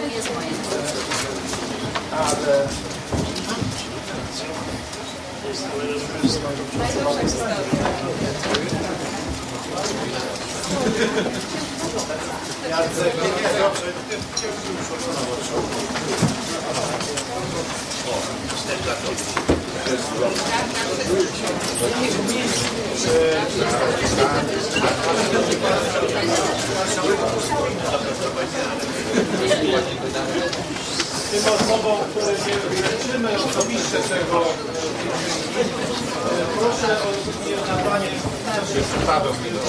Ale... Tym osobom, które nie wręczymy osobiście tego, proszę o nabranie naszych spraw.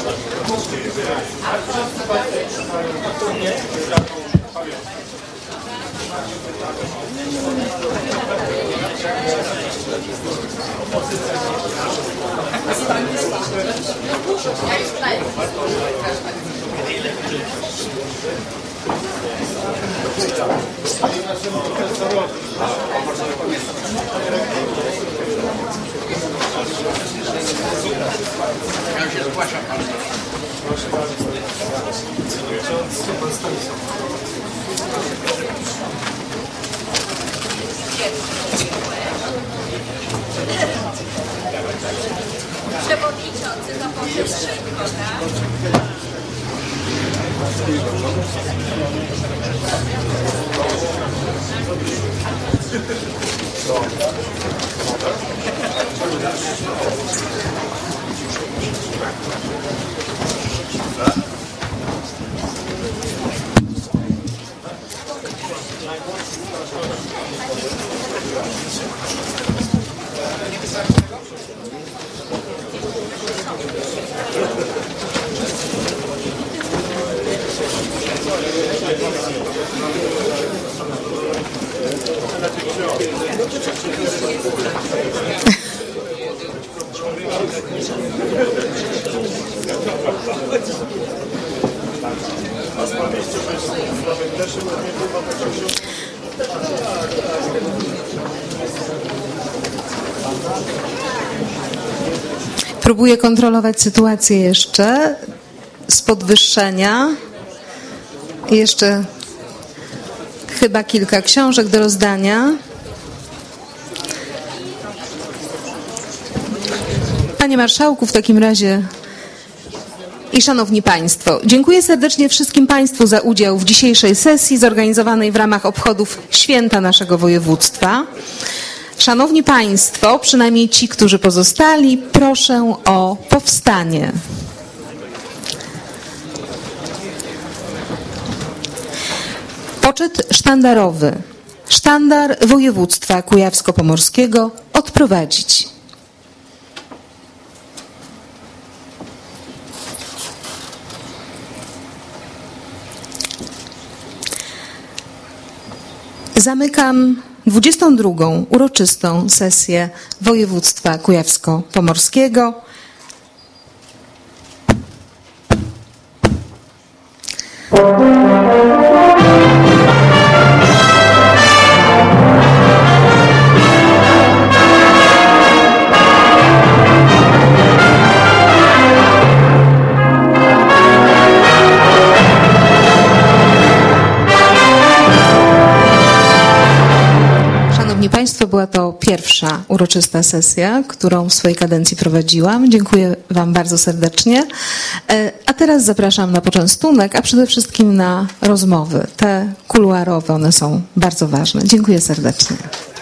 Wszyscy Państwo trzymają taką pamiątkę. Ja się zgłaszam. Proszę bardzo. Pan Stanisław. Przewodniczący, to może szybko, tak? Też Próbuję kontrolować sytuację jeszcze z podwyższenia. Jeszcze chyba kilka książek do rozdania. Panie Marszałku, w takim razie i Szanowni Państwo, dziękuję serdecznie wszystkim Państwu za udział w dzisiejszej sesji zorganizowanej w ramach obchodów święta naszego województwa. Szanowni Państwo, przynajmniej ci, którzy pozostali, proszę o powstanie. Poczet sztandarowy. Sztandar województwa kujawsko-pomorskiego odprowadzić. Zamykam 22. uroczystą sesję województwa kujawsko-pomorskiego. Szanowni Państwo, była to pierwsza uroczysta sesja, którą w swojej kadencji prowadziłam. Dziękuję Wam bardzo serdecznie. A teraz zapraszam na poczęstunek, a przede wszystkim na rozmowy. Te kuluarowe, one są bardzo ważne. Dziękuję serdecznie.